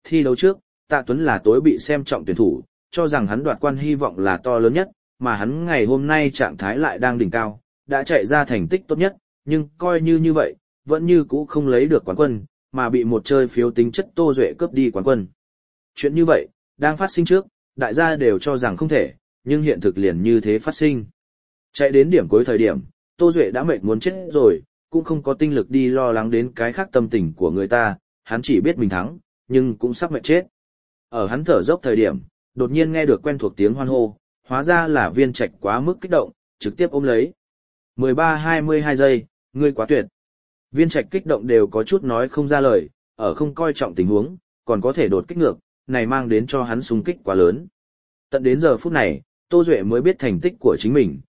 Thi đấu trước, Tạ Tuấn là tối bị xem trọng tuyển thủ, cho rằng hắn đoạt quan hy vọng là to lớn nhất, mà hắn ngày hôm nay trạng thái lại đang đỉnh cao, đã chạy ra thành tích tốt nhất, nhưng coi như vậy, vẫn như cũ không lấy được quán quân, mà bị một chơi phiếu tính chất Tô Duệ cướp đi quán quân. Chuyện như vậy, đang phát sinh trước, đại gia đều cho rằng không thể, nhưng hiện thực liền như thế phát sinh. Chạy đến điểm cuối thời điểm, Tô Duệ đã mệt muốn chết rồi, cũng không có tinh lực đi lo lắng đến cái khác tâm tình của người ta, hắn chỉ biết mình thắng, nhưng cũng sắp mệt chết. Ở hắn thở dốc thời điểm, đột nhiên nghe được quen thuộc tiếng hoan hô, hóa ra là Viên Trạch quá mức kích động, trực tiếp ôm lấy. 13-22 giây, ngươi quá tuyệt. Viên Trạch kích động đều có chút nói không ra lời, ở không coi trọng tình huống, còn có thể đột kích ngược, này mang đến cho hắn xung kích quá lớn. Tận đến giờ phút này, Tô Duệ mới biết thành tích của chính mình,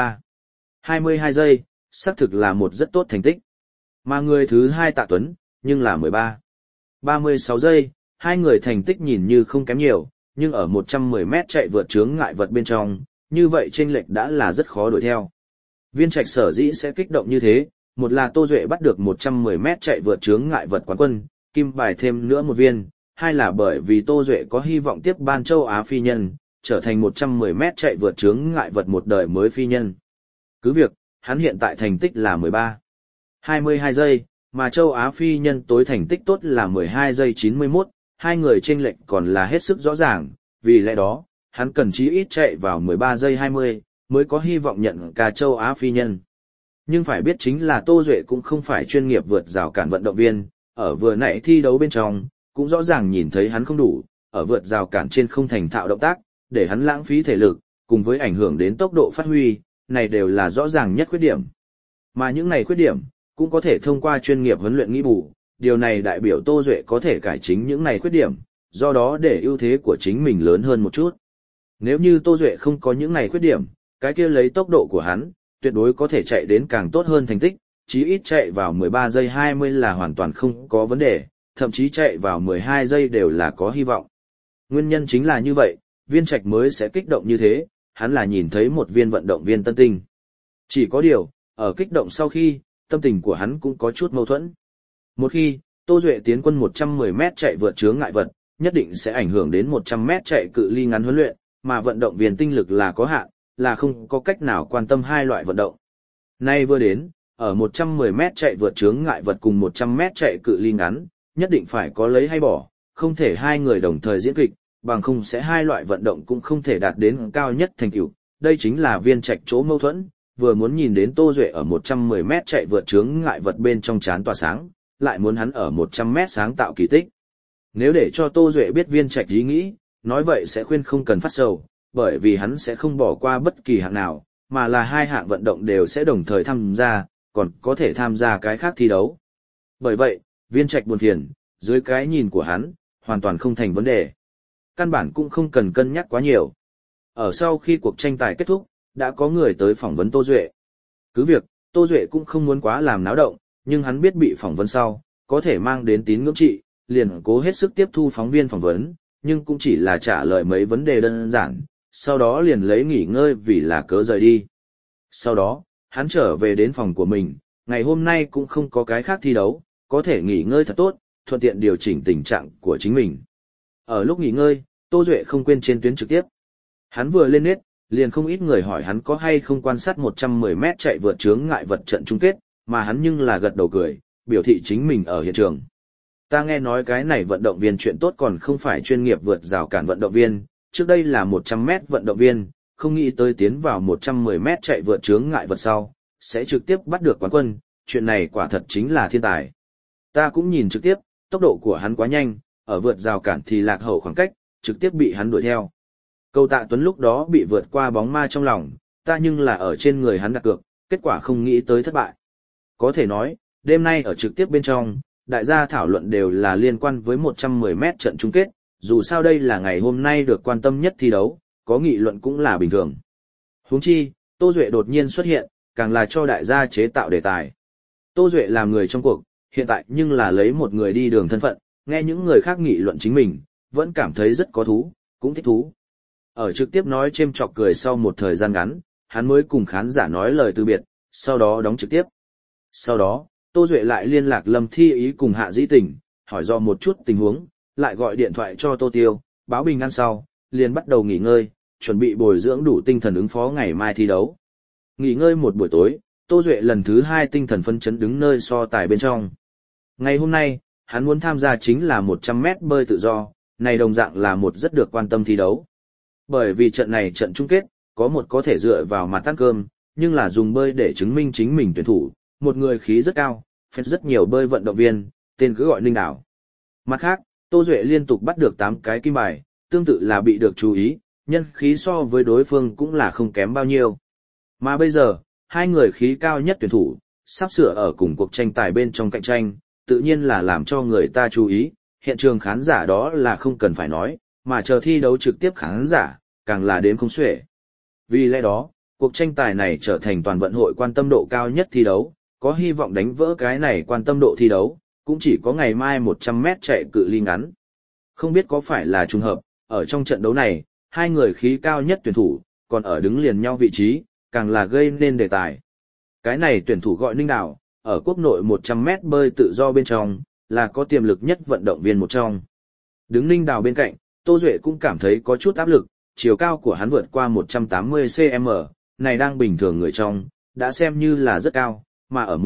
13-22 giây, xác thực là một rất tốt thành tích. Mà người thứ hai Tạ Tuấn, nhưng là 13-36 giây, hai người thành tích nhìn như không kém nhiều, nhưng ở 110 mét chạy vượt chướng ngại vật bên trong, như vậy chênh lệch đã là rất khó đuổi theo. Viên Trạch sở dĩ sẽ kích động như thế, một là Tô Duệ bắt được 110 mét chạy vượt chướng ngại vật quán quân, kim bài thêm nữa một viên, hai là bởi vì Tô Duệ có hy vọng tiếp ban châu Á phi nhân, trở thành 110 mét chạy vượt chướng ngại vật một đời mới phi nhân. Cứ việc, hắn hiện tại thành tích là 13-22 giây, mà châu Á phi nhân tối thành tích tốt là 12 giây 91, hai người chênh lệch còn là hết sức rõ ràng, vì lẽ đó, hắn cần chí ít chạy vào 13 giây 20, mới có hy vọng nhận cả châu Á phi nhân. Nhưng phải biết chính là Tô Duệ cũng không phải chuyên nghiệp vượt rào cản vận động viên, ở vừa nãy thi đấu bên trong, cũng rõ ràng nhìn thấy hắn không đủ, ở vượt rào cản trên không thành thạo động tác, để hắn lãng phí thể lực, cùng với ảnh hưởng đến tốc độ phát huy, này đều là rõ ràng nhất khuyết điểm. Mà những này khuyết điểm, cũng có thể thông qua chuyên nghiệp huấn luyện nghĩ bù, điều này đại biểu Tô Duệ có thể cải chính những này khuyết điểm, do đó để ưu thế của chính mình lớn hơn một chút. Nếu như Tô Duệ không có những này khuyết điểm, cái kia lấy tốc độ của hắn, tuyệt đối có thể chạy đến càng tốt hơn thành tích, chí ít chạy vào 13 giây 20 là hoàn toàn không có vấn đề, thậm chí chạy vào 12 giây đều là có hy vọng. Nguyên nhân chính là như vậy, Viên Trạch mới sẽ kích động như thế, hắn là nhìn thấy một viên vận động viên tân tinh. Chỉ có điều, ở kích động sau khi, tâm tình của hắn cũng có chút mâu thuẫn. Một khi, Tô Duệ tiến quân 110 mét chạy vượt chướng ngại vật, nhất định sẽ ảnh hưởng đến 100 mét chạy cự ly ngắn huấn luyện, mà vận động viên tinh lực là có hạn, là không có cách nào quan tâm hai loại vận động. Nay vừa đến, ở 110 mét chạy vượt chướng ngại vật cùng 100 mét chạy cự ly ngắn, nhất định phải có lấy hay bỏ, không thể hai người đồng thời diễn kịch, bằng không sẽ hai loại vận động cũng không thể đạt đến cao nhất thành tựu. Đây chính là Viên Trạch chỗ mâu thuẫn, vừa muốn nhìn đến Tô Duệ ở 110 mét chạy vượt chướng ngại vật bên trong chán tỏa sáng, lại muốn hắn ở 100 mét sáng tạo kỳ tích. Nếu để cho Tô Duệ biết Viên Trạch ý nghĩ, nói vậy sẽ khuyên không cần phát sầu, bởi vì hắn sẽ không bỏ qua bất kỳ hạng nào, mà là hai hạng vận động đều sẽ đồng thời tham gia, còn có thể tham gia cái khác thi đấu. Bởi vậy, Viên Trạch buồn phiền, dưới cái nhìn của hắn, hoàn toàn không thành vấn đề. Căn bản cũng không cần cân nhắc quá nhiều. Ở sau khi cuộc tranh tài kết thúc, đã có người tới phỏng vấn Tô Duệ. Cứ việc, Tô Duệ cũng không muốn quá làm náo động, nhưng hắn biết bị phỏng vấn sau, có thể mang đến tín ngưỡng trị, liền cố hết sức tiếp thu phóng viên phỏng vấn, nhưng cũng chỉ là trả lời mấy vấn đề đơn giản, sau đó liền lấy nghỉ ngơi vì là cớ rời đi. Sau đó, hắn trở về đến phòng của mình, ngày hôm nay cũng không có cái khác thi đấu, có thể nghỉ ngơi thật tốt, thuận tiện điều chỉnh tình trạng của chính mình. Ở lúc nghỉ ngơi, Tô Duệ không quên trên tuyến trực tiếp. Hắn vừa lên nét, liền không ít người hỏi hắn có hay không quan sát 110 mét chạy vượt chướng ngại vật trận chung kết, mà hắn nhưng là gật đầu cười, biểu thị chính mình ở hiện trường. Ta nghe nói cái này vận động viên chuyện tốt còn không phải chuyên nghiệp vượt rào cản vận động viên, trước đây là 100 mét vận động viên, không nghĩ tới tiến vào 110 mét chạy vượt chướng ngại vật sau, sẽ trực tiếp bắt được quán quân, chuyện này quả thật chính là thiên tài. Ta cũng nhìn trực tiếp, tốc độ của hắn quá nhanh, ở vượt rào cản thì lạc hậu khoảng cách, trực tiếp bị hắn đuổi theo. Cầu Tạ Tuấn lúc đó bị vượt qua bóng ma trong lòng, ta nhưng là ở trên người hắn đặt cược, kết quả không nghĩ tới thất bại. Có thể nói, đêm nay ở trực tiếp bên trong, đại gia thảo luận đều là liên quan với 110 mét trận chung kết, dù sao đây là ngày hôm nay được quan tâm nhất thi đấu, có nghị luận cũng là bình thường. Huống chi, Tô Duệ đột nhiên xuất hiện, càng là cho đại gia chế tạo đề tài. Tô Duệ làm người trong cuộc, hiện tại nhưng là lấy một người đi đường thân phận, nghe những người khác nghị luận chính mình, vẫn cảm thấy rất có thú, cũng thích thú. Ở trực tiếp nói chêm chọc cười sau một thời gian ngắn, hắn mới cùng khán giả nói lời từ biệt, sau đó đóng trực tiếp. Sau đó, Tô Duệ lại liên lạc Lâm Thi Ý cùng Hạ Dĩ Tình, hỏi do một chút tình huống, lại gọi điện thoại cho Tô Tiêu, báo bình an sau, liền bắt đầu nghỉ ngơi, chuẩn bị bồi dưỡng đủ tinh thần ứng phó ngày mai thi đấu. Nghỉ ngơi một buổi tối, Tô Duệ lần thứ 2 tinh thần phấn chấn đứng nơi so tài bên trong. Ngày hôm nay, hắn muốn tham gia chính là 100 mét bơi tự do, này đồng dạng là một rất được quan tâm thi đấu. Bởi vì trận này trận chung kết, có một có thể dựa vào mặt ăn cơm, nhưng là dùng bơi để chứng minh chính mình tuyển thủ, một người khí rất cao, phép rất nhiều bơi vận động viên, tên cứ gọi Ninh Đảo. Mặt khác, Tô Duệ liên tục bắt được 8 cái kim bài, tương tự là bị được chú ý, nhân khí so với đối phương cũng là không kém bao nhiêu. Mà bây giờ, hai người khí cao nhất tuyển thủ, sắp sửa ở cùng cuộc tranh tài bên trong cạnh tranh, tự nhiên là làm cho người ta chú ý, hiện trường khán giả đó là không cần phải nói, mà chờ thi đấu trực tiếp khán giả, càng là đến không xuể. Vì lẽ đó, cuộc tranh tài này trở thành toàn vận hội quan tâm độ cao nhất thi đấu, có hy vọng đánh vỡ cái này quan tâm độ thi đấu, cũng chỉ có ngày mai 100 mét chạy cự ly ngắn. Không biết có phải là trùng hợp, ở trong trận đấu này, hai người khí cao nhất tuyển thủ, còn ở đứng liền nhau vị trí, càng là gây nên đề tài. Cái này tuyển thủ gọi Ninh Đảo, ở quốc nội 100 mét bơi tự do bên trong, là có tiềm lực nhất vận động viên một trong. Đứng Ninh Đảo bên cạnh, Tô Duệ cũng cảm thấy có chút áp lực, chiều cao của hắn vượt qua 180cm, này đang bình thường người trong, đã xem như là rất cao, mà ở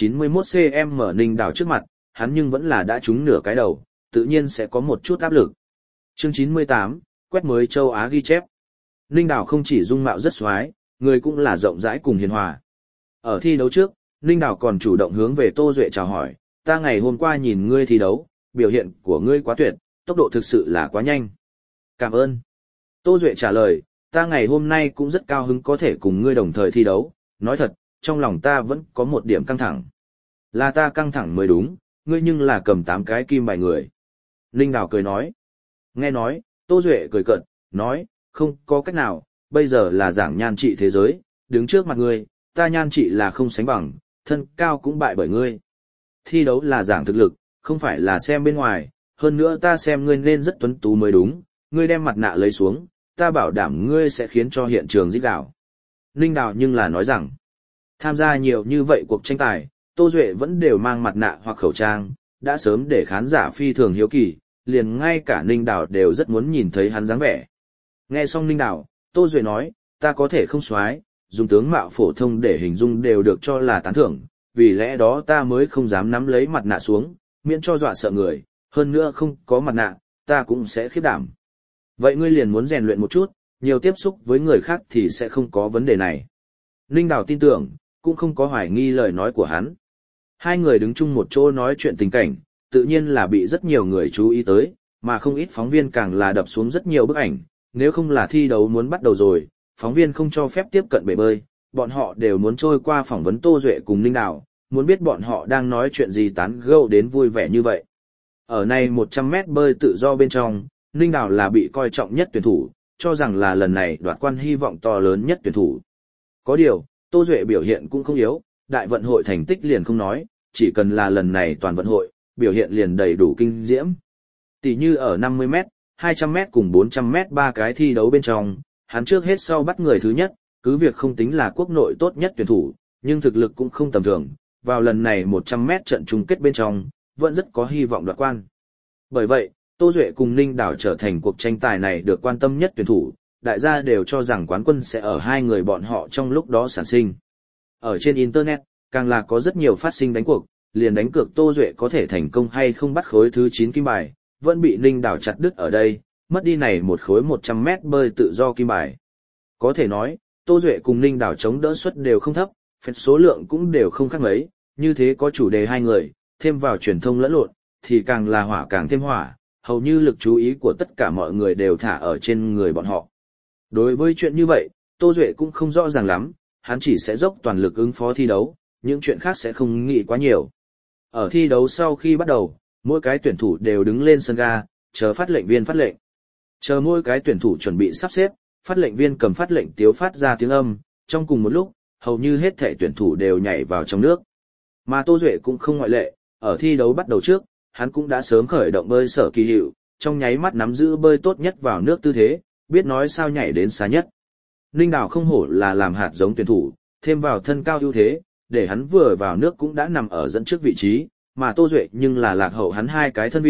191cm Ninh Đảo trước mặt, hắn nhưng vẫn là đã trúng nửa cái đầu, tự nhiên sẽ có một chút áp lực. Chương 98, quét mới châu Á ghi chép. Ninh Đảo không chỉ dung mạo rất xoái, người cũng là rộng rãi cùng hiền hòa. Ở thi đấu trước, Ninh Đảo còn chủ động hướng về Tô Duệ chào hỏi, ta ngày hôm qua nhìn ngươi thi đấu, biểu hiện của ngươi quá tuyệt, tốc độ thực sự là quá nhanh. Cảm ơn. Tô Duệ trả lời, ta ngày hôm nay cũng rất cao hứng có thể cùng ngươi đồng thời thi đấu, nói thật, trong lòng ta vẫn có một điểm căng thẳng. Là ta căng thẳng mới đúng, ngươi nhưng là cầm 8 cái kim bài người. Ninh Đảo cười nói. Nghe nói, Tô Duệ cười cợt, nói, không có cách nào, bây giờ là giảng nhan trị thế giới, đứng trước mặt ngươi, ta nhan trị là không sánh bằng, thân cao cũng bại bởi ngươi. Thi đấu là giảng thực lực, không phải là xem bên ngoài, hơn nữa ta xem ngươi nên rất tuấn tú mới đúng, ngươi đem mặt nạ lấy xuống, ta bảo đảm ngươi sẽ khiến cho hiện trường rít gào. Ninh Đảo nhưng là nói rằng, tham gia nhiều như vậy cuộc tranh tài, Tô Duệ vẫn đều mang mặt nạ hoặc khẩu trang, đã sớm để khán giả phi thường hiếu kỳ, liền ngay cả Ninh Đảo đều rất muốn nhìn thấy hắn dáng vẻ. Nghe xong Ninh Đảo, Tô Duệ nói, ta có thể không xoái, dùng tướng mạo phổ thông để hình dung đều được cho là tán thưởng, vì lẽ đó ta mới không dám nắm lấy mặt nạ xuống, miễn cho dọa sợ người, hơn nữa không có mặt nạ, ta cũng sẽ khiếp đảm. Vậy ngươi liền muốn rèn luyện một chút, nhiều tiếp xúc với người khác thì sẽ không có vấn đề này. Ninh Đảo tin tưởng, cũng không có hoài nghi lời nói của hắn. Hai người đứng chung một chỗ nói chuyện tình cảnh, tự nhiên là bị rất nhiều người chú ý tới, mà không ít phóng viên càng là đập xuống rất nhiều bức ảnh, nếu không là thi đấu muốn bắt đầu rồi, phóng viên không cho phép tiếp cận bể bơi, bọn họ đều muốn trôi qua phỏng vấn Tô Duệ cùng Ninh Đảo, muốn biết bọn họ đang nói chuyện gì tán gẫu đến vui vẻ như vậy. Ở này 100 mét bơi tự do bên trong, Ninh Đảo là bị coi trọng nhất tuyển thủ, cho rằng là lần này đoạt quan hy vọng to lớn nhất tuyển thủ. Có điều, Tô Duệ biểu hiện cũng không yếu, đại vận hội thành tích liền không nói, chỉ cần là lần này toàn vận hội, biểu hiện liền đầy đủ kinh diễm. Tỷ như ở 50m, 200m cùng 400m ba cái thi đấu bên trong, hắn trước hết sau bắt người thứ nhất, cứ việc không tính là quốc nội tốt nhất tuyển thủ, nhưng thực lực cũng không tầm thường, vào lần này 100m trận chung kết bên trong, vẫn rất có hy vọng đoạt quan. Bởi vậy, Tô Duệ cùng Ninh Đảo trở thành cuộc tranh tài này được quan tâm nhất tuyển thủ, đại gia đều cho rằng quán quân sẽ ở hai người bọn họ trong lúc đó sản sinh. Ở trên Internet, càng là có rất nhiều phát sinh đánh cuộc, liền đánh cược Tô Duệ có thể thành công hay không bắt khối thứ 9 kim bài, vẫn bị Ninh Đảo chặt đứt ở đây, mất đi này một khối 100m bơi tự do kim bài. Có thể nói, Tô Duệ cùng Ninh Đảo chống đỡ suất đều không thấp, phép số lượng cũng đều không khác mấy, như thế có chủ đề hai người, thêm vào truyền thông lẫn lộn, thì càng là hỏa càng thêm hỏa, hầu như lực chú ý của tất cả mọi người đều thả ở trên người bọn họ. Đối với chuyện như vậy, Tô Duệ cũng không rõ ràng lắm, hắn chỉ sẽ dốc toàn lực ứng phó thi đấu, những chuyện khác sẽ không nghĩ quá nhiều. Ở thi đấu sau khi bắt đầu, mỗi cái tuyển thủ đều đứng lên sân ga, chờ phát lệnh viên phát lệnh. Chờ mỗi cái tuyển thủ chuẩn bị sắp xếp, phát lệnh viên cầm phát lệnh tiếu phát ra tiếng âm, trong cùng một lúc, hầu như hết thể tuyển thủ đều nhảy vào trong nước. Mà Tô Duệ cũng không ngoại lệ, ở thi đấu bắt đầu trước, hắn cũng đã sớm khởi động bơi sở kỳ hiệu, trong nháy mắt nắm giữ bơi tốt nhất vào nước tư thế, biết nói sao nhảy đến xa nhất. Ninh Đảo không hổ là làm hạt giống tuyển thủ, thêm vào thân cao ưu thế, để hắn vừa vào nước cũng đã nằm ở dẫn trước vị trí, mà Tô Duệ nhưng là lạc hậu hắn 2 cái thân vị,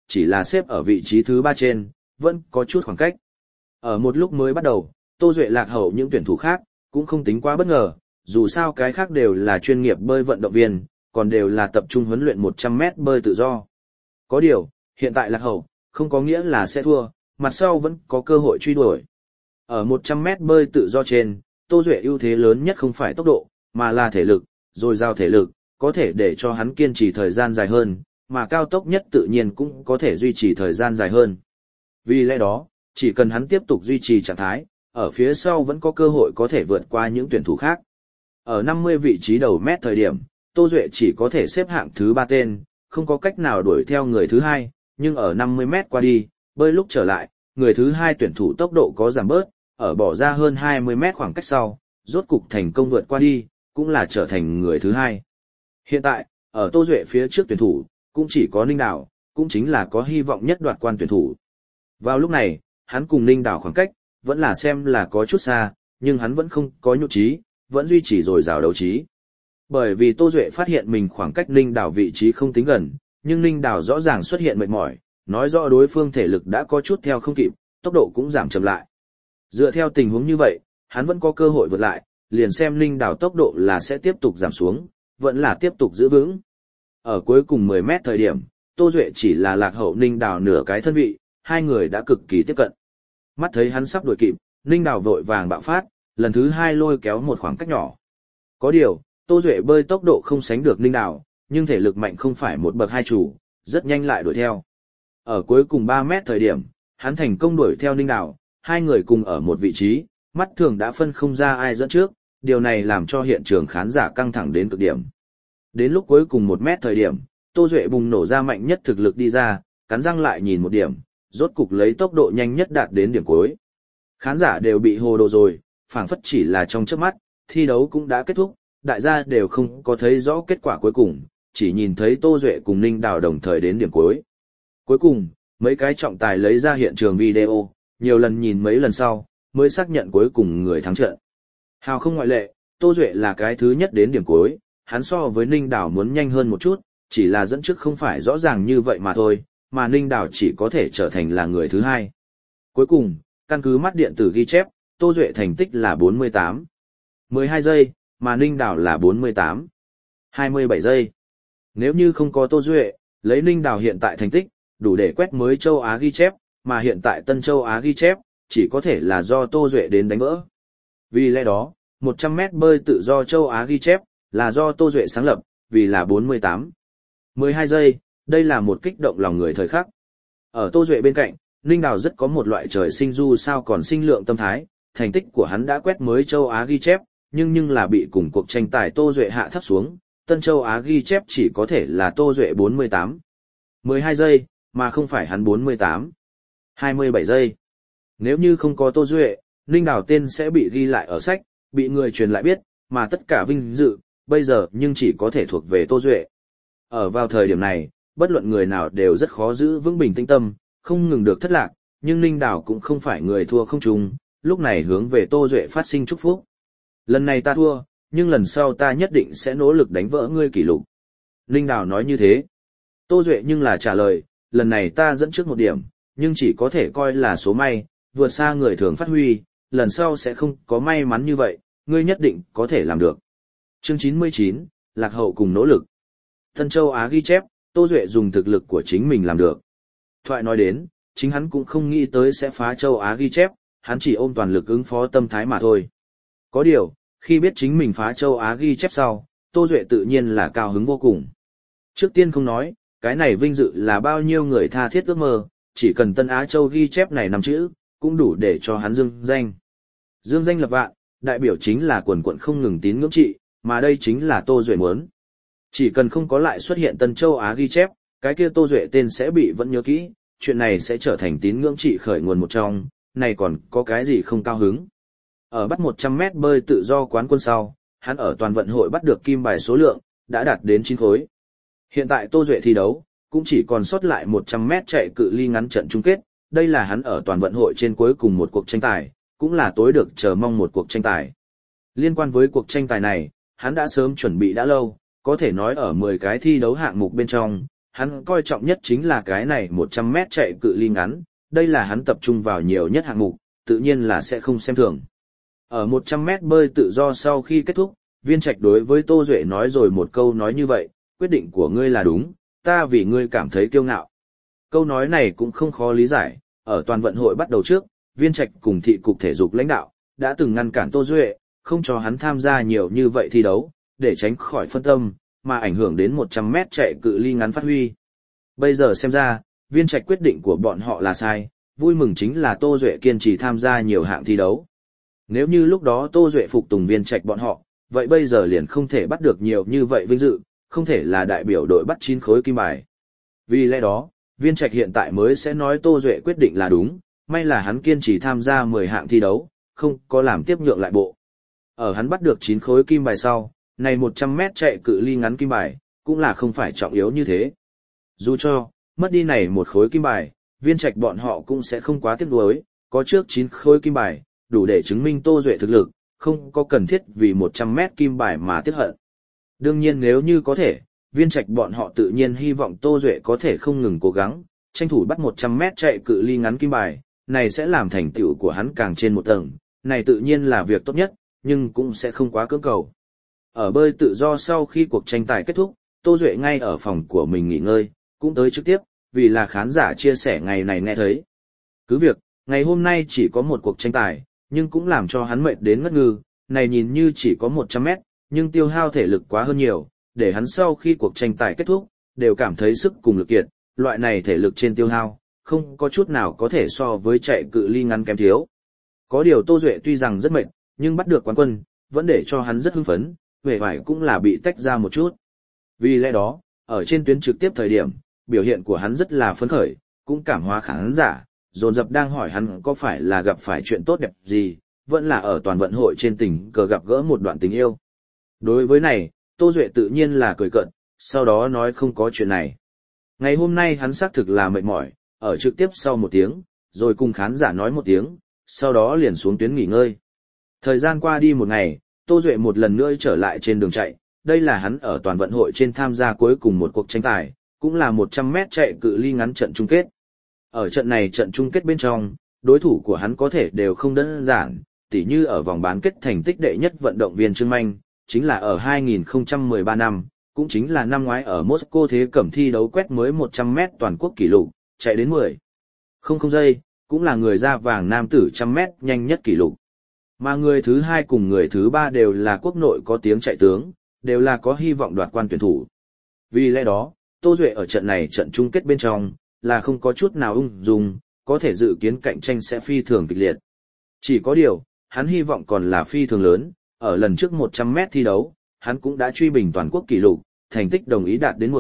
chỉ là xếp ở vị trí thứ 3 trên, vẫn có chút khoảng cách. Ở một lúc mới bắt đầu, Tô Duệ lạc hậu những tuyển thủ khác, cũng không tính quá bất ngờ, dù sao cái khác đều là chuyên nghiệp bơi vận động viên, còn đều là tập trung huấn luyện 100m bơi tự do. Có điều, hiện tại lạc hậu, không có nghĩa là sẽ thua, mặt sau vẫn có cơ hội truy đuổi. Ở 100m bơi tự do trên, Tô Duệ ưu thế lớn nhất không phải tốc độ, mà là thể lực, dồi dào thể lực, có thể để cho hắn kiên trì thời gian dài hơn, mà cao tốc nhất tự nhiên cũng có thể duy trì thời gian dài hơn. Vì lẽ đó, chỉ cần hắn tiếp tục duy trì trạng thái, ở phía sau vẫn có cơ hội có thể vượt qua những tuyển thủ khác. Ở 50 vị trí đầu mét thời điểm, Tô Duệ chỉ có thể xếp hạng thứ 3 tên, không có cách nào đuổi theo người thứ 2, nhưng ở 50 mét qua đi, bơi lúc trở lại, người thứ 2 tuyển thủ tốc độ có giảm bớt, ở bỏ ra hơn 20 mét khoảng cách sau, rốt cục thành công vượt qua đi, cũng là trở thành người thứ 2. Hiện tại, ở Tô Duệ phía trước tuyển thủ, cũng chỉ có Ninh Đào, cũng chính là có hy vọng nhất đoạt quan tuyển thủ. Vào lúc này, hắn cùng Ninh Đào khoảng cách, vẫn là xem là có chút xa, nhưng hắn vẫn không có nhụt chí, vẫn duy trì dồi dào đấu trí. Bởi vì Tô Duệ phát hiện mình khoảng cách Ninh Đào vị trí không tính gần, nhưng Ninh Đào rõ ràng xuất hiện mệt mỏi, nói rõ đối phương thể lực đã có chút theo không kịp, tốc độ cũng giảm chậm lại. Dựa theo tình huống như vậy, hắn vẫn có cơ hội vượt lại, liền xem Ninh Đào tốc độ là sẽ tiếp tục giảm xuống, vẫn là tiếp tục giữ vững. Ở cuối cùng 10 mét thời điểm, Tô Duệ chỉ là lạc hậu Ninh Đào nửa cái thân vị, hai người đã cực kỳ tiếp cận. Mắt thấy hắn sắp đuổi kịp, Ninh Đào vội vàng bạo phát, lần thứ 2 lôi kéo một khoảng cách nhỏ. Có điều, Tô Duệ bơi tốc độ không sánh được Ninh Đào, nhưng thể lực mạnh không phải một bậc hai chủ, rất nhanh lại đuổi theo. Ở cuối cùng 3 mét thời điểm, hắn thành công đuổi theo Ninh Đào, hai người cùng ở một vị trí, mắt thường đã phân không ra ai dẫn trước, điều này làm cho hiện trường khán giả căng thẳng đến cực điểm. Đến lúc cuối cùng 1 mét thời điểm, Tô Duệ bùng nổ ra mạnh nhất thực lực đi ra, cắn răng lại nhìn một điểm, rốt cục lấy tốc độ nhanh nhất đạt đến điểm cuối. Khán giả đều bị hồ đồ rồi, phảng phất chỉ là trong chớp mắt, thi đấu cũng đã kết thúc, đại gia đều không có thấy rõ kết quả cuối cùng, chỉ nhìn thấy Tô Duệ cùng Ninh Đào đồng thời đến điểm cuối. Cuối cùng, mấy cái trọng tài lấy ra hiện trường video, nhiều lần nhìn mấy lần sau, mới xác nhận cuối cùng người thắng trận. Hào không ngoại lệ, Tô Duệ là cái thứ nhất đến điểm cuối, hắn so với Ninh Đào muốn nhanh hơn một chút, chỉ là dẫn trước không phải rõ ràng như vậy mà thôi, mà Ninh Đào chỉ có thể trở thành là người thứ 2. Cuối cùng, căn cứ mắt điện tử ghi chép, Tô Duệ thành tích là 48. 12 giây, mà Ninh Đào là 48. 27 giây. Nếu như không có Tô Duệ, lấy Ninh Đào hiện tại thành tích, đủ để quét mới châu Á ghi chép, mà hiện tại Tân châu Á ghi chép, chỉ có thể là do Tô Duệ đến đánh vỡ. Vì lẽ đó, 100m bơi tự do châu Á ghi chép, là do Tô Duệ sáng lập, vì là 48. 12 giây, đây là một kích động lòng người thời khắc. Ở Tô Duệ bên cạnh, Ninh Đào rất có một loại trời sinh du sao còn sinh lượng tâm thái, thành tích của hắn đã quét mới châu Á ghi chép, nhưng là bị cùng cuộc tranh tài Tô Duệ hạ thấp xuống, Tân châu Á ghi chép chỉ có thể là Tô Duệ 48. 12 giây, mà không phải hắn 48. 27 giây. Nếu như không có Tô Duệ, Ninh Đào tên sẽ bị ghi lại ở sách, bị người truyền lại biết, mà tất cả vinh dự, bây giờ nhưng chỉ có thể thuộc về Tô Duệ. Ở vào thời điểm này, bất luận người nào đều rất khó giữ vững bình tĩnh tâm, không ngừng được thất lạc, nhưng Ninh Đào cũng không phải người thua không chung, lúc này hướng về Tô Duệ phát sinh chúc phúc. Lần này ta thua, nhưng lần sau ta nhất định sẽ nỗ lực đánh vỡ ngươi kỷ lục. Ninh Đào nói như thế. Tô Duệ nhưng là trả lời, lần này ta dẫn trước một điểm, nhưng chỉ có thể coi là số may, vượt xa người thường phát huy, lần sau sẽ không có may mắn như vậy, ngươi nhất định có thể làm được. Chương 99, lạc hậu cùng nỗ lực. Tân châu Á ghi chép, Tô Duệ dùng thực lực của chính mình làm được. Thoại nói đến, chính hắn cũng không nghĩ tới sẽ phá châu Á ghi chép, hắn chỉ ôm toàn lực ứng phó tâm thái mà thôi. Có điều, khi biết chính mình phá châu Á ghi chép sau, Tô Duệ tự nhiên là cao hứng vô cùng. Trước tiên không nói, cái này vinh dự là bao nhiêu người tha thiết ước mơ, chỉ cần Tân Á Châu ghi chép này 5 chữ, cũng đủ để cho hắn dương danh. Dương danh lập vạn, đại biểu chính là quần quận không ngừng tín ngưỡng trị, mà đây chính là Tô Duệ muốn. Chỉ cần không có lại xuất hiện Tân Châu Á ghi chép, cái kia Tô Duệ tên sẽ bị vẫn nhớ kỹ, chuyện này sẽ trở thành tín ngưỡng trị khởi nguồn một trong, này còn có cái gì không cao hứng. Ở bắt 100m bơi tự do quán quân sau, hắn ở toàn vận hội bắt được kim bài số lượng, đã đạt đến 9 khối. Hiện tại Tô Duệ thi đấu, cũng chỉ còn sót lại 100m chạy cự ly ngắn trận chung kết, đây là hắn ở toàn vận hội trên cuối cùng một cuộc tranh tài, cũng là tối được chờ mong một cuộc tranh tài. Liên quan với cuộc tranh tài này, hắn đã sớm chuẩn bị đã lâu, có thể nói ở 10 cái thi đấu hạng mục bên trong, hắn coi trọng nhất chính là cái này 100 mét chạy cự ly ngắn, đây là hắn tập trung vào nhiều nhất hạng mục, tự nhiên là sẽ không xem thường. Ở 100 mét bơi tự do sau khi kết thúc, Viên Trạch đối với Tô Duệ nói rồi một câu nói như vậy, quyết định của ngươi là đúng, ta vì ngươi cảm thấy kiêu ngạo. Câu nói này cũng không khó lý giải, ở toàn vận hội bắt đầu trước, Viên Trạch cùng thị cục thể dục lãnh đạo, đã từng ngăn cản Tô Duệ, không cho hắn tham gia nhiều như vậy thi đấu, để tránh khỏi phân tâm, mà ảnh hưởng đến 100 mét chạy cự ly ngắn phát huy. Bây giờ xem ra, Viên Trạch quyết định của bọn họ là sai, vui mừng chính là Tô Duệ kiên trì tham gia nhiều hạng thi đấu. Nếu như lúc đó Tô Duệ phục tùng Viên Trạch bọn họ, vậy bây giờ liền không thể bắt được nhiều như vậy vinh dự, không thể là đại biểu đội bắt 9 khối kim bài. Vì lẽ đó, Viên Trạch hiện tại mới sẽ nói Tô Duệ quyết định là đúng, may là hắn kiên trì tham gia 10 hạng thi đấu, không có làm tiếp nhượng lại bộ. Ở hắn bắt được 9 khối kim bài sau, này 100 mét chạy cự ly ngắn kim bài, cũng là không phải trọng yếu như thế. Dù cho, mất đi này một khối kim bài, Viên Trạch bọn họ cũng sẽ không quá tiếc nuối, có trước 9 khối kim bài, đủ để chứng minh Tô Duệ thực lực, không có cần thiết vì 100 mét kim bài mà tiếc hận. Đương nhiên nếu như có thể, Viên Trạch bọn họ tự nhiên hy vọng Tô Duệ có thể không ngừng cố gắng, tranh thủ bắt 100 mét chạy cự ly ngắn kim bài, này sẽ làm thành tựu của hắn càng trên một tầng, này tự nhiên là việc tốt nhất, nhưng cũng sẽ không quá cưỡng cầu. Ở bơi tự do sau khi cuộc tranh tài kết thúc, Tô Duệ ngay ở phòng của mình nghỉ ngơi, cũng tới trực tiếp, vì là khán giả chia sẻ ngày này nghe thấy. Cứ việc, ngày hôm nay chỉ có một cuộc tranh tài, nhưng cũng làm cho hắn mệt đến ngất ngư, này nhìn như chỉ có 100 mét, nhưng tiêu hao thể lực quá hơn nhiều, để hắn sau khi cuộc tranh tài kết thúc, đều cảm thấy sức cùng lực kiệt, loại này thể lực trên tiêu hao, không có chút nào có thể so với chạy cự ly ngắn kém thiếu. Có điều Tô Duệ tuy rằng rất mệt, nhưng bắt được quán quân, vẫn để cho hắn rất hưng phấn, vẻ vải cũng là bị tách ra một chút. Vì lẽ đó, ở trên tuyến trực tiếp thời điểm, biểu hiện của hắn rất là phấn khởi, cũng cảm hóa khán giả, dồn dập đang hỏi hắn có phải là gặp phải chuyện tốt đẹp gì, vẫn là ở toàn vận hội trên tình cờ gặp gỡ một đoạn tình yêu. Đối với này, Tô Duệ tự nhiên là cười cợt, sau đó nói không có chuyện này. Ngày hôm nay hắn xác thực là mệt mỏi, ở trực tiếp sau một tiếng, rồi cùng khán giả nói một tiếng, sau đó liền xuống tuyến nghỉ ngơi. Thời gian qua đi một ngày, Tô Duệ một lần nữa trở lại trên đường chạy, đây là hắn ở toàn vận hội trên tham gia cuối cùng một cuộc tranh tài, cũng là 100 mét chạy cự ly ngắn trận chung kết. Ở trận này trận chung kết bên trong, đối thủ của hắn có thể đều không đơn giản, tỉ như ở vòng bán kết thành tích đệ nhất vận động viên Trương Manh, chính là ở 2013 năm, cũng chính là năm ngoái ở Moscow thế cẩm thi đấu quét mới 100 mét toàn quốc kỷ lục, chạy đến 10,00 giây, cũng là người da vàng nam tử 100 mét nhanh nhất kỷ lục. Mà người thứ hai cùng người thứ ba đều là quốc nội có tiếng chạy tướng, đều là có hy vọng đoạt quan tuyển thủ. Vì lẽ đó, Tô Duệ ở trận này trận chung kết bên trong, là không có chút nào ung dung, có thể dự kiến cạnh tranh sẽ phi thường kịch liệt. Chỉ có điều, hắn hy vọng còn là phi thường lớn, ở lần trước 100 mét thi đấu, hắn cũng đã truy bình toàn quốc kỷ lục, thành tích đồng ý đạt đến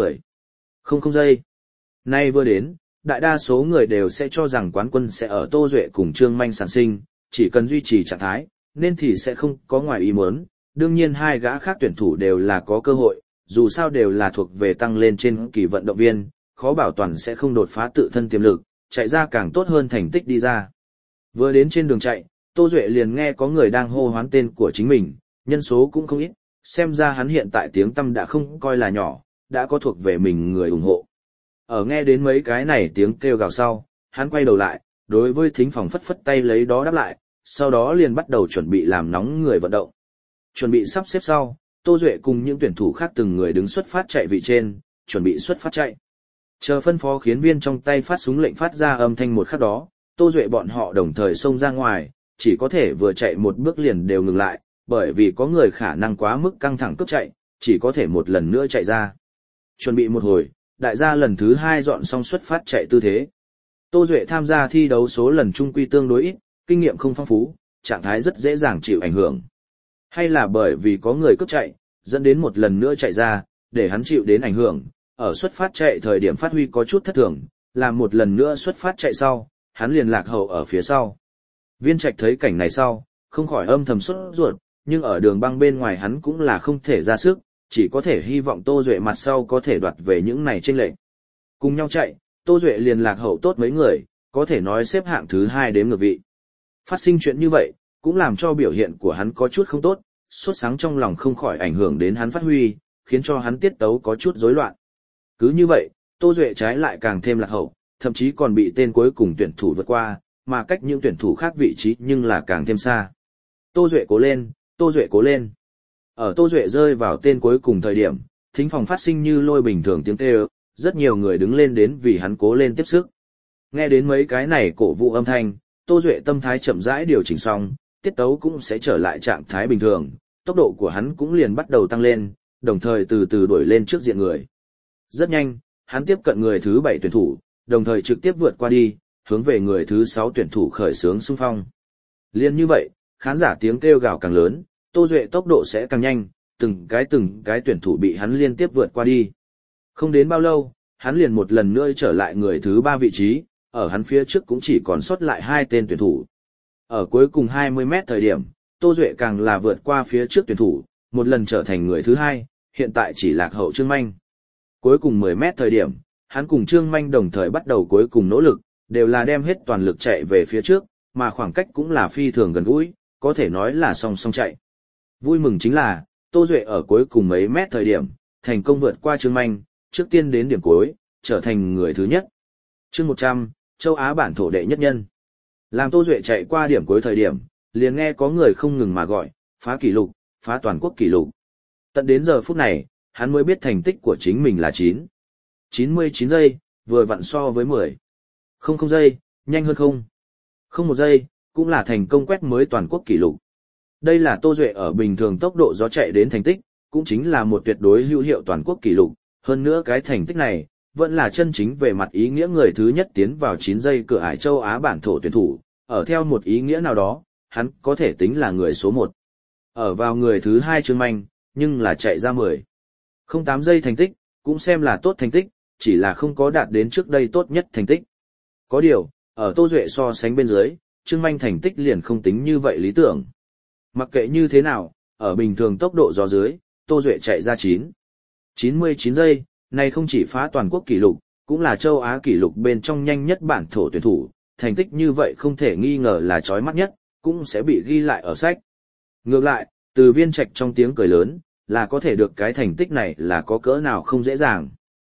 10,00 giây. Nay vừa đến, đại đa số người đều sẽ cho rằng quán quân sẽ ở Tô Duệ cùng Trương Manh sản sinh, chỉ cần duy trì trạng thái, nên thì sẽ không có ngoài ý muốn. Đương nhiên hai gã khác tuyển thủ đều là có cơ hội, dù sao đều là thuộc về tăng lên trên kỳ vận động viên, khó bảo toàn sẽ không đột phá tự thân tiềm lực, chạy ra càng tốt hơn thành tích đi ra. Vừa đến trên đường chạy, Tô Duệ liền nghe có người đang hô hoán tên của chính mình, nhân số cũng không ít, xem ra hắn hiện tại tiếng tăm đã không coi là nhỏ, đã có thuộc về mình người ủng hộ. Ở nghe đến mấy cái này tiếng kêu gào sau, hắn quay đầu lại, đối với thính phòng phất phất tay lấy đó đáp lại, sau đó liền bắt đầu chuẩn bị làm nóng người vận động. Chuẩn bị sắp xếp sau, Tô Duệ cùng những tuyển thủ khác từng người đứng xuất phát chạy vị trên, chuẩn bị xuất phát chạy. Chờ phân phó khiến viên trong tay phát súng lệnh phát ra âm thanh một khắc đó, Tô Duệ bọn họ đồng thời xông ra ngoài, chỉ có thể vừa chạy một bước liền đều ngừng lại, bởi vì có người khả năng quá mức căng thẳng cướp chạy, chỉ có thể một lần nữa chạy ra. Chuẩn bị một hồi, đại gia lần thứ 2 dọn xong xuất phát chạy tư thế. Tô Duệ tham gia thi đấu số lần trung quy tương đối ít, kinh nghiệm không phong phú, trạng thái rất dễ dàng chịu ảnh hưởng. Hay là bởi vì có người cướp chạy, dẫn đến một lần nữa chạy ra, để hắn chịu đến ảnh hưởng, ở xuất phát chạy thời điểm phát huy có chút thất thường, làm một lần nữa xuất phát chạy sau, hắn liền lạc hậu ở phía sau. Viên Trạch thấy cảnh này sau, không khỏi âm thầm sốt ruột, nhưng ở đường băng bên ngoài hắn cũng là không thể ra sức, chỉ có thể hy vọng Tô Duệ mặt sau có thể đoạt về những này chênh lệch. Cùng nhau chạy, Tô Duệ liền lạc hậu tốt mấy người, có thể nói xếp hạng thứ 2 đếm ngược vị. Phát sinh chuyện như vậy, cũng làm cho biểu hiện của hắn có chút không tốt, sốt sáng trong lòng không khỏi ảnh hưởng đến hắn phát huy, khiến cho hắn tiết tấu có chút rối loạn. Cứ như vậy, Tô Duệ trái lại càng thêm lạc hậu, thậm chí còn bị tên cuối cùng tuyển thủ vượt qua, mà cách những tuyển thủ khác vị trí nhưng là càng thêm xa. Tô Duệ cố lên, Tô Duệ cố lên. Ở Tô Duệ rơi vào tên cuối cùng thời điểm, thính phòng phát sinh như lôi bình thường tiếng kêu, rất nhiều người đứng lên đến vì hắn cố lên tiếp sức. Nghe đến mấy cái này cổ vũ âm thanh, Tô Duệ tâm thái chậm rãi điều chỉnh xong, tiết tấu cũng sẽ trở lại trạng thái bình thường, tốc độ của hắn cũng liền bắt đầu tăng lên, đồng thời từ từ đuổi lên trước diện người. Rất nhanh, hắn tiếp cận người thứ 7 tuyển thủ, đồng thời trực tiếp vượt qua đi, hướng về người thứ 6 tuyển thủ khởi xướng xung phong. Liên như vậy, khán giả tiếng kêu gào càng lớn, Tô Duệ tốc độ sẽ càng nhanh, từng cái tuyển thủ bị hắn liên tiếp vượt qua đi. Không đến bao lâu, hắn liền một lần nữa trở lại người thứ 3 vị trí, ở hắn phía trước cũng chỉ còn sót lại 2 tên tuyển thủ. Ở cuối cùng 20 mét thời điểm, Tô Duệ càng là vượt qua phía trước tuyển thủ, một lần trở thành người thứ 2, hiện tại chỉ lạc hậu Trương Manh. Cuối cùng 10 mét thời điểm, hắn cùng Trương Manh đồng thời bắt đầu cuối cùng nỗ lực, đều là đem hết toàn lực chạy về phía trước, mà khoảng cách cũng là phi thường gần gũi, có thể nói là song song chạy. Vui mừng chính là, Tô Duệ ở cuối cùng mấy mét thời điểm, thành công vượt qua Trương Manh, trước tiên đến điểm cuối, trở thành người thứ nhất. Chương 100, châu Á bản thổ đệ nhất nhân. Làm Tô Duệ chạy qua điểm cuối thời điểm, liền nghe có người không ngừng mà gọi, phá kỷ lục, phá toàn quốc kỷ lục. Tận đến giờ phút này, hắn mới biết thành tích của chính mình là 99 giây, vừa vặn so với 0 giây, nhanh hơn không 1 giây, cũng là thành công quét mới toàn quốc kỷ lục. Đây là Tô Duệ ở bình thường tốc độ gió chạy đến thành tích, cũng chính là một tuyệt đối hữu hiệu toàn quốc kỷ lục, hơn nữa cái thành tích này, vẫn là chân chính về mặt ý nghĩa người thứ nhất tiến vào 9 giây cửa ải châu Á bản thổ tuyển thủ, ở theo một ý nghĩa nào đó, hắn có thể tính là người số 1. Ở vào người thứ 2 Trương Manh, nhưng là chạy ra 0,8 giây thành tích, cũng xem là tốt thành tích, chỉ là không có đạt đến trước đây tốt nhất thành tích. Có điều, ở Tô Duệ so sánh bên dưới, Trương Manh thành tích liền không tính như vậy lý tưởng. Mặc kệ như thế nào, ở bình thường tốc độ gió dưới, Tô Duệ chạy ra 99 giây, này không chỉ phá toàn quốc kỷ lục, cũng là châu Á kỷ lục bên trong nhanh nhất bản thổ tuyển thủ, thành tích như vậy không thể nghi ngờ là chói mắt nhất, cũng sẽ bị ghi lại ở sách. Ngược lại, từ Viên Trạch trong tiếng cười lớn, là có thể được cái thành tích này là có cỡ nào không dễ dàng.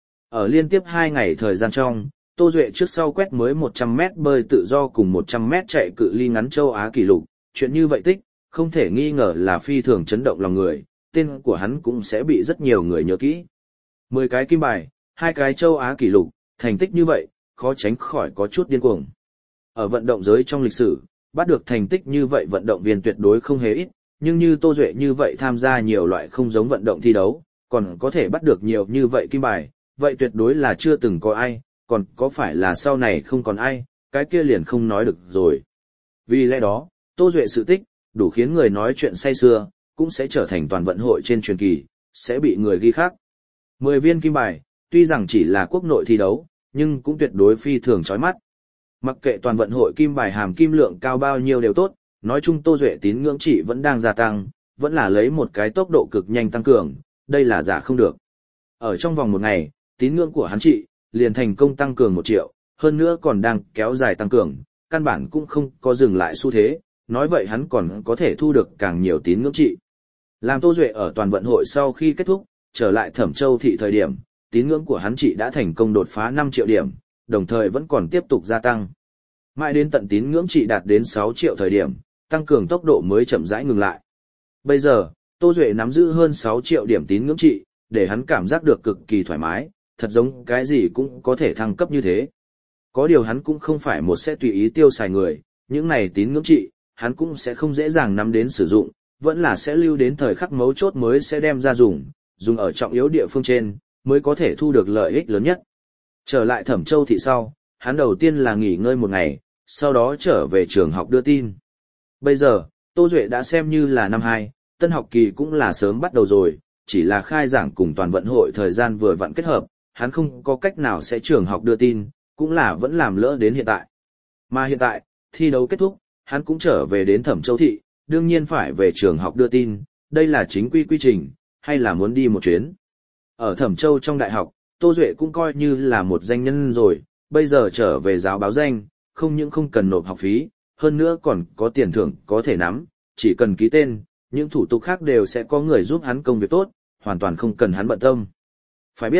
Ở liên tiếp 2 ngày thời gian trong, Tô Duệ trước sau quét mới 100m bơi tự do cùng 100m chạy cự ly ngắn châu Á kỷ lục, chuyện như vậy tích, không thể nghi ngờ là phi thường chấn động lòng người, tên của hắn cũng sẽ bị rất nhiều người nhớ kỹ. 10 cái kim bài, 2 cái châu Á kỷ lục, thành tích như vậy, khó tránh khỏi có chút điên cuồng. Ở vận động giới trong lịch sử, bắt được thành tích như vậy vận động viên tuyệt đối không hề ít, nhưng như Tô Duệ như vậy tham gia nhiều loại không giống vận động thi đấu, còn có thể bắt được nhiều như vậy kim bài, vậy tuyệt đối là chưa từng có ai, còn có phải là sau này không còn ai, cái kia liền không nói được rồi. Vì lẽ đó, Tô Duệ sự tích, đủ khiến người nói chuyện say xưa, cũng sẽ trở thành toàn vận hội trên truyền kỳ, sẽ bị người ghi khắc. 10 viên kim bài, tuy rằng chỉ là quốc nội thi đấu, nhưng cũng tuyệt đối phi thường chói mắt. Mặc kệ toàn vận hội kim bài hàm kim lượng cao bao nhiêu đều tốt, nói chung Tô Duệ tín ngưỡng trị vẫn đang gia tăng, vẫn là lấy một cái tốc độ cực nhanh tăng cường, đây là giả không được. Ở trong vòng một ngày, tín ngưỡng của hắn trị, liền thành công tăng cường 1 triệu, hơn nữa còn đang kéo dài tăng cường, căn bản cũng không có dừng lại xu thế, nói vậy hắn còn có thể thu được càng nhiều tín ngưỡng trị. Làm Tô Duệ ở toàn vận hội sau khi kết thúc, trở lại Thẩm Châu thị thời điểm, tín ngưỡng của hắn trị đã thành công đột phá 5 triệu điểm, đồng thời vẫn còn tiếp tục gia tăng. Mãi đến tận tín ngưỡng trị đạt đến 6 triệu thời điểm, tăng cường tốc độ mới chậm rãi ngừng lại. Bây giờ, Tô Duệ nắm giữ hơn 6 triệu điểm tín ngưỡng trị, để hắn cảm giác được cực kỳ thoải mái, thật giống cái gì cũng có thể thăng cấp như thế. Có điều hắn cũng không phải một sẽ tùy ý tiêu xài người, những này tín ngưỡng trị, hắn cũng sẽ không dễ dàng nắm đến sử dụng, vẫn là sẽ lưu đến thời khắc mấu chốt mới sẽ đem ra dùng ở trọng yếu địa phương trên, mới có thể thu được lợi ích lớn nhất. Trở lại Thẩm Châu thị sau, hắn đầu tiên là nghỉ ngơi một ngày, sau đó trở về trường học đưa tin. Bây giờ, Tô Duệ đã xem như là năm 2, tân học kỳ cũng là sớm bắt đầu rồi, chỉ là khai giảng cùng toàn vận hội thời gian vừa vặn kết hợp, hắn không có cách nào sẽ trường học đưa tin, cũng là vẫn làm lỡ đến hiện tại. Mà hiện tại, thi đấu kết thúc, hắn cũng trở về đến Thẩm Châu thị, đương nhiên phải về trường học đưa tin, đây là chính quy trình, hay là muốn đi một chuyến. Ở Thẩm Châu trong đại học, Tô Duệ cũng coi như là một danh nhân rồi, bây giờ trở về giáo báo danh, không những không cần nộp học phí, hơn nữa còn có tiền thưởng có thể nắm, chỉ cần ký tên, những thủ tục khác đều sẽ có người giúp hắn công việc tốt, hoàn toàn không cần hắn bận tâm. Phải biết,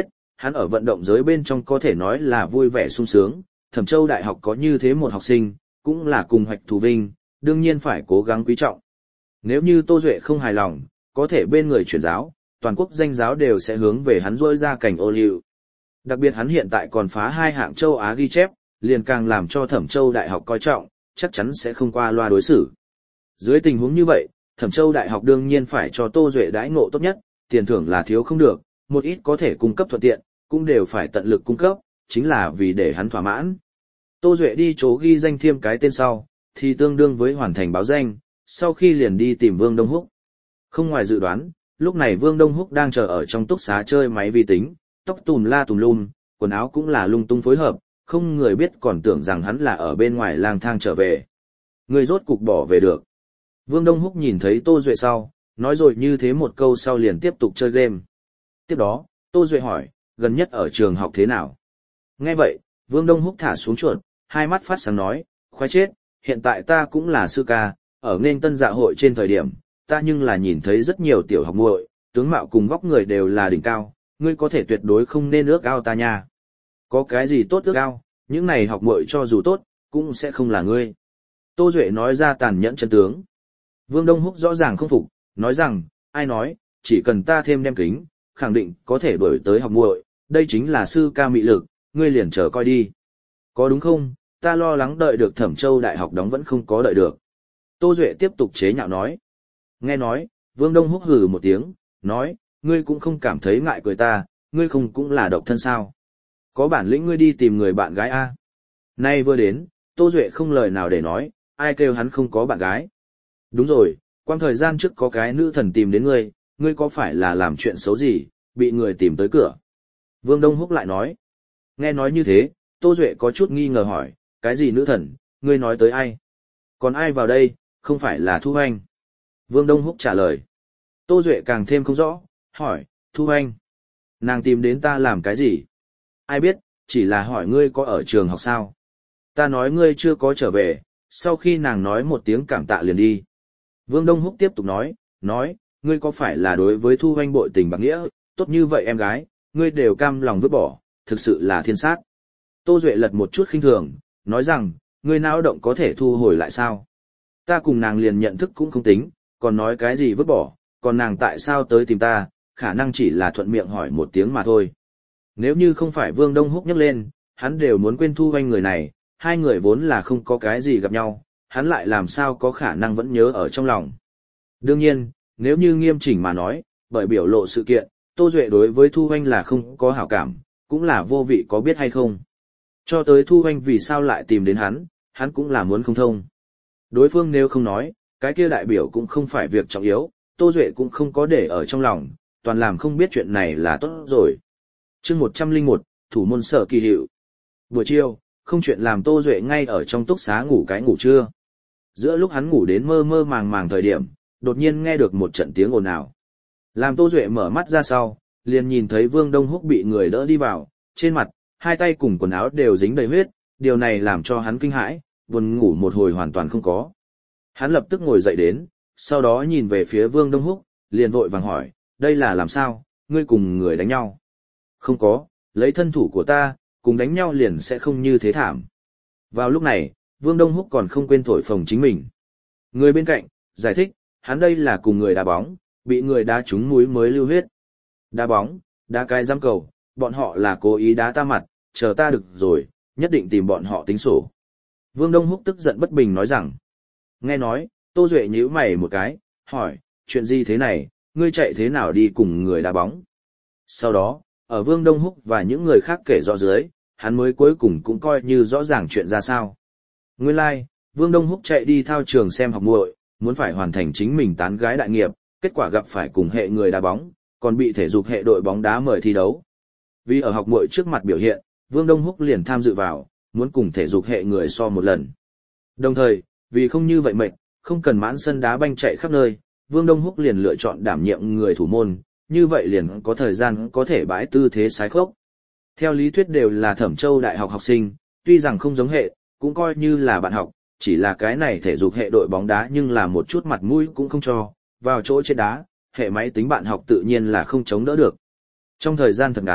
hắn ở vận động giới bên trong có thể nói là vui vẻ sung sướng, Thẩm Châu Đại học có như thế một học sinh, cũng là cùng hoạch thù vinh, đương nhiên phải cố gắng quý trọng. Nếu như Tô Duệ không hài lòng, có thể bên người chuyển giáo, toàn quốc danh giáo đều sẽ hướng về hắn rỗi ra cảnh ô liu. Đặc biệt hắn hiện tại còn phá 2 hạng châu Á ghi chép, liền càng làm cho Thẩm Châu Đại học coi trọng, chắc chắn sẽ không qua loa đối xử. Dưới tình huống như vậy, Thẩm Châu Đại học đương nhiên phải cho Tô Duệ đãi ngộ tốt nhất, tiền thưởng là thiếu không được, một ít có thể cung cấp thuận tiện, cũng đều phải tận lực cung cấp, chính là vì để hắn thỏa mãn. Tô Duệ đi chỗ ghi danh thêm cái tên sau, thì tương đương với hoàn thành báo danh, sau khi liền đi tìm Vương Đông Húc. Không ngoài dự đoán, lúc này Vương Đông Húc đang chờ ở trong túc xá chơi máy vi tính, tóc tùm la tùm lum, quần áo cũng là lung tung phối hợp, không người biết còn tưởng rằng hắn là ở bên ngoài lang thang trở về. Người rốt cục bỏ về được. Vương Đông Húc nhìn thấy Tô Duệ sau, nói rồi như thế một câu sau liền tiếp tục chơi game. Tiếp đó, Tô Duệ hỏi, gần nhất ở trường học thế nào? Nghe vậy, Vương Đông Húc thả xuống chuột, hai mắt phát sáng nói, khoái chết, hiện tại ta cũng là sư ca, ở nên tân dạ hội trên thời điểm, ta nhưng là nhìn thấy rất nhiều tiểu học muội, tướng mạo cùng vóc người đều là đỉnh cao, ngươi có thể tuyệt đối không nên ước ao ta nha. Có cái gì tốt ước ao, những này học muội cho dù tốt, cũng sẽ không là ngươi. Tô Duệ nói ra tàn nhẫn chân tướng. Vương Đông Húc rõ ràng không phục, nói rằng, ai nói, chỉ cần ta thêm đem kính, khẳng định có thể đuổi tới học muội, đây chính là sư ca mị lực, ngươi liền chờ coi đi. Có đúng không, ta lo lắng đợi được Thẩm Châu Đại học đóng vẫn không có đợi được. Tô Duệ tiếp tục chế nhạo nói. Nghe nói, Vương Đông Húc hừ một tiếng, nói, ngươi cũng không cảm thấy ngại cười ta, ngươi không cũng là độc thân sao. Có bản lĩnh ngươi đi tìm người bạn gái a. Nay vừa đến, Tô Duệ không lời nào để nói, ai kêu hắn không có bạn gái. Đúng rồi, quang thời gian trước có cái nữ thần tìm đến ngươi, ngươi có phải là làm chuyện xấu gì, bị người tìm tới cửa. Vương Đông Húc lại nói. Nghe nói như thế, Tô Duệ có chút nghi ngờ hỏi, cái gì nữ thần, ngươi nói tới ai? Còn ai vào đây, không phải là Thu Hoanh? Vương Đông Húc trả lời. Tô Duệ càng thêm không rõ, hỏi, Thu Hoanh, nàng tìm đến ta làm cái gì? Ai biết, chỉ là hỏi ngươi có ở trường học sao? Ta nói ngươi chưa có trở về, sau khi nàng nói một tiếng cảm tạ liền đi. Vương Đông Húc tiếp tục nói, ngươi có phải là đối với Thu Hoanh bội tình bạc nghĩa, tốt như vậy em gái, ngươi đều cam lòng vứt bỏ, thực sự là thiên sát. Tô Duệ lật một chút khinh thường, nói rằng, ngươi não động có thể thu hồi lại sao? Ta cùng nàng liền nhận thức cũng không tính, còn nói cái gì vứt bỏ, còn nàng tại sao tới tìm ta, khả năng chỉ là thuận miệng hỏi một tiếng mà thôi. Nếu như không phải Vương Đông Húc nhắc lên, hắn đều muốn quên Thu Hoanh người này, hai người vốn là không có cái gì gặp nhau, hắn lại làm sao có khả năng vẫn nhớ ở trong lòng. Đương nhiên, nếu như nghiêm chỉnh mà nói, bởi biểu lộ sự kiện, Tô Duệ đối với Thu Hoanh là không có hảo cảm, cũng là vô vị có biết hay không. Cho tới Thu Hoanh vì sao lại tìm đến hắn cũng là muốn không thông. Đối phương nếu không nói, cái kia đại biểu cũng không phải việc trọng yếu, Tô Duệ cũng không có để ở trong lòng, toàn làm không biết chuyện này là tốt rồi. chương 101, thủ môn Sở Kỳ Hiệu. Buổi chiều, không chuyện làm Tô Duệ ngay ở trong túc xá ngủ cái ngủ trưa. Giữa lúc hắn ngủ đến mơ mơ màng màng thời điểm, đột nhiên nghe được một trận tiếng ồn ào. Làm Tô Duệ mở mắt ra sau, liền nhìn thấy Vương Đông Húc bị người đỡ đi vào, trên mặt, hai tay cùng quần áo đều dính đầy huyết, điều này làm cho hắn kinh hãi, buồn ngủ một hồi hoàn toàn không có. Hắn lập tức ngồi dậy đến, sau đó nhìn về phía Vương Đông Húc, liền vội vàng hỏi, đây là làm sao, ngươi cùng người đánh nhau? Không có, lấy thân thủ của ta, cùng đánh nhau liền sẽ không như thế thảm. Vào lúc này, Vương Đông Húc còn không quên thổi phồng chính mình. Người bên cạnh, giải thích, hắn đây là cùng người đá bóng, bị người đá trúng mũi mới lưu huyết. Đá bóng, đá cái giam cầu, bọn họ là cố ý đá ta mặt, chờ ta được rồi, nhất định tìm bọn họ tính sổ. Vương Đông Húc tức giận bất bình nói rằng. Nghe nói, Tô Duệ nhíu mày một cái, hỏi, chuyện gì thế này, ngươi chạy thế nào đi cùng người đá bóng? Sau đó, ở Vương Đông Húc và những người khác kể rõ dưới, hắn mới cuối cùng cũng coi như rõ ràng chuyện ra sao. Nguyên lai, Vương Đông Húc chạy đi thao trường xem học muội, muốn phải hoàn thành chính mình tán gái đại nghiệp, kết quả gặp phải cùng hệ người đá bóng, còn bị thể dục hệ đội bóng đá mời thi đấu. Vì ở học muội trước mặt biểu hiện, Vương Đông Húc liền tham dự vào, muốn cùng thể dục hệ người so một lần. Đồng thời, vì không như vậy mệt, không cần mãn sân đá banh chạy khắp nơi, Vương Đông Húc liền lựa chọn đảm nhiệm người thủ môn, như vậy liền có thời gian có thể bãi tư thế sái khốc. Theo lý thuyết đều là Thẩm Châu Đại học học sinh, tuy rằng không giống hệ, cũng coi như là bạn học, chỉ là cái này thể dục hệ đội bóng đá nhưng là một chút mặt mũi cũng không cho, vào chỗ trên đá, hệ máy tính bạn học tự nhiên là không chống đỡ được. Trong thời gian thật ngắn,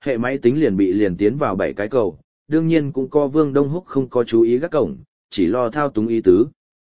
Hệ máy tính liền tiến vào 7 cái cầu, đương nhiên cũng có Vương Đông Húc không có chú ý các cổng, chỉ lo thao túng ý tứ.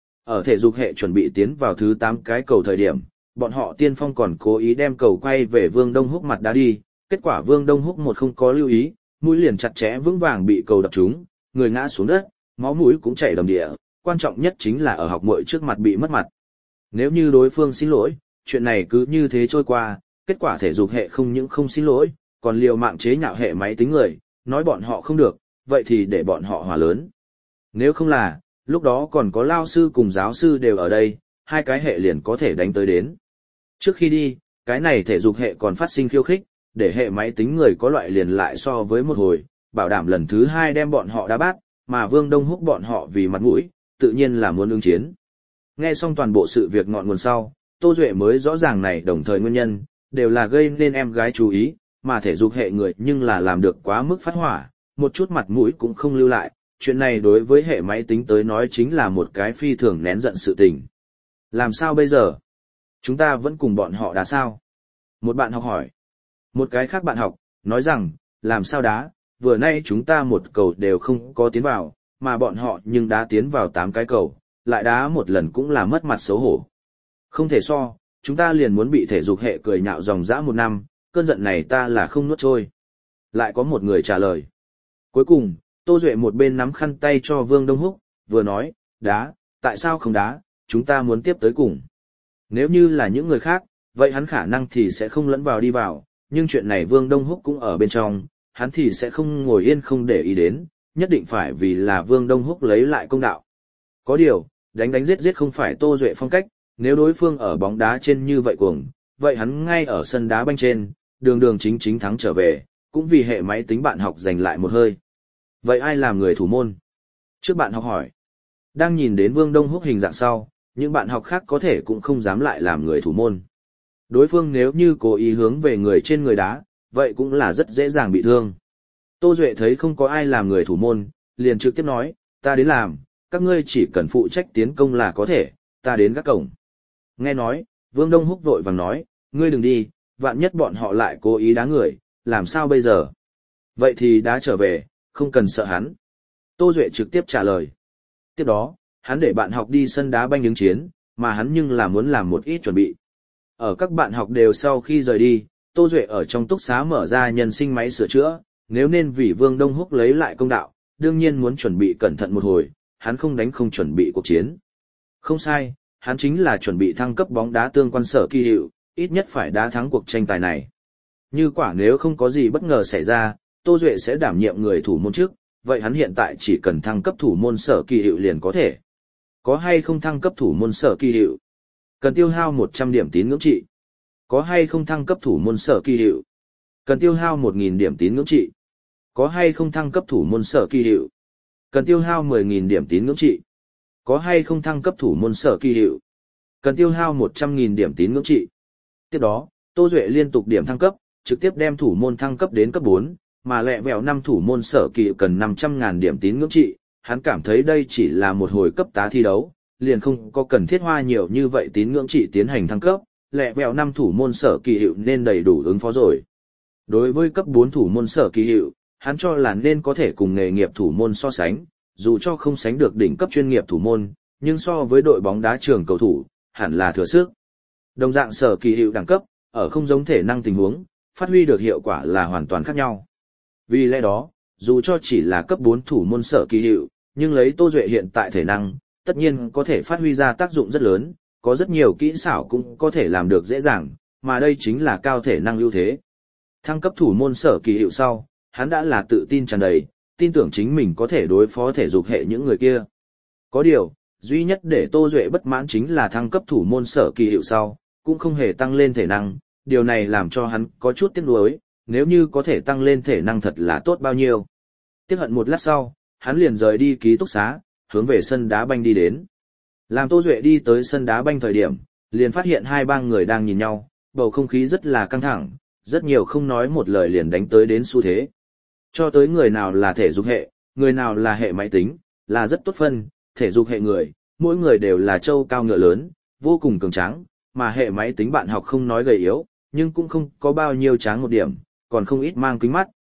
Ở thể dục hệ chuẩn bị tiến vào thứ 8 cái cầu thời điểm, bọn họ tiên phong còn cố ý đem cầu quay về Vương Đông Húc mặt đá đi, kết quả Vương Đông Húc một không có lưu ý, mũi liền chặt chẽ vững vàng bị cầu đập trúng, người ngã xuống đất, máu mũi cũng chảy đầm địa, quan trọng nhất chính là ở học muội trước mặt bị mất mặt. Nếu như đối phương xin lỗi, chuyện này cứ như thế trôi qua, kết quả thể dục hệ không những không xin lỗi, còn liều mạng chế nhạo hệ máy tính người, nói bọn họ không được, vậy thì để bọn họ hòa lớn. Nếu không là, lúc đó còn có lao sư cùng giáo sư đều ở đây, hai cái hệ liền có thể đánh tới đến. Trước khi đi, cái này thể dục hệ còn phát sinh khiêu khích, để hệ máy tính người có loại liền lại so với một hồi, bảo đảm lần thứ 2 đem bọn họ đá bát, mà Vương Đông Húc bọn họ vì mặt mũi, tự nhiên là muốn ứng chiến. Nghe xong toàn bộ sự việc ngọn nguồn sau, Tô Duệ mới rõ ràng này đồng thời nguyên nhân, đều là gây nên em gái chú ý, mà thể dục hệ người nhưng là làm được quá mức phát hỏa, một chút mặt mũi cũng không lưu lại, chuyện này đối với hệ máy tính tới nói chính là một cái phi thường nén giận sự tình. Làm sao bây giờ? Chúng ta vẫn cùng bọn họ đá sao? Một bạn học hỏi. Một cái khác bạn học, nói rằng, làm sao đá, vừa nay chúng ta một cầu đều không có tiến vào, mà bọn họ nhưng đá tiến vào 8 cái cầu, lại đá một lần cũng là mất mặt xấu hổ. Không thể so, chúng ta liền muốn bị thể dục hệ cười nhạo dòng dã 1 năm, cơn giận này ta là không nuốt trôi. Lại có một người trả lời. Cuối cùng, Tô Duệ một bên nắm khăn tay cho Vương Đông Húc, vừa nói, đá, tại sao không đá, chúng ta muốn tiếp tới cùng. Nếu như là những người khác, vậy hắn khả năng thì sẽ không lẫn vào đi vào, nhưng chuyện này Vương Đông Húc cũng ở bên trong, hắn thì sẽ không ngồi yên không để ý đến, nhất định phải vì là Vương Đông Húc lấy lại công đạo. Có điều, đánh giết giết không phải Tô Duệ phong cách, nếu đối phương ở bóng đá trên như vậy cuồng, vậy hắn ngay ở sân đá banh trên, đường chính thắng trở về, cũng vì hệ máy tính bạn học giành lại một hơi. Vậy ai làm người thủ môn? Trước bạn học hỏi. Đang nhìn đến Vương Đông Húc hình dạng sau, những bạn học khác có thể cũng không dám lại làm người thủ môn. Đối phương nếu như cố ý hướng về người trên người đá, vậy cũng là rất dễ dàng bị thương. Tô Duệ thấy không có ai làm người thủ môn, liền trực tiếp nói, ta đến làm, các ngươi chỉ cần phụ trách tiến công là có thể, ta đến các cổng. Nghe nói, Vương Đông Húc vội vàng nói, ngươi đừng đi, vạn nhất bọn họ lại cố ý đá người, làm sao bây giờ? Vậy thì đá trở về, không cần sợ hắn. Tô Duệ trực tiếp trả lời. Tiếp đó, hắn để bạn học đi sân đá banh ứng chiến, mà hắn nhưng là muốn làm một ít chuẩn bị. Ở các bạn học đều sau khi rời đi, Tô Duệ ở trong túc xá mở ra nhân sinh máy sửa chữa, nếu nên vì Vương Đông Húc lấy lại công đạo, đương nhiên muốn chuẩn bị cẩn thận một hồi, hắn không đánh không chuẩn bị cuộc chiến. Không sai, hắn chính là chuẩn bị thăng cấp bóng đá tương quan sở kỳ hiệu, ít nhất phải đá thắng cuộc tranh tài này. Như quả nếu không có gì bất ngờ xảy ra, Tô Duệ sẽ đảm nhiệm người thủ môn trước, vậy hắn hiện tại chỉ cần thăng cấp thủ môn sở kỳ hiệu liền có thể. Có hay không thăng cấp thủ môn sở kỳ hiệu? Cần tiêu hao 100 điểm tín ngưỡng trị. Có hay không thăng cấp thủ môn sở kỳ hiệu? Cần tiêu hao 1.000 điểm tín ngưỡng trị. Có hay không thăng cấp thủ môn sở kỳ hiệu? Cần tiêu hao 10.000 điểm tín ngưỡng trị. Có hay không thăng cấp thủ môn sở kỳ hiệu? Cần tiêu hao 100.000 điểm tín ngưỡng trị. Tiếp đó, Tô Duệ liên tục điểm thăng cấp, trực tiếp đem thủ môn thăng cấp đến cấp 4, mà lẹ vẹo 5 thủ môn sở kỳ cần 500.000 điểm tín ngưỡng trị. Hắn cảm thấy đây chỉ là một hồi cấp tá thi đấu, liền không có cần thiết hoa nhiều như vậy tín ngưỡng trị tiến hành thăng cấp, lẹ vẹo 5 thủ môn sở kỳ hiệu nên đầy đủ ứng phó rồi. Đối với cấp 4 thủ môn sở kỳ hiệu, hắn cho là nên có thể cùng nghề nghiệp thủ môn so sánh, dù cho không sánh được đỉnh cấp chuyên nghiệp thủ môn, nhưng so với đội bóng đá trường cầu thủ, hẳn là thừa sức. Đồng dạng sở kỳ hiệu đẳng cấp, ở không giống thể năng tình huống, phát huy được hiệu quả là hoàn toàn khác nhau. Vì lẽ đó, dù cho chỉ là cấp 4 thủ môn sở kỳ hiệu, nhưng lấy Tô Duệ hiện tại thể năng, tất nhiên có thể phát huy ra tác dụng rất lớn, có rất nhiều kỹ xảo cũng có thể làm được dễ dàng, mà đây chính là cao thể năng ưu thế. Thăng cấp thủ môn sở kỳ hiệu sau, hắn đã là tự tin tràn đầy, tin tưởng chính mình có thể đối phó thể dục hệ những người kia. Có điều, duy nhất để Tô Duệ bất mãn chính là thăng cấp thủ môn sở kỳ hiệu sau, cũng không hề tăng lên thể năng, điều này làm cho hắn có chút tiếc nuối, nếu như có thể tăng lên thể năng thật là tốt bao nhiêu. Tiếc hận một lát sau, hắn liền rời đi ký túc xá, hướng về sân đá banh đi đến. Làm Tô Duệ đi tới sân đá banh thời điểm, liền phát hiện hai bang người đang nhìn nhau, bầu không khí rất là căng thẳng, rất nhiều không nói một lời liền đánh tới đến xu thế. Cho tới người nào là thể dục hệ, người nào là hệ máy tính, là rất tốt phân, thể dục hệ người, mỗi người đều là trâu cao ngựa lớn, vô cùng cường tráng, mà hệ máy tính bạn học không nói gầy yếu, nhưng cũng không có bao nhiêu tráng một điểm, còn không ít mang kính mắt,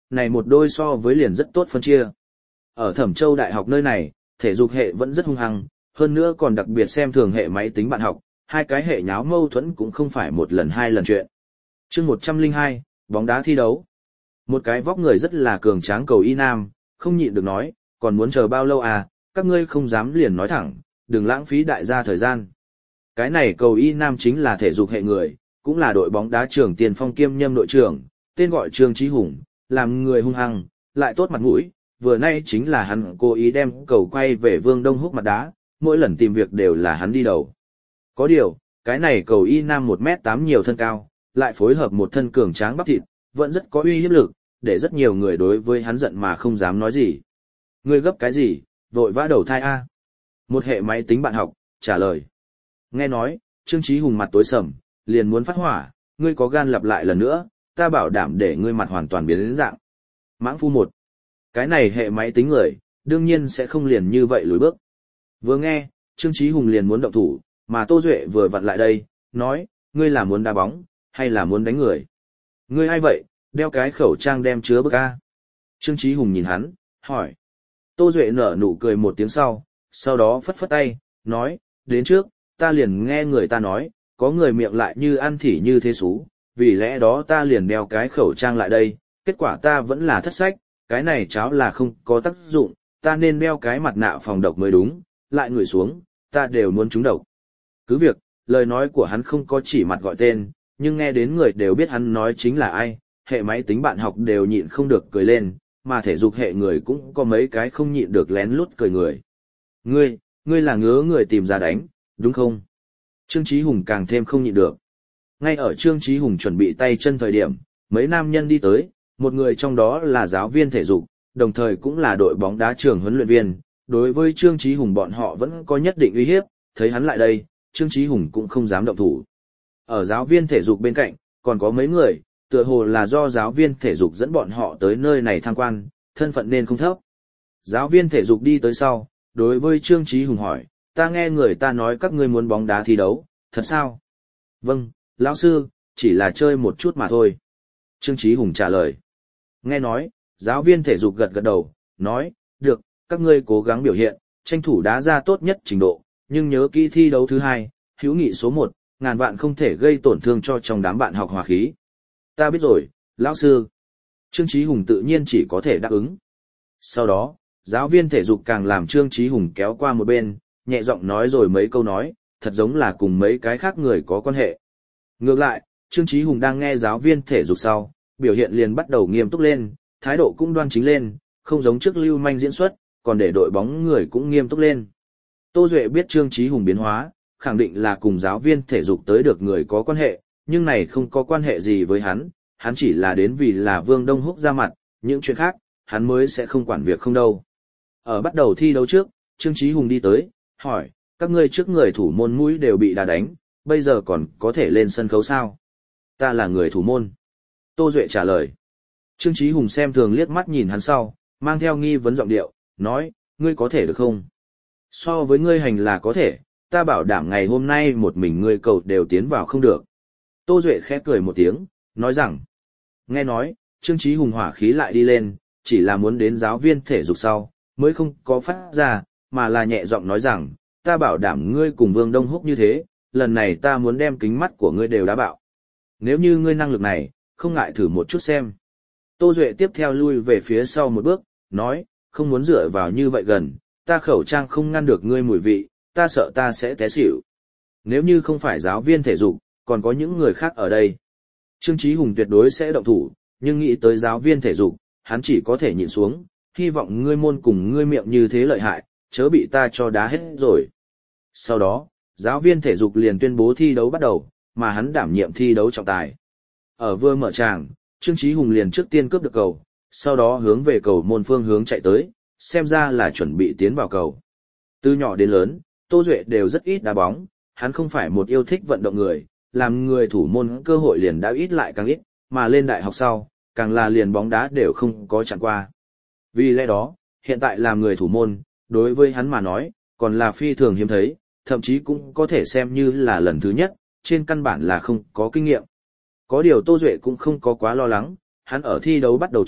này một đôi so với liền rất tốt phân chia. Ở Thẩm Châu Đại học nơi này, thể dục hệ vẫn rất hung hăng, hơn nữa còn đặc biệt xem thường hệ máy tính bạn học, hai cái hệ nháo mâu thuẫn cũng không phải một lần hai lần chuyện. Chương 102, bóng đá thi đấu. Một cái vóc người rất là cường tráng cầu y nam, không nhịn được nói, còn muốn chờ bao lâu à, các ngươi không dám liền nói thẳng, đừng lãng phí đại gia thời gian. Cái này cầu y nam chính là thể dục hệ người, cũng là đội bóng đá trưởng tiền phong kiêm nhâm đội trưởng, tên gọi Trương Chí Hùng, làm người hung hăng, lại tốt mặt mũi, vừa nay chính là hắn cố ý đem cầu quay về Vương Đông Húc mặt đá, mỗi lần tìm việc đều là hắn đi đầu. Có điều, cái này cầu y nam 1m8 nhiều thân cao, lại phối hợp một thân cường tráng bắp thịt, vẫn rất có uy hiếp lực, để rất nhiều người đối với hắn giận mà không dám nói gì. Ngươi gấp cái gì, vội vã đầu thai a? Một hệ máy tính bạn học, trả lời. Nghe nói, Trương Chí Hùng mặt tối sầm, liền muốn phát hỏa, ngươi có gan lặp lại lần nữa, ta bảo đảm để ngươi mặt hoàn toàn biến đến dạng. Mãng phu một. Cái này hệ máy tính người, đương nhiên sẽ không liền như vậy lùi bước. Vừa nghe, Trương Chí Hùng liền muốn động thủ, mà Tô Duệ vừa vặn lại đây, nói, ngươi là muốn đá bóng, hay là muốn đánh người? Ngươi ai vậy, đeo cái khẩu trang đem chứa bức a? Trương Chí Hùng nhìn hắn, hỏi. Tô Duệ nở nụ cười một tiếng sau đó phất phất tay, nói, đến trước, ta liền nghe người ta nói, có người miệng lại như ăn thỉ như thế xú, vì lẽ đó ta liền đeo cái khẩu trang lại đây, kết quả ta vẫn là thất sách, cái này cháo là không có tác dụng, ta nên đeo cái mặt nạ phòng độc mới đúng, lại ngửi xuống, ta đều muốn trúng độc. Cứ việc, lời nói của hắn không có chỉ mặt gọi tên, nhưng nghe đến người đều biết hắn nói chính là ai, hệ máy tính bạn học đều nhịn không được cười lên, mà thể dục hệ người cũng có mấy cái không nhịn được lén lút cười người. Ngươi là ngứa người tìm ra đánh, đúng không? Trương Chí Hùng càng thêm không nhịn được. Ngay ở Trương Chí Hùng chuẩn bị tay chân thời điểm, mấy nam nhân đi tới, một người trong đó là giáo viên thể dục, đồng thời cũng là đội bóng đá trường huấn luyện viên. Đối với Trương Chí Hùng bọn họ vẫn có nhất định uy hiếp, thấy hắn lại đây, Trương Chí Hùng cũng không dám động thủ. Ở giáo viên thể dục bên cạnh, còn có mấy người, tựa hồ là do giáo viên thể dục dẫn bọn họ tới nơi này tham quan, thân phận nên không thấp. Giáo viên thể dục đi tới sau, đối với Trương Chí Hùng hỏi, ta nghe người ta nói các ngươi muốn bóng đá thi đấu, thật sao? Vâng, lão sư, chỉ là chơi một chút mà thôi. Trương Chí Hùng trả lời. Nghe nói, giáo viên thể dục gật gật đầu, nói, được, các ngươi cố gắng biểu hiện, tranh thủ đá ra tốt nhất trình độ, nhưng nhớ kỹ thi đấu thứ 2, hữu nghị số 1, ngàn vạn không thể gây tổn thương cho trong đám bạn học hòa khí. Ta biết rồi, lão sư. Trương Chí Hùng tự nhiên chỉ có thể đáp ứng. Sau đó, giáo viên thể dục càng làm Trương Chí Hùng kéo qua một bên, nhẹ giọng nói rồi mấy câu nói, thật giống là cùng mấy cái khác người có quan hệ. Ngược lại, Trương Chí Hùng đang nghe giáo viên thể dục sau, biểu hiện liền bắt đầu nghiêm túc lên, thái độ cũng đoan chính lên, không giống trước lưu manh diễn xuất, còn để đội bóng người cũng nghiêm túc lên. Tô Duệ biết Trương Chí Hùng biến hóa, khẳng định là cùng giáo viên thể dục tới được người có quan hệ, nhưng này không có quan hệ gì với hắn chỉ là đến vì là Vương Đông Húc ra mặt, những chuyện khác, hắn mới sẽ không quản việc không đâu. Ở bắt đầu thi đấu trước, Trương Chí Hùng đi tới, hỏi, các ngươi trước người thủ môn mũi đều bị đá đánh, bây giờ còn có thể lên sân khấu sao? Ta là người thủ môn. Tô Duệ trả lời. Trương Chí Hùng xem thường liếc mắt nhìn hắn sau, mang theo nghi vấn giọng điệu, nói, ngươi có thể được không? So với ngươi hành là có thể, ta bảo đảm ngày hôm nay một mình ngươi cầu đều tiến vào không được. Tô Duệ khẽ cười một tiếng, nói rằng, nghe nói, Trương Chí Hùng hỏa khí lại đi lên, chỉ là muốn đến giáo viên thể dục sau, mới không có phát ra, mà là nhẹ giọng nói rằng, ta bảo đảm ngươi cùng Vương Đông Húc như thế, lần này ta muốn đem kính mắt của ngươi đều đá bạo. Nếu như ngươi năng lực này, không ngại thử một chút xem. Tô Duệ tiếp theo lui về phía sau một bước, nói, không muốn dựa vào như vậy gần, ta khẩu trang không ngăn được ngươi mùi vị, ta sợ ta sẽ té xỉu. Nếu như không phải giáo viên thể dục, còn có những người khác ở đây. Trương Chí Hùng tuyệt đối sẽ động thủ, nhưng nghĩ tới giáo viên thể dục, hắn chỉ có thể nhịn xuống, hy vọng ngươi môn cùng ngươi miệng như thế lợi hại, chớ bị ta cho đá hết rồi. Sau đó, giáo viên thể dục liền tuyên bố thi đấu bắt đầu, mà hắn đảm nhiệm thi đấu trọng tài. Ở vừa mở tràng, Trương Chí Hùng liền trước tiên cướp được cầu, sau đó hướng về cầu môn phương hướng chạy tới, xem ra là chuẩn bị tiến vào cầu. Từ nhỏ đến lớn, Tô Duệ đều rất ít đá bóng, hắn không phải một yêu thích vận động người, làm người thủ môn cơ hội liền đã ít lại càng ít, mà lên đại học sau, càng là liền bóng đá đều không có chạm qua. Vì lẽ đó, hiện tại làm người thủ môn, đối với hắn mà nói, còn là phi thường hiếm thấy, thậm chí cũng có thể xem như là lần thứ nhất, trên căn bản là không có kinh nghiệm. Có điều Tô Duệ cũng không có quá lo lắng, hắn ở thi đấu bắt đầu trước,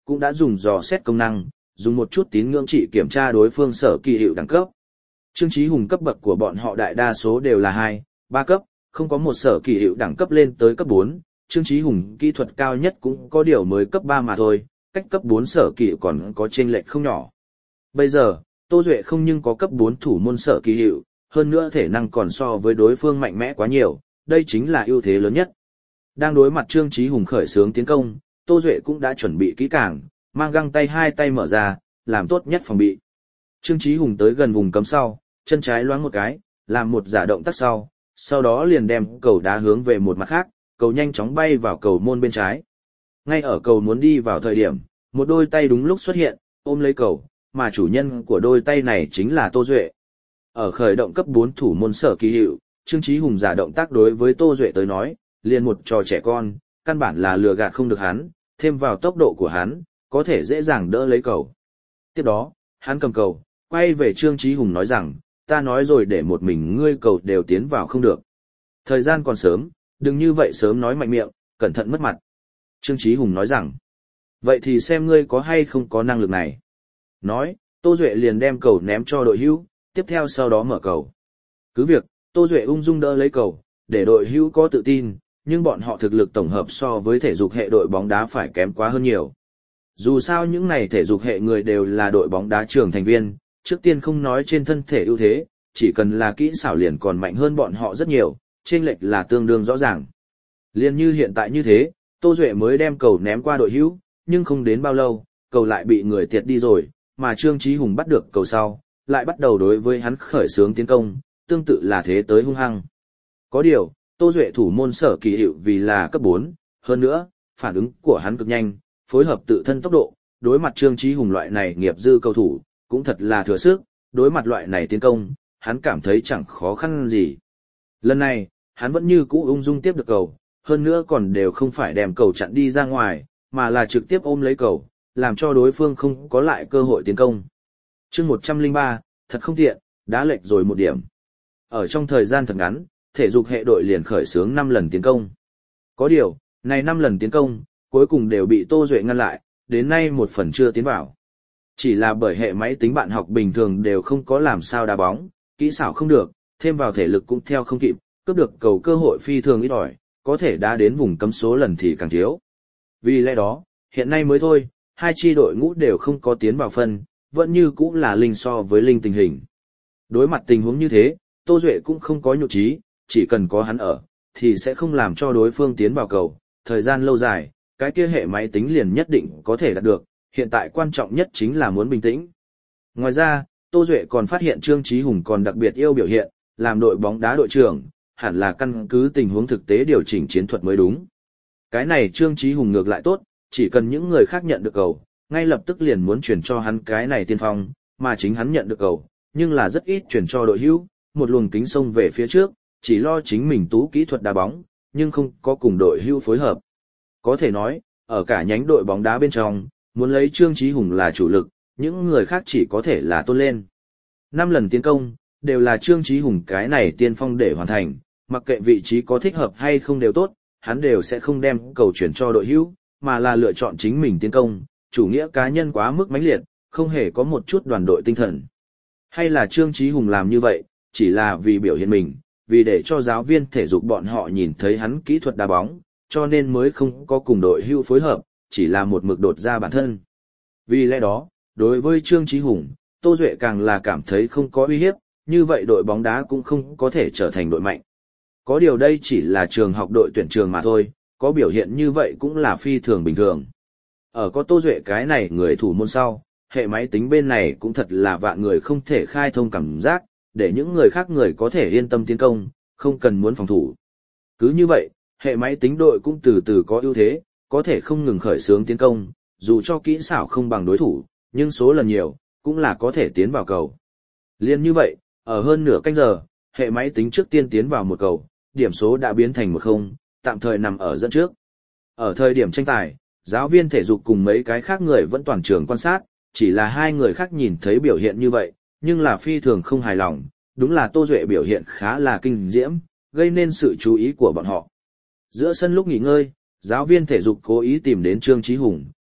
cũng đã dùng dò xét công năng, dùng một chút tín ngưỡng trị kiểm tra đối phương sở kỳ hiệu đẳng cấp. Trương Chí Hùng cấp bậc của bọn họ đại đa số đều là 2, 3 cấp, không có một sở kỳ hiệu đẳng cấp lên tới cấp 4, Trương Chí Hùng kỹ thuật cao nhất cũng có điều mới cấp 3 mà thôi, cách cấp 4 sở kỳ hiệu còn có chênh lệch không nhỏ. Bây giờ, Tô Duệ không nhưng có cấp 4 thủ môn sở kỳ hiệu, hơn nữa thể năng còn so với đối phương mạnh mẽ quá nhiều, đây chính là ưu thế lớn nhất. Đang đối mặt Trương Chí Hùng khởi xướng tiến công, Tô Duệ cũng đã chuẩn bị kỹ càng, mang găng tay hai tay mở ra, làm tốt nhất phòng bị. Trương Chí Hùng tới gần vùng cấm sau, chân trái loáng một cái, làm một giả động tác sau đó liền đem cầu đá hướng về một mặt khác, cầu nhanh chóng bay vào cầu môn bên trái. Ngay ở cầu muốn đi vào thời điểm, một đôi tay đúng lúc xuất hiện, ôm lấy cầu, mà chủ nhân của đôi tay này chính là Tô Duệ. Ở khởi động cấp 4 thủ môn sở kỳ hiệu, Trương Chí Hùng giả động tác đối với Tô Duệ tới nói, liền một trò trẻ con, căn bản là lừa gạt không được hắn, thêm vào tốc độ của hắn, có thể dễ dàng đỡ lấy cầu. Tiếp đó, hắn cầm cầu, quay về Trương Chí Hùng nói rằng, ta nói rồi để một mình ngươi cầu đều tiến vào không được. Thời gian còn sớm, đừng như vậy sớm nói mạnh miệng, cẩn thận mất mặt. Trương Chí Hùng nói rằng, vậy thì xem ngươi có hay không có năng lực này. Nói, Tô Duệ liền đem cầu ném cho đội hữu, tiếp theo sau đó mở cầu. Cứ việc, Tô Duệ ung dung đỡ lấy cầu, để đội hữu có tự tin, nhưng bọn họ thực lực tổng hợp so với thể dục hệ đội bóng đá phải kém quá hơn nhiều. Dù sao những này thể dục hệ người đều là đội bóng đá trưởng thành viên, trước tiên không nói trên thân thể ưu thế, chỉ cần là kỹ xảo liền còn mạnh hơn bọn họ rất nhiều, chênh lệch là tương đương rõ ràng. Liên như hiện tại như thế, Tô Duệ mới đem cầu ném qua đội hữu, nhưng không đến bao lâu, cầu lại bị người tiệt đi rồi, mà Trương Chí Hùng bắt được cầu sau, lại bắt đầu đối với hắn khởi xướng tiến công, tương tự là thế tới hung hăng. Có điều, Tô Duệ thủ môn sở kỳ hiệu vì là cấp 4, hơn nữa, phản ứng của hắn cực nhanh, phối hợp tự thân tốc độ, đối mặt Trương Chí Hùng loại này nghiệp dư cầu thủ, cũng thật là thừa sức, đối mặt loại này tiến công, hắn cảm thấy chẳng khó khăn gì. Lần này, hắn vẫn như cũ ung dung tiếp được cầu, hơn nữa còn đều không phải đem cầu chặn đi ra ngoài, mà là trực tiếp ôm lấy cầu, làm cho đối phương không có lại cơ hội tiến công. Chương 103, thật không tiện, đá lệch rồi một điểm. Ở trong thời gian thật ngắn, thể dục hệ đội liền khởi xướng 5 lần tiến công. Có điều, này 5 lần tiến công, cuối cùng đều bị Tô Duệ ngăn lại, đến nay một phần chưa tiến vào. Chỉ là bởi hệ máy tính bạn học bình thường đều không có làm sao đá bóng, kỹ xảo không được, thêm vào thể lực cũng theo không kịp, cướp được cầu cơ hội phi thường ít ỏi, có thể đá đến vùng cấm số lần thì càng thiếu. Vì lẽ đó, hiện nay mới thôi, hai chi đội ngũ đều không có tiến vào phân, vẫn như cũ là linh so với linh tình hình. Đối mặt tình huống như thế, Tô Duệ cũng không có nhục trí, chỉ cần có hắn ở, thì sẽ không làm cho đối phương tiến vào cầu, thời gian lâu dài, cái kia hệ máy tính liền nhất định có thể đạt được, hiện tại quan trọng nhất chính là muốn bình tĩnh. Ngoài ra, Tô Duệ còn phát hiện Trương Chí Hùng còn đặc biệt yêu biểu hiện, làm đội bóng đá đội trưởng, hẳn là căn cứ tình huống thực tế điều chỉnh chiến thuật mới đúng. Cái này Trương Chí Hùng ngược lại tốt, chỉ cần những người khác nhận được cầu, ngay lập tức liền muốn chuyển cho hắn cái này tiên phong, mà chính hắn nhận được cầu, nhưng là rất ít chuyển cho đội hữu, một luồng kính sông về phía trước, chỉ lo chính mình tú kỹ thuật đá bóng, nhưng không có cùng đội hữu phối hợp. Có thể nói, ở cả nhánh đội bóng đá bên trong, muốn lấy Trương Chí Hùng là chủ lực, những người khác chỉ có thể là tôn lên. 5 lần tiến công, đều là Trương Chí Hùng cái này tiên phong để hoàn thành, mặc kệ vị trí có thích hợp hay không đều tốt, hắn đều sẽ không đem cầu chuyển cho đội hữu, mà là lựa chọn chính mình tiến công, chủ nghĩa cá nhân quá mức mãnh liệt, không hề có một chút đoàn đội tinh thần. Hay là Trương Chí Hùng làm như vậy, chỉ là vì biểu hiện mình, vì để cho giáo viên thể dục bọn họ nhìn thấy hắn kỹ thuật đá bóng, cho nên mới không có cùng đội hữu phối hợp, chỉ là một mực đột ra bản thân. Vì lẽ đó, đối với Trương Chí Hùng, Tô Duệ càng là cảm thấy không có uy hiếp, như vậy đội bóng đá cũng không có thể trở thành đội mạnh. Có điều đây chỉ là trường học đội tuyển trường mà thôi, có biểu hiện như vậy cũng là phi thường bình thường. Ở có Tô Duệ cái này người thủ môn sau, hệ máy tính bên này cũng thật là vạn người không thể khai thông cảm giác, để những người khác người có thể yên tâm tiến công, không cần muốn phòng thủ. Cứ như vậy, hệ máy tính đội cũng từ từ có ưu thế, có thể không ngừng khởi xướng tiến công, dù cho kỹ xảo không bằng đối thủ, nhưng số lần nhiều, cũng là có thể tiến vào cầu. Liên như vậy, ở hơn nửa canh giờ, hệ máy tính trước tiên tiến vào một cầu, điểm số đã biến thành 1-0, tạm thời nằm ở dẫn trước. Ở thời điểm tranh tài, giáo viên thể dục cùng mấy cái khác người vẫn toàn trường quan sát, chỉ là hai người khác nhìn thấy biểu hiện như vậy, nhưng là phi thường không hài lòng, đúng là Tô Duệ biểu hiện khá là kinh diễm, gây nên sự chú ý của bọn họ. Giữa sân lúc nghỉ ngơi, giáo viên thể dục cố ý tìm đến Trương Chí Hùng,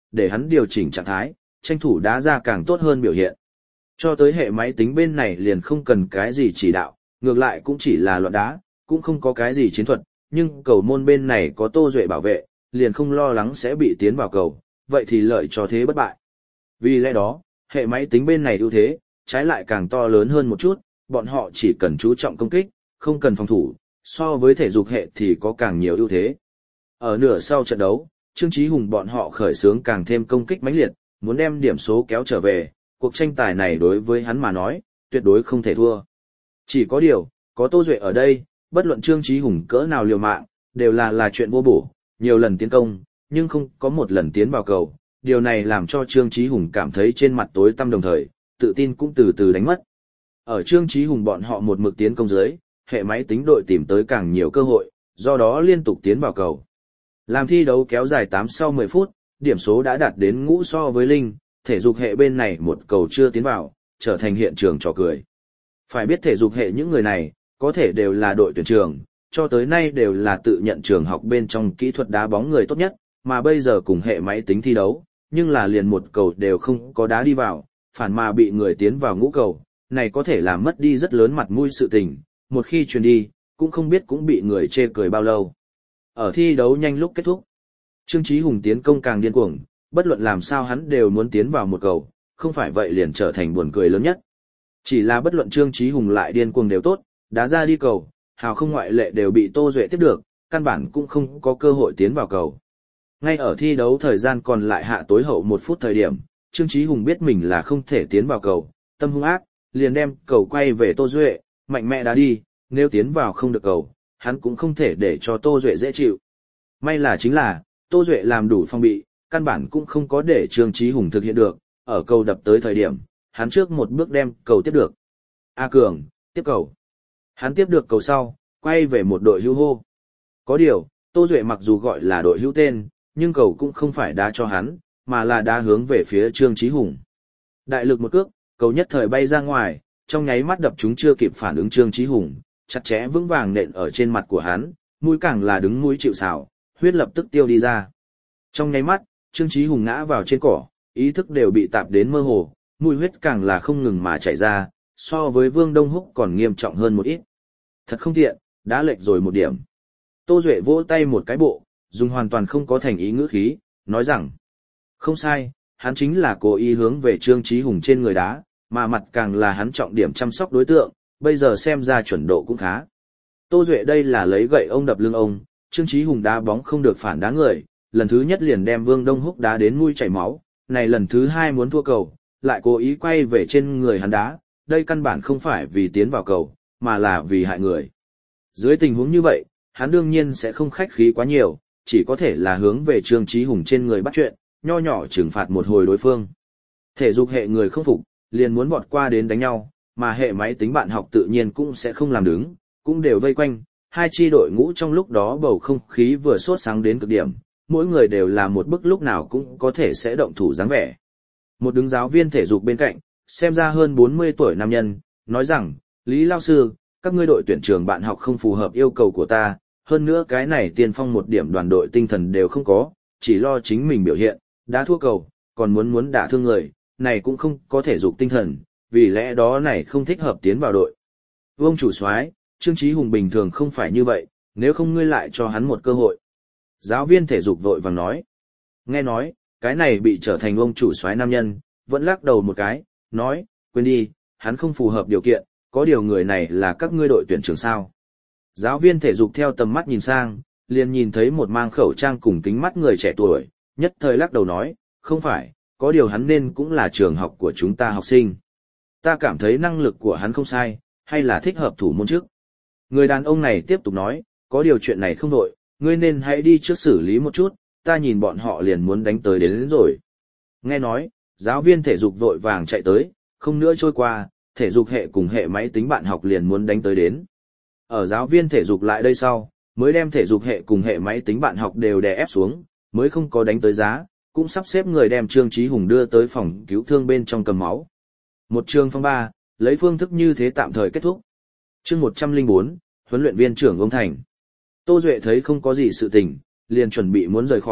để hắn điều chỉnh trạng thái, tranh thủ đá ra càng tốt hơn biểu hiện. Cho tới hệ máy tính bên này liền không cần cái gì chỉ đạo, ngược lại cũng chỉ là loạn đá, cũng không có cái gì chiến thuật, nhưng cầu môn bên này có Tô Duệ bảo vệ, liền không lo lắng sẽ bị tiến vào cầu, vậy thì lợi cho thế bất bại. Vì lẽ đó, hệ máy tính bên này ưu thế, trái lại càng to lớn hơn một chút, bọn họ chỉ cần chú trọng công kích, không cần phòng thủ, so với thể dục hệ thì có càng nhiều ưu thế. Ở nửa sau trận đấu, Trương Chí Hùng bọn họ khởi xướng càng thêm công kích mãnh liệt, muốn đem điểm số kéo trở về, cuộc tranh tài này đối với hắn mà nói, tuyệt đối không thể thua. Chỉ có điều, có Tô Duệ ở đây, bất luận Trương Chí Hùng cỡ nào liều mạng, đều là chuyện vô bổ, nhiều lần tiến công, nhưng không có một lần tiến vào cầu. Điều này làm cho Trương Chí Hùng cảm thấy trên mặt tối tăm đồng thời, tự tin cũng từ từ đánh mất. Ở Trương Chí Hùng bọn họ một mực tiến công dưới, hệ máy tính đội tìm tới càng nhiều cơ hội, do đó liên tục tiến vào cầu. Làm thi đấu kéo dài 8 sau 10 phút, điểm số đã đạt đến ngũ so với linh, thể dục hệ bên này một cầu chưa tiến vào, trở thành hiện trường trò cười. Phải biết thể dục hệ những người này, có thể đều là đội tuyển trường, cho tới nay đều là tự nhận trường học bên trong kỹ thuật đá bóng người tốt nhất, mà bây giờ cùng hệ máy tính thi đấu, nhưng là liền một cầu đều không có đá đi vào, phản mà bị người tiến vào ngũ cầu, này có thể làm mất đi rất lớn mặt mũi sự tình, một khi truyền đi, cũng không biết cũng bị người chê cười bao lâu. Ở thi đấu nhanh lúc kết thúc, Trương Chí Hùng tiến công càng điên cuồng, bất luận làm sao hắn đều muốn tiến vào một cầu, không phải vậy liền trở thành buồn cười lớn nhất. Chỉ là bất luận Trương Chí Hùng lại điên cuồng đều tốt, đá ra đi cầu, hào không ngoại lệ đều bị Tô Duệ tiếp được, căn bản cũng không có cơ hội tiến vào cầu. Ngay ở thi đấu thời gian còn lại hạ tối hậu 1 phút thời điểm, Trương Chí Hùng biết mình là không thể tiến vào cầu, tâm hung ác, liền đem cầu quay về Tô Duệ, mạnh mẽ đá đi, nếu tiến vào không được cầu, hắn cũng không thể để cho Tô Duệ dễ chịu. May là chính là, Tô Duệ làm đủ phòng bị, căn bản cũng không có để Trương Chí Hùng thực hiện được, ở cầu đập tới thời điểm, hắn trước một bước đem cầu tiếp được. A Cường, tiếp cầu. Hắn tiếp được cầu sau, quay về một đội hữu hô. Có điều, Tô Duệ mặc dù gọi là đội hữu tên, nhưng cầu cũng không phải đá cho hắn, mà là đá hướng về phía Trương Chí Hùng. Đại lực một cước, cầu nhất thời bay ra ngoài, trong nháy mắt đập chúng chưa kịp phản ứng Trương Chí Hùng, chặt chẽ vững vàng nện ở trên mặt của hắn, mũi càng là đứng mũi chịu sào, huyết lập tức tiêu đi ra. Trong nháy mắt, Trương Chí Hùng ngã vào trên cỏ, ý thức đều bị tạp đến mơ hồ, mũi huyết càng là không ngừng mà chảy ra, so với Vương Đông Húc còn nghiêm trọng hơn một ít. Thật không tiện, đã lệch rồi một điểm. Tô Duệ vỗ tay một cái bộ, dùng hoàn toàn không có thành ý ngữ khí, nói rằng, không sai, hắn chính là cố ý hướng về Trương Chí Hùng trên người đá, mà mặt càng là hắn trọng điểm chăm sóc đối tượng, bây giờ xem ra chuẩn độ cũng khá. Tô Duệ đây là lấy gậy ông đập lưng ông, Trương Chí Hùng đá bóng không được phản đá người, lần thứ nhất liền đem Vương Đông Húc đá đến mũi chảy máu, này lần thứ hai muốn thua cầu, lại cố ý quay về trên người hắn đá, đây căn bản không phải vì tiến vào cầu, mà là vì hại người. Dưới tình huống như vậy, hắn đương nhiên sẽ không khách khí quá nhiều, chỉ có thể là hướng về Trương Chí Hùng trên người bắt chuyện, nho nhỏ trừng phạt một hồi đối phương. Thể dục hệ người không phục, liền muốn vọt qua đến đánh nhau, mà hệ máy tính bạn học tự nhiên cũng sẽ không làm đứng, cũng đều vây quanh, hai chi đội ngũ trong lúc đó bầu không khí vừa sốt sáng đến cực điểm, mỗi người đều là một bức lúc nào cũng có thể sẽ động thủ dáng vẻ. Một đứng giáo viên thể dục bên cạnh, xem ra hơn 40 tuổi nam nhân, nói rằng, Lý Lao Sư, các ngươi đội tuyển trường bạn học không phù hợp yêu cầu của ta, hơn nữa cái này tiên phong một điểm đoàn đội tinh thần đều không có, chỉ lo chính mình biểu hiện, đã thua cầu, còn muốn đả thương người, này cũng không có thể dục tinh thần, vì lẽ đó này không thích hợp tiến vào đội. Vương chủ soái, Trương Chí Hùng bình thường không phải như vậy, nếu không ngươi lại cho hắn một cơ hội. Giáo viên thể dục vội vàng nói. Nghe nói, cái này bị trở thành ông chủ soái nam nhân, vẫn lắc đầu một cái, nói, quên đi, hắn không phù hợp điều kiện, có điều người này là các ngươi đội tuyển trưởng sao. Giáo viên thể dục theo tầm mắt nhìn sang, liền nhìn thấy một mang khẩu trang cùng kính mắt người trẻ tuổi, nhất thời lắc đầu nói, không phải, có điều hắn nên cũng là trường học của chúng ta học sinh. Ta cảm thấy năng lực của hắn không sai, hay là thích hợp thủ môn chức. Người đàn ông này tiếp tục nói, có điều chuyện này không đội, ngươi nên hãy đi trước xử lý một chút, ta nhìn bọn họ liền muốn đánh tới đến rồi. Nghe nói, giáo viên thể dục vội vàng chạy tới, không nữa trôi qua, thể dục hệ cùng hệ máy tính bạn học liền muốn đánh tới đến. Ở giáo viên thể dục lại đây sau, mới đem thể dục hệ cùng hệ máy tính bạn học đều đè ép xuống, mới không có đánh tới giá, cũng sắp xếp người đem Trương Chí Hùng đưa tới phòng cứu thương bên trong cầm máu. Một chương phong 3, lấy phương thức như thế tạm thời kết thúc. Chương 104, huấn luyện viên trưởng ông Thành. Tô Duệ thấy không có gì sự tình, liền chuẩn bị muốn rời khỏi,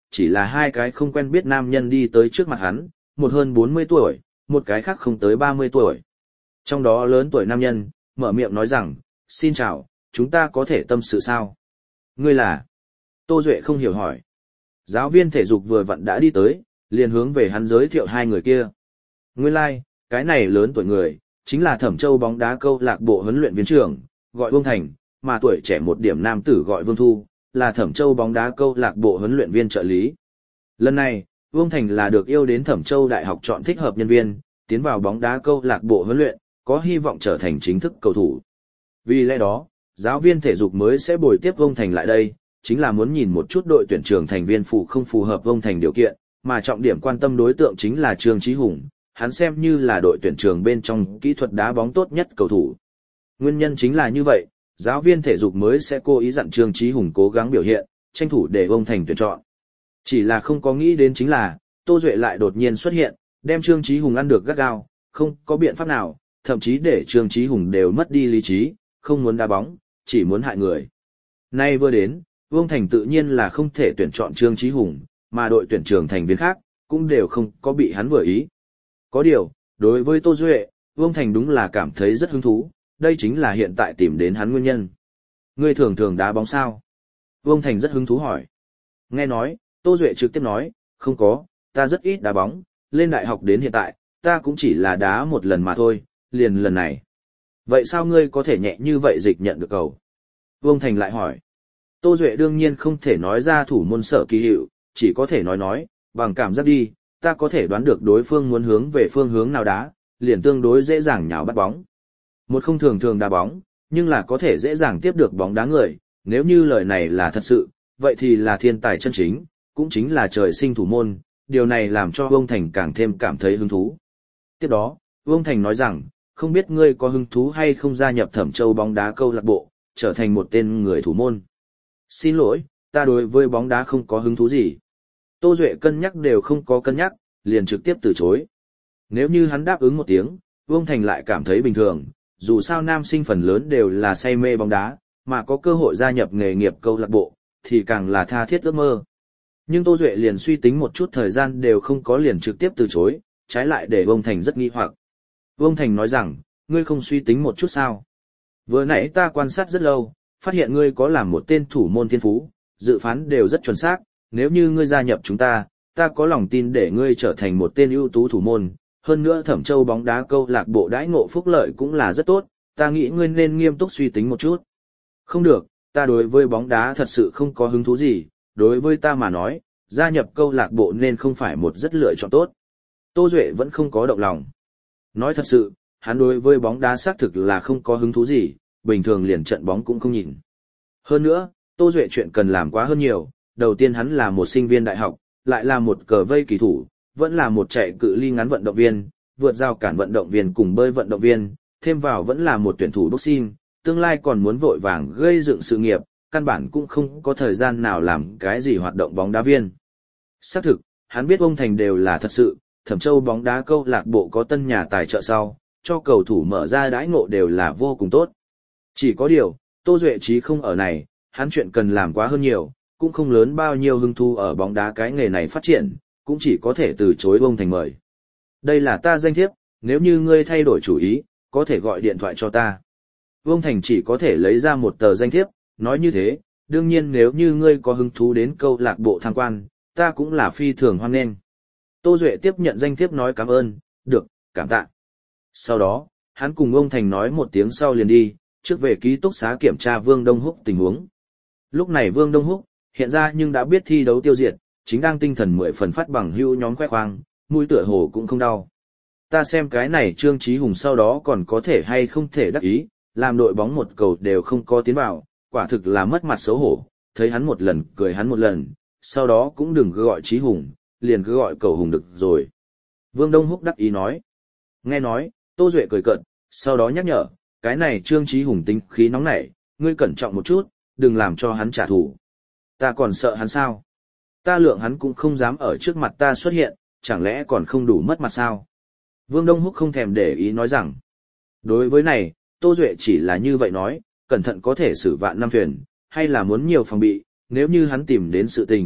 chỉ là hai cái không quen biết nam nhân đi tới trước mặt hắn, một hơn 40 tuổi, một cái khác không tới 30 tuổi. Trong đó lớn tuổi nam nhân, mở miệng nói rằng, xin chào, chúng ta có thể tâm sự sao? Ngươi là? Tô Duệ không hiểu hỏi. Giáo viên thể dục vừa vặn đã đi tới, liền hướng về hắn giới thiệu hai người kia. Nguyên lai, cái này lớn tuổi người, chính là Thẩm Châu bóng đá câu lạc bộ huấn luyện viên trưởng, gọi Vương Thành, mà tuổi trẻ một điểm nam tử gọi Vương Thu, là Thẩm Châu bóng đá câu lạc bộ huấn luyện viên trợ lý. Lần này, Vương Thành là được yêu đến Thẩm Châu Đại học chọn thích hợp nhân viên, tiến vào bóng đá câu lạc bộ huấn luyện, có hy vọng trở thành chính thức cầu thủ. Vì lẽ đó, giáo viên thể dục mới sẽ bồi tiếp Vương Thành lại đây, chính là muốn nhìn một chút đội tuyển trưởng thành viên phụ không phù hợp Vương Thành điều kiện, mà trọng điểm quan tâm đối tượng chính là Trương Chí Hùng, hắn xem như là đội tuyển trưởng bên trong kỹ thuật đá bóng tốt nhất cầu thủ. Nguyên nhân chính là như vậy, giáo viên thể dục mới sẽ cố ý dặn Trương Chí Hùng cố gắng biểu hiện, tranh thủ để Vương Thành tuyển chọn. Chỉ là không có nghĩ đến chính là, Tô Duệ lại đột nhiên xuất hiện, đem Trương Chí Hùng ăn được gắt gao, không có biện pháp nào, thậm chí để Trương Chí Hùng đều mất đi lý trí, không muốn đá bóng, chỉ muốn hại người. Nay vừa đến, Vương Thành tự nhiên là không thể tuyển chọn Trương Chí Hùng, mà đội tuyển trưởng thành viên khác, cũng đều không có bị hắn vừa ý. Có điều, đối với Tô Duệ, Vương Thành đúng là cảm thấy rất hứng thú, đây chính là hiện tại tìm đến hắn nguyên nhân. Ngươi thường thường đá bóng sao? Vương Thành rất hứng thú hỏi. Nghe nói, Tô Duệ trực tiếp nói, không có, ta rất ít đá bóng, lên đại học đến hiện tại, ta cũng chỉ là đá một lần mà thôi, liền lần này. Vậy sao ngươi có thể nhẹ như vậy dịch nhận được cầu? Vương Thành lại hỏi. Tô Duệ đương nhiên không thể nói ra thủ môn sở kỳ hiệu, chỉ có thể nói, bằng cảm giác đi, ta có thể đoán được đối phương muốn hướng về phương hướng nào đá, liền tương đối dễ dàng nhào bắt bóng. Một không thường thường đá bóng, nhưng là có thể dễ dàng tiếp được bóng đá người, nếu như lời này là thật sự, vậy thì là thiên tài chân chính, cũng chính là trời sinh thủ môn, điều này làm cho Vương Thành càng thêm cảm thấy hứng thú. Tiếp đó, Vương Thành nói rằng, không biết ngươi có hứng thú hay không gia nhập Thẩm Châu bóng đá câu lạc bộ, trở thành một tên người thủ môn. Xin lỗi, ta đối với bóng đá không có hứng thú gì. Tô Duệ cân nhắc đều không có cân nhắc, liền trực tiếp từ chối. Nếu như hắn đáp ứng một tiếng, Vương Thành lại cảm thấy bình thường, dù sao nam sinh phần lớn đều là say mê bóng đá, mà có cơ hội gia nhập nghề nghiệp câu lạc bộ, thì càng là tha thiết ước mơ. Nhưng Tô Duệ liền suy tính một chút thời gian đều không có liền trực tiếp từ chối, trái lại để Vương Thành rất nghi hoặc. Vương Thành nói rằng, ngươi không suy tính một chút sao? Vừa nãy ta quan sát rất lâu, phát hiện ngươi có làm một tên thủ môn thiên phú, dự phán đều rất chuẩn xác, nếu như ngươi gia nhập chúng ta, ta có lòng tin để ngươi trở thành một tên ưu tú thủ môn, hơn nữa Thẩm Châu bóng đá câu lạc bộ đãi ngộ phúc lợi cũng là rất tốt, ta nghĩ ngươi nên nghiêm túc suy tính một chút. Không được, ta đối với bóng đá thật sự không có hứng thú gì, đối với ta mà nói, gia nhập câu lạc bộ nên không phải một rất lựa chọn tốt. Tô Duệ vẫn không có động lòng. Nói thật sự, hắn đối với bóng đá xác thực là không có hứng thú gì, bình thường liền trận bóng cũng không nhìn. Hơn nữa, Tô Duệ chuyện cần làm quá hơn nhiều, đầu tiên hắn là một sinh viên đại học, lại là một cờ vây kỳ thủ, vẫn là một chạy cự ly ngắn vận động viên, vượt rào cản vận động viên cùng bơi vận động viên, thêm vào vẫn là một tuyển thủ boxing, tương lai còn muốn vội vàng gây dựng sự nghiệp, căn bản cũng không có thời gian nào làm cái gì hoạt động bóng đá viên. Xác thực, hắn biết ông Thành đều là thật sự, Thẩm Châu bóng đá câu lạc bộ có tân nhà tài trợ sau, cho cầu thủ mở ra đãi ngộ đều là vô cùng tốt. Chỉ có điều, Tô Duệ chí không ở này, hắn chuyện cần làm quá hơn nhiều, cũng không lớn bao nhiêu hứng thú ở bóng đá cái nghề này phát triển, cũng chỉ có thể từ chối ông Thành mời. Đây là ta danh thiếp, nếu như ngươi thay đổi chủ ý, có thể gọi điện thoại cho ta. Vương Thành chỉ có thể lấy ra một tờ danh thiếp, nói như thế, đương nhiên nếu như ngươi có hứng thú đến câu lạc bộ tham quan, ta cũng là phi thường hoan nghênh. Tô Duệ tiếp nhận danh thiếp nói cảm ơn, được, cảm tạ. Sau đó, hắn cùng ông Thành nói một tiếng sau liền đi, trước về ký túc xá kiểm tra Vương Đông Húc tình huống. Lúc này Vương Đông Húc, hiện ra nhưng đã biết thi đấu tiêu diệt, chính đang tinh thần 10 phần phát bằng hữu nhóm khoe khoang, mũi tựa hồ cũng không đau. Ta xem cái này Trương Chí Hùng sau đó còn có thể hay không thể đắc ý, làm đội bóng một cầu đều không có tiến vào, quả thực là mất mặt xấu hổ, thấy hắn một lần cười hắn một lần, sau đó cũng đừng cứ gọi Chí Hùng, liền cứ gọi cầu Hùng được rồi. Vương Đông Húc đắc ý nói. Nghe nói, Tô Duệ cười cợt, sau đó nhắc nhở, cái này Trương Chí Hùng tính khí nóng nảy, ngươi cẩn trọng một chút, đừng làm cho hắn trả thù. Ta còn sợ hắn sao? Ta lượng hắn cũng không dám ở trước mặt ta xuất hiện, chẳng lẽ còn không đủ mất mặt sao? Vương Đông Húc không thèm để ý nói rằng, đối với này, Tô Duệ chỉ là như vậy nói, cẩn thận có thể xử vạn năm thuyền, hay là muốn nhiều phòng bị, nếu như hắn tìm đến sự tình,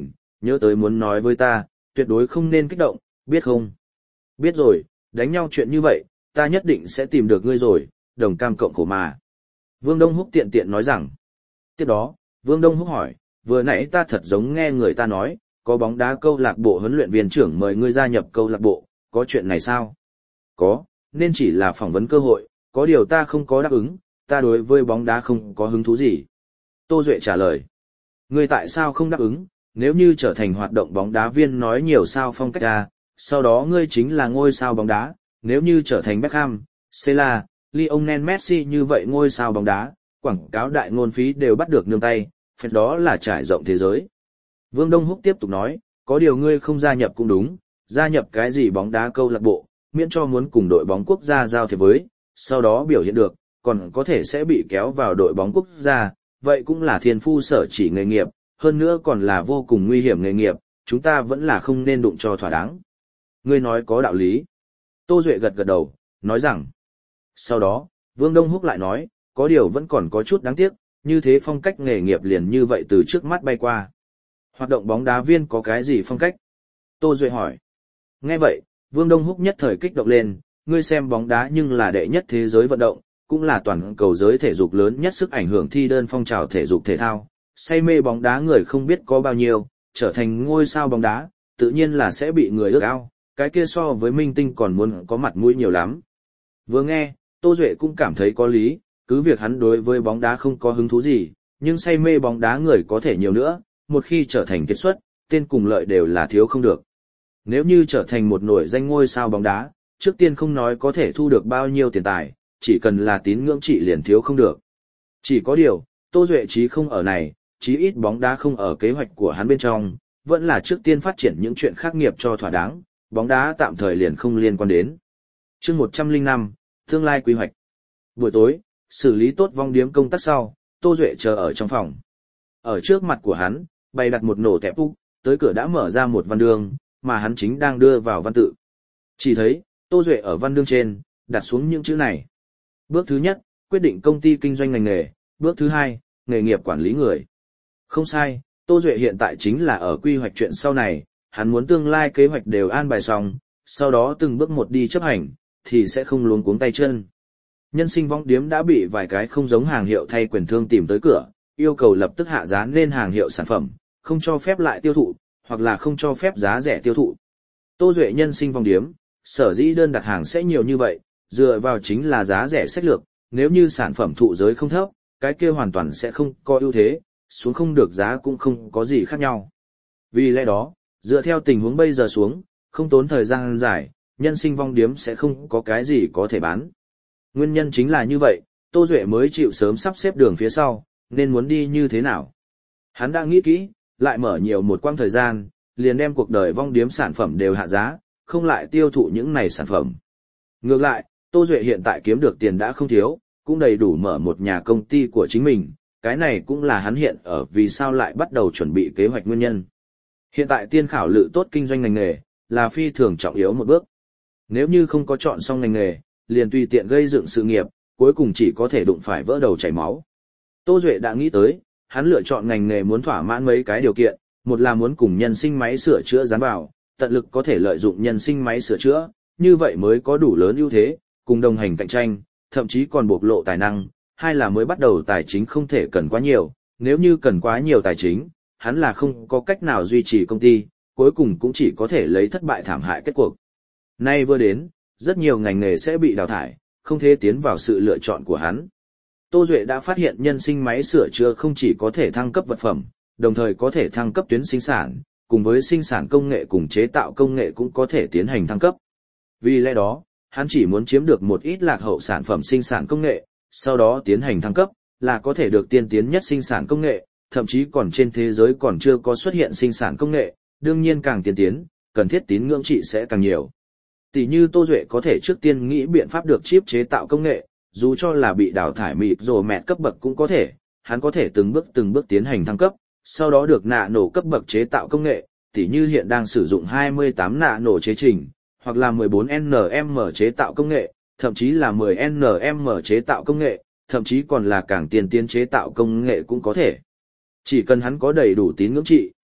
nhớ tới muốn nói với ta, tuyệt đối không nên kích động, biết không? Biết rồi, đánh nhau chuyện như vậy, ta nhất định sẽ tìm được ngươi rồi, đồng cam cộng khổ mà. Vương Đông Húc tiện tiện nói rằng. Tiếp đó, Vương Đông Húc hỏi, vừa nãy ta thật giống nghe người ta nói, có bóng đá câu lạc bộ huấn luyện viên trưởng mời ngươi gia nhập câu lạc bộ, có chuyện này sao? Có, nên chỉ là phỏng vấn cơ hội, có điều ta không có đáp ứng, ta đối với bóng đá không có hứng thú gì. Tô Duệ trả lời. Ngươi tại sao không đáp ứng, nếu như trở thành hoạt động bóng đá viên nói nhiều sao phong cách ra, sau đó ngươi chính là ngôi sao bóng đá, nếu như trở thành Beckham, Sela, Lionel Messi như vậy ngôi sao bóng đá, quảng cáo đại ngôn phí đều bắt được nương tay, phép đó là trải rộng thế giới. Vương Đông Húc tiếp tục nói, có điều ngươi không gia nhập cũng đúng, gia nhập cái gì bóng đá câu lạc bộ, miễn cho muốn cùng đội bóng quốc gia giao thiệp với, sau đó biểu hiện được, còn có thể sẽ bị kéo vào đội bóng quốc gia, vậy cũng là thiên phu sở chỉ nghề nghiệp, hơn nữa còn là vô cùng nguy hiểm nghề nghiệp, chúng ta vẫn là không nên đụng cho thỏa đáng. Ngươi nói có đạo lý. Tô Duệ gật gật đầu, nói rằng. Sau đó, Vương Đông Húc lại nói, có điều vẫn còn có chút đáng tiếc, như thế phong cách nghề nghiệp liền như vậy từ trước mắt bay qua. Hoạt động bóng đá viên có cái gì phong cách? Tô Duệ hỏi. Nghe vậy, Vương Đông Húc nhất thời kích động lên, ngươi xem bóng đá nhưng là đệ nhất thế giới vận động, cũng là toàn cầu giới thể dục lớn nhất sức ảnh hưởng thi đơn phong trào thể dục thể thao. Say mê bóng đá người không biết có bao nhiêu, trở thành ngôi sao bóng đá, tự nhiên là sẽ bị người ước ao, cái kia so với minh tinh còn muốn có mặt mũi nhiều lắm. Vừa nghe, Tô Duệ cũng cảm thấy có lý, cứ việc hắn đối với bóng đá không có hứng thú gì, nhưng say mê bóng đá người có thể nhiều nữa, một khi trở thành kết xuất, tên cùng lợi đều là thiếu không được. Nếu như trở thành một nổi danh ngôi sao bóng đá, trước tiên không nói có thể thu được bao nhiêu tiền tài, chỉ cần là tín ngưỡng trị liền thiếu không được. Chỉ có điều, Tô Duệ chí không ở này, chí ít bóng đá không ở kế hoạch của hắn bên trong, vẫn là trước tiên phát triển những chuyện khác nghiệp cho thỏa đáng, bóng đá tạm thời liền không liên quan đến. Chương 105, tương lai quy hoạch. Buổi tối, xử lý tốt vong điếm công tác sau, Tô Duệ chờ ở trong phòng. Ở trước mặt của hắn, bày đặt một nổ tẹp úc, tới cửa đã mở ra một văn đương, mà hắn chính đang đưa vào văn tự. Chỉ thấy, Tô Duệ ở văn đương trên, đặt xuống những chữ này. Bước thứ nhất, quyết định công ty kinh doanh ngành nghề. Bước thứ hai, nghề nghiệp quản lý người. Không sai, Tô Duệ hiện tại chính là ở quy hoạch chuyện sau này, hắn muốn tương lai kế hoạch đều an bài xong, sau đó từng bước một đi chấp hành, thì sẽ không luống cuống tay chân. Nhân sinh vong điếm đã bị vài cái không giống hàng hiệu thay quyền thương tìm tới cửa, yêu cầu lập tức hạ giá lên hàng hiệu sản phẩm, không cho phép lại tiêu thụ, hoặc là không cho phép giá rẻ tiêu thụ. Tô Duệ nhân sinh vong điếm, sở dĩ đơn đặt hàng sẽ nhiều như vậy, dựa vào chính là giá rẻ sách lược, nếu như sản phẩm thụ giới không thấp, cái kia hoàn toàn sẽ không có ưu thế, xuống không được giá cũng không có gì khác nhau. Vì lẽ đó, dựa theo tình huống bây giờ xuống, không tốn thời gian dài, nhân sinh vong điếm sẽ không có cái gì có thể bán. Nguyên nhân chính là như vậy, Tô Duệ mới chịu sớm sắp xếp đường phía sau, nên muốn đi như thế nào. Hắn đã nghĩ kỹ, lại mở nhiều một quãng thời gian, liền đem cuộc đời vong điếm sản phẩm đều hạ giá, không lại tiêu thụ những này sản phẩm. Ngược lại, Tô Duệ hiện tại kiếm được tiền đã không thiếu, cũng đầy đủ mở một nhà công ty của chính mình, cái này cũng là hắn hiện ở vì sao lại bắt đầu chuẩn bị kế hoạch nguyên nhân. Hiện tại tiên khảo lự tốt kinh doanh ngành nghề, là phi thường trọng yếu một bước. Nếu như không có chọn xong ngành nghề, liền tùy tiện gây dựng sự nghiệp, cuối cùng chỉ có thể đụng phải vỡ đầu chảy máu. Tô Duệ đã nghĩ tới, hắn lựa chọn ngành nghề muốn thỏa mãn mấy cái điều kiện, một là muốn cùng nhân sinh máy sửa chữa dán vào, tận lực có thể lợi dụng nhân sinh máy sửa chữa, như vậy mới có đủ lớn ưu thế, cùng đồng hành cạnh tranh, thậm chí còn bộc lộ tài năng. Hai là mới bắt đầu tài chính không thể cần quá nhiều, nếu như cần quá nhiều tài chính, hắn là không có cách nào duy trì công ty, cuối cùng cũng chỉ có thể lấy thất bại thảm hại kết cuộc. Nay vừa đến, rất nhiều ngành nghề sẽ bị đào thải, không thể tiến vào sự lựa chọn của hắn. Tô Duệ đã phát hiện nhân sinh máy sửa chữa không chỉ có thể thăng cấp vật phẩm, đồng thời có thể thăng cấp tuyến sinh sản, cùng với sinh sản công nghệ cùng chế tạo công nghệ cũng có thể tiến hành thăng cấp. Vì lẽ đó, hắn chỉ muốn chiếm được một ít lạc hậu sản phẩm sinh sản công nghệ, sau đó tiến hành thăng cấp, là có thể được tiên tiến nhất sinh sản công nghệ, thậm chí còn trên thế giới còn chưa có xuất hiện sinh sản công nghệ, đương nhiên càng tiên tiến, cần thiết tín ngưỡng trị sẽ càng nhiều. Tỷ như Tô Duệ có thể trước tiên nghĩ biện pháp được chip chế tạo công nghệ, dù cho là bị đào thải mịt rồi mẹ cấp bậc cũng có thể, hắn có thể từng bước tiến hành thăng cấp, sau đó được nạ nổ cấp bậc chế tạo công nghệ, tỷ như hiện đang sử dụng 28 nạ nổ chế trình, hoặc là 14nm chế tạo công nghệ, thậm chí là 10nm chế tạo công nghệ, thậm chí còn là càng tiên tiến chế tạo công nghệ cũng có thể. Chỉ cần hắn có đầy đủ tín ngưỡng trị,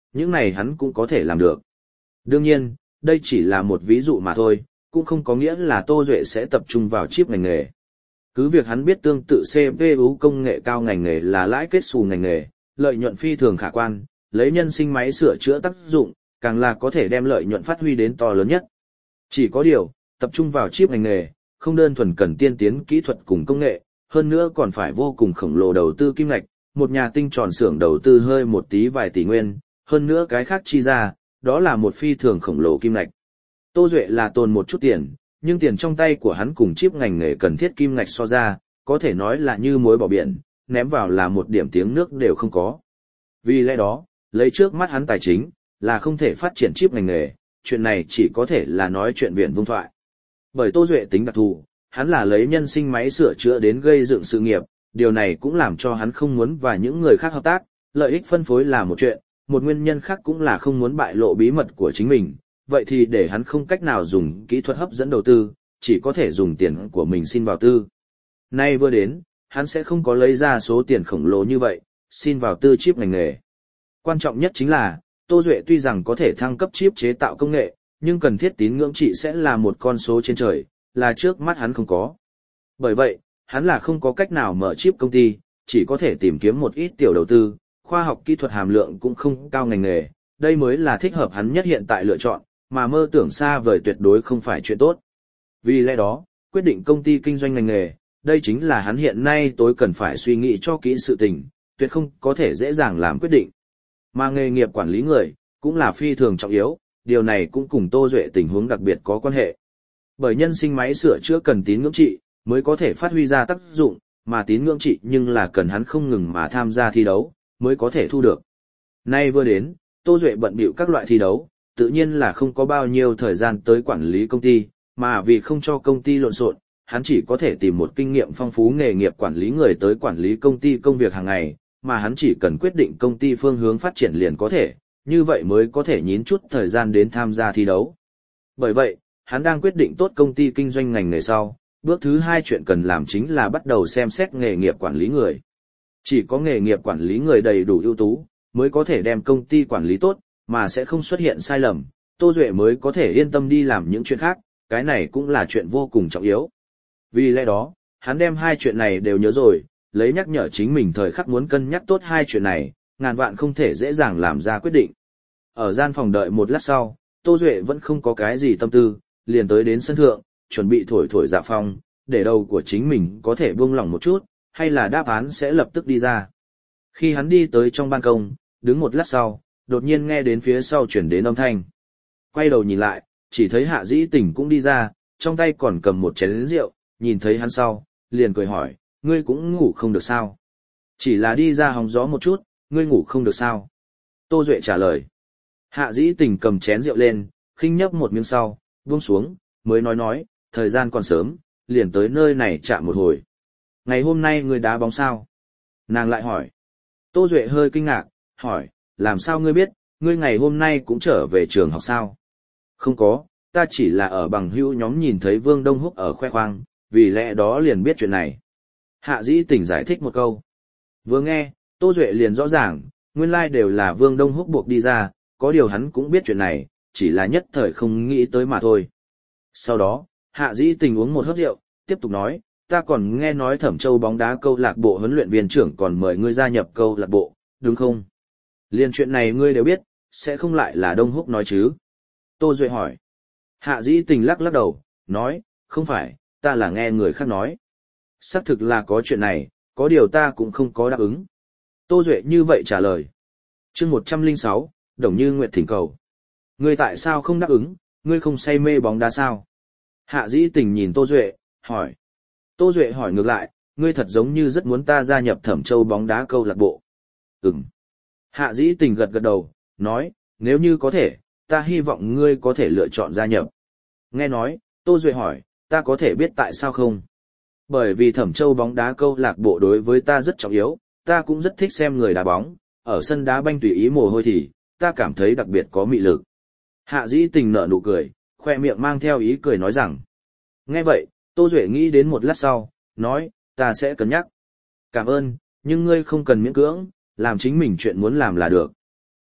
những này hắn cũng có thể làm được. Đương nhiên, đây chỉ là một ví dụ mà thôi, cũng không có nghĩa là Tô Duệ sẽ tập trung vào chip ngành nghề. Cứ việc hắn biết tương tự CPU công nghệ cao ngành nghề là lãi kết xù ngành nghề, lợi nhuận phi thường khả quan, lấy nhân sinh máy sửa chữa tác dụng, càng là có thể đem lợi nhuận phát huy đến to lớn nhất. Chỉ có điều, tập trung vào chip ngành nghề, không đơn thuần cần tiên tiến kỹ thuật cùng công nghệ, hơn nữa còn phải vô cùng khổng lồ đầu tư kim ngạch, một nhà tinh tròn xưởng đầu tư hơi một tí vài tỷ nguyên, hơn nữa cái khác chi ra, đó là một phi thường khổng lồ kim ngạch. Tô Duệ là tồn một chút tiền, nhưng tiền trong tay của hắn cùng chip ngành nghề cần thiết kim ngạch so ra, có thể nói là như muối bỏ biển, ném vào là một điểm tiếng nước đều không có. Vì lẽ đó, lấy trước mắt hắn tài chính, là không thể phát triển chip ngành nghề, chuyện này chỉ có thể là nói chuyện viển vông thoại. Bởi Tô Duệ tính đặc thù, hắn là lấy nhân sinh máy sửa chữa đến gây dựng sự nghiệp, điều này cũng làm cho hắn không muốn và những người khác hợp tác, lợi ích phân phối là một chuyện, một nguyên nhân khác cũng là không muốn bại lộ bí mật của chính mình, vậy thì để hắn không cách nào dùng kỹ thuật hấp dẫn đầu tư, chỉ có thể dùng tiền của mình xin vào tư. Nay vừa đến, hắn sẽ không có lấy ra số tiền khổng lồ như vậy, xin vào tư chip ngành nghề. Quan trọng nhất chính là, Tô Duệ tuy rằng có thể thăng cấp chip chế tạo công nghệ, nhưng cần thiết tín ngưỡng trị sẽ là một con số trên trời, là trước mắt hắn không có. Bởi vậy, hắn là không có cách nào mở chip công ty, chỉ có thể tìm kiếm một ít tiểu đầu tư, khoa học kỹ thuật hàm lượng cũng không cao ngành nghề, đây mới là thích hợp hắn nhất hiện tại lựa chọn, mà mơ tưởng xa vời tuyệt đối không phải chuyện tốt. Vì lẽ đó, quyết định công ty kinh doanh ngành nghề, đây chính là hắn hiện nay tối cần phải suy nghĩ cho kỹ sự tình, tuyệt không có thể dễ dàng làm quyết định. Mà nghề nghiệp quản lý người, cũng là phi thường trọng yếu, điều này cũng cùng Tô Duệ tình huống đặc biệt có quan hệ. Bởi nhân sinh máy sửa chữa cần tín ngưỡng trị, mới có thể phát huy ra tác dụng, mà tín ngưỡng trị nhưng là cần hắn không ngừng mà tham gia thi đấu, mới có thể thu được. Nay vừa đến, Tô Duệ bận bịu các loại thi đấu, tự nhiên là không có bao nhiêu thời gian tới quản lý công ty, mà vì không cho công ty lộn xộn, hắn chỉ có thể tìm một kinh nghiệm phong phú nghề nghiệp quản lý người tới quản lý công ty công việc hàng ngày, mà hắn chỉ cần quyết định công ty phương hướng phát triển liền có thể, như vậy mới có thể nhín chút thời gian đến tham gia thi đấu. Bởi vậy, hắn đang quyết định tốt công ty kinh doanh ngành nghề sau, bước thứ hai chuyện cần làm chính là bắt đầu xem xét nghề nghiệp quản lý người. Chỉ có nghề nghiệp quản lý người đầy đủ ưu tú, mới có thể đem công ty quản lý tốt, mà sẽ không xuất hiện sai lầm, Tô Duệ mới có thể yên tâm đi làm những chuyện khác, cái này cũng là chuyện vô cùng trọng yếu. Vì lẽ đó, hắn đem hai chuyện này đều nhớ rồi, lấy nhắc nhở chính mình thời khắc muốn cân nhắc tốt hai chuyện này, ngàn vạn không thể dễ dàng làm ra quyết định. Ở gian phòng đợi một lát sau, Tô Duệ vẫn không có cái gì tâm tư, liền tới đến sân thượng, chuẩn bị thổi thổi dạ phong, để đầu của chính mình có thể buông lỏng một chút, hay là đáp án sẽ lập tức đi ra. Khi hắn đi tới trong ban công, đứng một lát sau, đột nhiên nghe đến phía sau chuyển đến âm thanh. Quay đầu nhìn lại, chỉ thấy Hạ Dĩ Tình cũng đi ra, trong tay còn cầm một chén rượu, nhìn thấy hắn sau, liền cười hỏi, ngươi cũng ngủ không được sao? Chỉ là đi ra hóng gió một chút, ngươi ngủ không được sao? Tô Duệ trả lời. Hạ Dĩ Tình cầm chén rượu lên, khinh nhấp một miếng sau, buông xuống, mới nói, thời gian còn sớm, liền tới nơi này chạm một hồi. Ngày hôm nay ngươi đá bóng sao? Nàng lại hỏi. Tô Duệ hơi kinh ngạc, hỏi, làm sao ngươi biết, ngươi ngày hôm nay cũng trở về trường học sao? Không có, ta chỉ là ở bằng hữu nhóm nhìn thấy Vương Đông Húc ở khoe khoang, vì lẽ đó liền biết chuyện này. Hạ Dĩ Tình giải thích một câu. Vừa nghe, Tô Duệ liền rõ ràng, nguyên lai đều là Vương Đông Húc buộc đi ra, có điều hắn cũng biết chuyện này, chỉ là nhất thời không nghĩ tới mà thôi. Sau đó, Hạ Dĩ Tình uống một hớp rượu, tiếp tục nói, ta còn nghe nói Thẩm Châu bóng đá câu lạc bộ huấn luyện viên trưởng còn mời ngươi gia nhập câu lạc bộ, đúng không? Liên chuyện này ngươi đều biết, sẽ không lại là Đông Húc nói chứ? Tô Duệ hỏi. Hạ Dĩ Tình lắc lắc đầu, nói, không phải, ta là nghe người khác nói. Xác thực là có chuyện này, có điều ta cũng không có đáp ứng. Tô Duệ như vậy trả lời. Chương 106, Đồng Như Nguyệt thỉnh cầu. Ngươi tại sao không đáp ứng, ngươi không say mê bóng đá sao? Hạ Dĩ Tình nhìn Tô Duệ, hỏi. Tô Duệ hỏi ngược lại, ngươi thật giống như rất muốn ta gia nhập Thẩm Châu bóng đá câu lạc bộ. Ừm. Hạ Dĩ Tình gật gật đầu, nói, nếu như có thể, ta hy vọng ngươi có thể lựa chọn gia nhập. Nghe nói, Tô Duệ hỏi, ta có thể biết tại sao không? Bởi vì Thẩm Châu bóng đá câu lạc bộ đối với ta rất trọng yếu, ta cũng rất thích xem người đá bóng, ở sân đá banh tùy ý mồ hôi thì, ta cảm thấy đặc biệt có mị lực. Hạ Dĩ Tình nở nụ cười, khoe miệng mang theo ý cười nói rằng. Nghe vậy, Tô Duệ nghĩ đến một lát sau, nói, ta sẽ cân nhắc. Cảm ơn, nhưng ngươi không cần miễn cưỡng, làm chính mình chuyện muốn làm là được.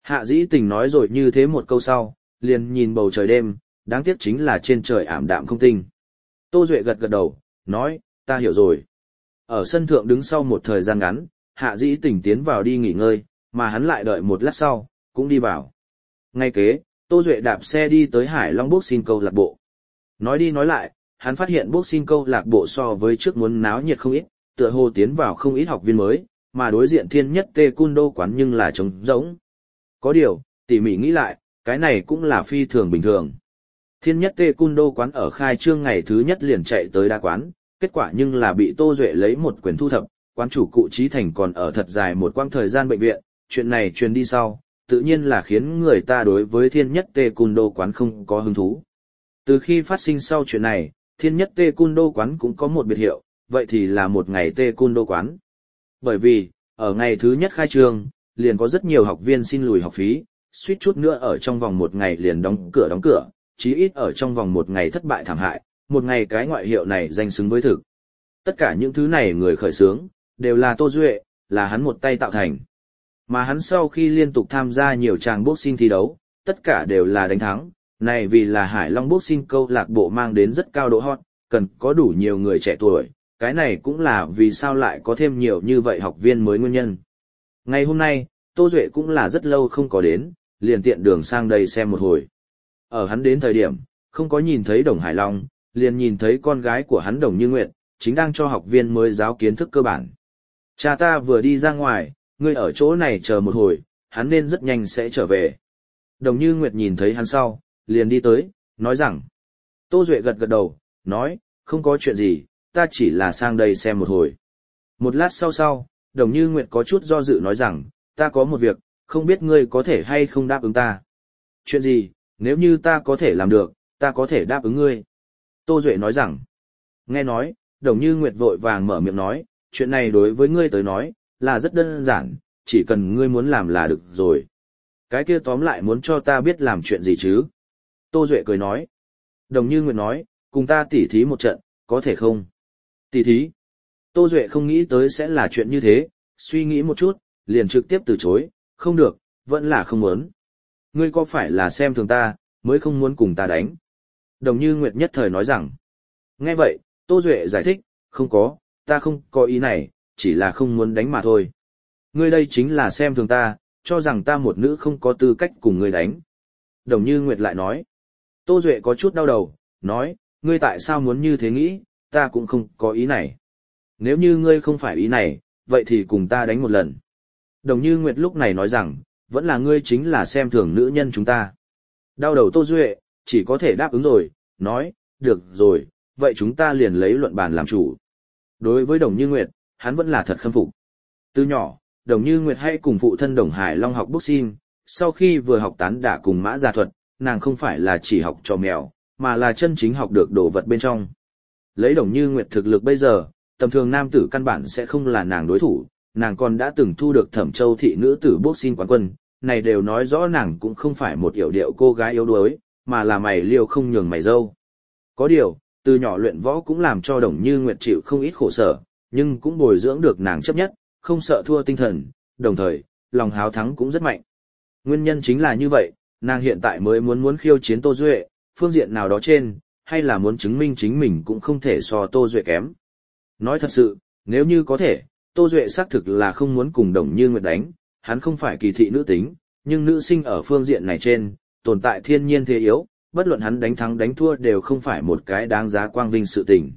Hạ Dĩ Tình nói rồi như thế một câu sau, liền nhìn bầu trời đêm, đáng tiếc chính là trên trời ảm đạm không tinh. Tô Duệ gật gật đầu, nói, ta hiểu rồi. Ở sân thượng đứng sau một thời gian ngắn, Hạ Dĩ Tình tiến vào đi nghỉ ngơi, mà hắn lại đợi một lát sau, cũng đi vào. Ngay kế, Tô Duệ đạp xe đi tới Hải Long Boxing câu lạc bộ. Nói đi nói lại, hắn phát hiện Boxing câu lạc bộ so với trước muốn náo nhiệt không ít, tựa hồ tiến vào không ít học viên mới, mà đối diện Thiên Nhất Taekwondo quán nhưng là trống rỗng. Có điều, tỉ mỉ nghĩ lại, cái này cũng là phi thường bình thường. Thiên Nhất Taekwondo quán ở khai trương ngày thứ nhất liền chạy tới đa quán, kết quả nhưng là bị Tô Duệ lấy một quyền thu thập, quán chủ cụ Trí Thành còn ở thật dài một quãng thời gian bệnh viện, chuyện này truyền đi sau, tự nhiên là khiến người ta đối với Thiên Nhất Taekwondo quán không có hứng thú. Từ khi phát sinh sau chuyện này, Thiên Nhất Taekwondo quán cũng có một biệt hiệu, vậy thì là một ngày Taekwondo quán. Bởi vì, ở ngày thứ nhất khai trương, liền có rất nhiều học viên xin lùi học phí, suýt chút nữa ở trong vòng một ngày liền đóng cửa, chí ít ở trong vòng một ngày thất bại thảm hại, một ngày cái ngoại hiệu này danh xứng với thực. Tất cả những thứ này người khởi xướng, đều là Tô Duệ, là hắn một tay tạo thành. Mà hắn sau khi liên tục tham gia nhiều tràng boxing thi đấu, tất cả đều là đánh thắng, này vì là Hải Long Boxing câu lạc bộ mang đến rất cao độ hot, cần có đủ nhiều người trẻ tuổi, cái này cũng là vì sao lại có thêm nhiều như vậy học viên mới nguyên nhân. Ngày hôm nay, Tô Duệ cũng là rất lâu không có đến, liền tiện đường sang đây xem một hồi. Ở hắn đến thời điểm, không có nhìn thấy Đồng Hải Long, liền nhìn thấy con gái của hắn Đồng Như Nguyệt, chính đang cho học viên mới giáo kiến thức cơ bản. Cha ta vừa đi ra ngoài, ngươi ở chỗ này chờ một hồi, hắn nên rất nhanh sẽ trở về. Đồng Như Nguyệt nhìn thấy hắn sau, liền đi tới, nói rằng. Tô Duệ gật gật đầu, nói, không có chuyện gì, ta chỉ là sang đây xem một hồi. Một lát sau, Đồng Như Nguyệt có chút do dự nói rằng, ta có một việc, không biết ngươi có thể hay không đáp ứng ta. Chuyện gì, nếu như ta có thể làm được, ta có thể đáp ứng ngươi. Tô Duệ nói rằng, nghe nói, Đồng Như Nguyệt vội vàng mở miệng nói, chuyện này đối với ngươi tới nói, là rất đơn giản, chỉ cần ngươi muốn làm là được rồi. Cái kia tóm lại muốn cho ta biết làm chuyện gì chứ? Tô Duệ cười nói. Đồng Như Nguyệt nói, cùng ta tỉ thí một trận, có thể không? Tỉ thí? Tô Duệ không nghĩ tới sẽ là chuyện như thế, suy nghĩ một chút, liền trực tiếp từ chối, không được, vẫn là không muốn. Ngươi có phải là xem thường ta, mới không muốn cùng ta đánh? Đồng Như Nguyệt nhất thời nói rằng. Nghe vậy, Tô Duệ giải thích, không có, ta không có ý này, chỉ là không muốn đánh mà thôi. Ngươi đây chính là xem thường ta, cho rằng ta một nữ không có tư cách cùng ngươi đánh. Đồng Như Nguyệt lại nói. Tô Duệ có chút đau đầu, nói, ngươi tại sao muốn như thế nghĩ, ta cũng không có ý này. Nếu như ngươi không phải ý này, vậy thì cùng ta đánh một lần. Đồng Như Nguyệt lúc này nói rằng, vẫn là ngươi chính là xem thường nữ nhân chúng ta. Đau đầu Tô Duệ, chỉ có thể đáp ứng rồi, nói, được rồi, vậy chúng ta liền lấy luận bàn làm chủ. Đối với Đồng Như Nguyệt, hắn vẫn là thật khâm phục. Từ nhỏ, Đồng Như Nguyệt hay cùng phụ thân Đồng Hải Long học boxing, sau khi vừa học tán đả cùng mã gia thuật, nàng không phải là chỉ học trò mèo, mà là chân chính học được đồ vật bên trong. Lấy Đồng Như Nguyệt thực lực bây giờ, tầm thường nam tử căn bản sẽ không là nàng đối thủ, nàng còn đã từng thu được Thẩm Châu thị nữ tử boxing quán quân, này đều nói rõ nàng cũng không phải một yểu điệu cô gái yếu đuối, mà là mày liêu không nhường mày dâu. Có điều, từ nhỏ luyện võ cũng làm cho Đồng Như Nguyệt chịu không ít khổ sở, nhưng cũng bồi dưỡng được nàng chấp nhất, không sợ thua tinh thần, đồng thời, lòng háo thắng cũng rất mạnh. Nguyên nhân chính là như vậy, nàng hiện tại mới muốn khiêu chiến Tô Duệ, phương diện nào đó trên, hay là muốn chứng minh chính mình cũng không thể so Tô Duệ kém. Nói thật sự, nếu như có thể, Tô Duệ xác thực là không muốn cùng Đồng Như Nguyệt đánh, hắn không phải kỳ thị nữ tính, nhưng nữ sinh ở phương diện này trên, tồn tại thiên nhiên thế yếu, bất luận hắn đánh thắng đánh thua đều không phải một cái đáng giá quang vinh sự tình.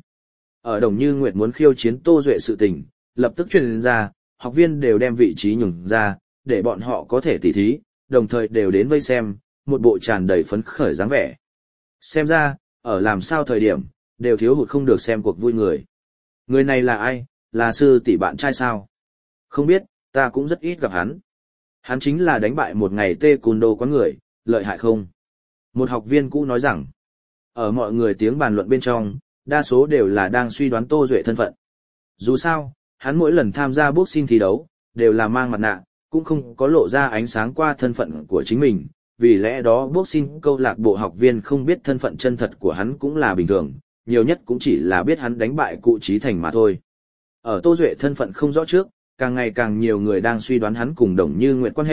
Ở Đồng Như Nguyệt muốn khiêu chiến Tô Duệ sự tình, lập tức truyền ra, học viên đều đem vị trí nhường ra, để bọn họ có thể tỉ thí, đồng thời đều đến vây xem, một bộ tràn đầy phấn khởi dáng vẻ. Xem ra, ở làm sao thời điểm, đều thiếu hụt không được xem cuộc vui người. Người này là ai, là sư tỷ bạn trai sao? Không biết, ta cũng rất ít gặp hắn. Hắn chính là đánh bại một ngày Taekwondo quán người, lợi hại không? Một học viên cũ nói rằng, ở mọi người tiếng bàn luận bên trong, đa số đều là đang suy đoán Tô Duệ thân phận. Dù sao, hắn mỗi lần tham gia boxing thi đấu, đều là mang mặt nạ, cũng không có lộ ra ánh sáng qua thân phận của chính mình, vì lẽ đó boxing câu lạc bộ học viên không biết thân phận chân thật của hắn cũng là bình thường, nhiều nhất cũng chỉ là biết hắn đánh bại cụ Trí Thành mà thôi. Ở Tô Duệ thân phận không rõ trước, càng ngày càng nhiều người đang suy đoán hắn cùng Đồng Như Nguyệt quan hệ,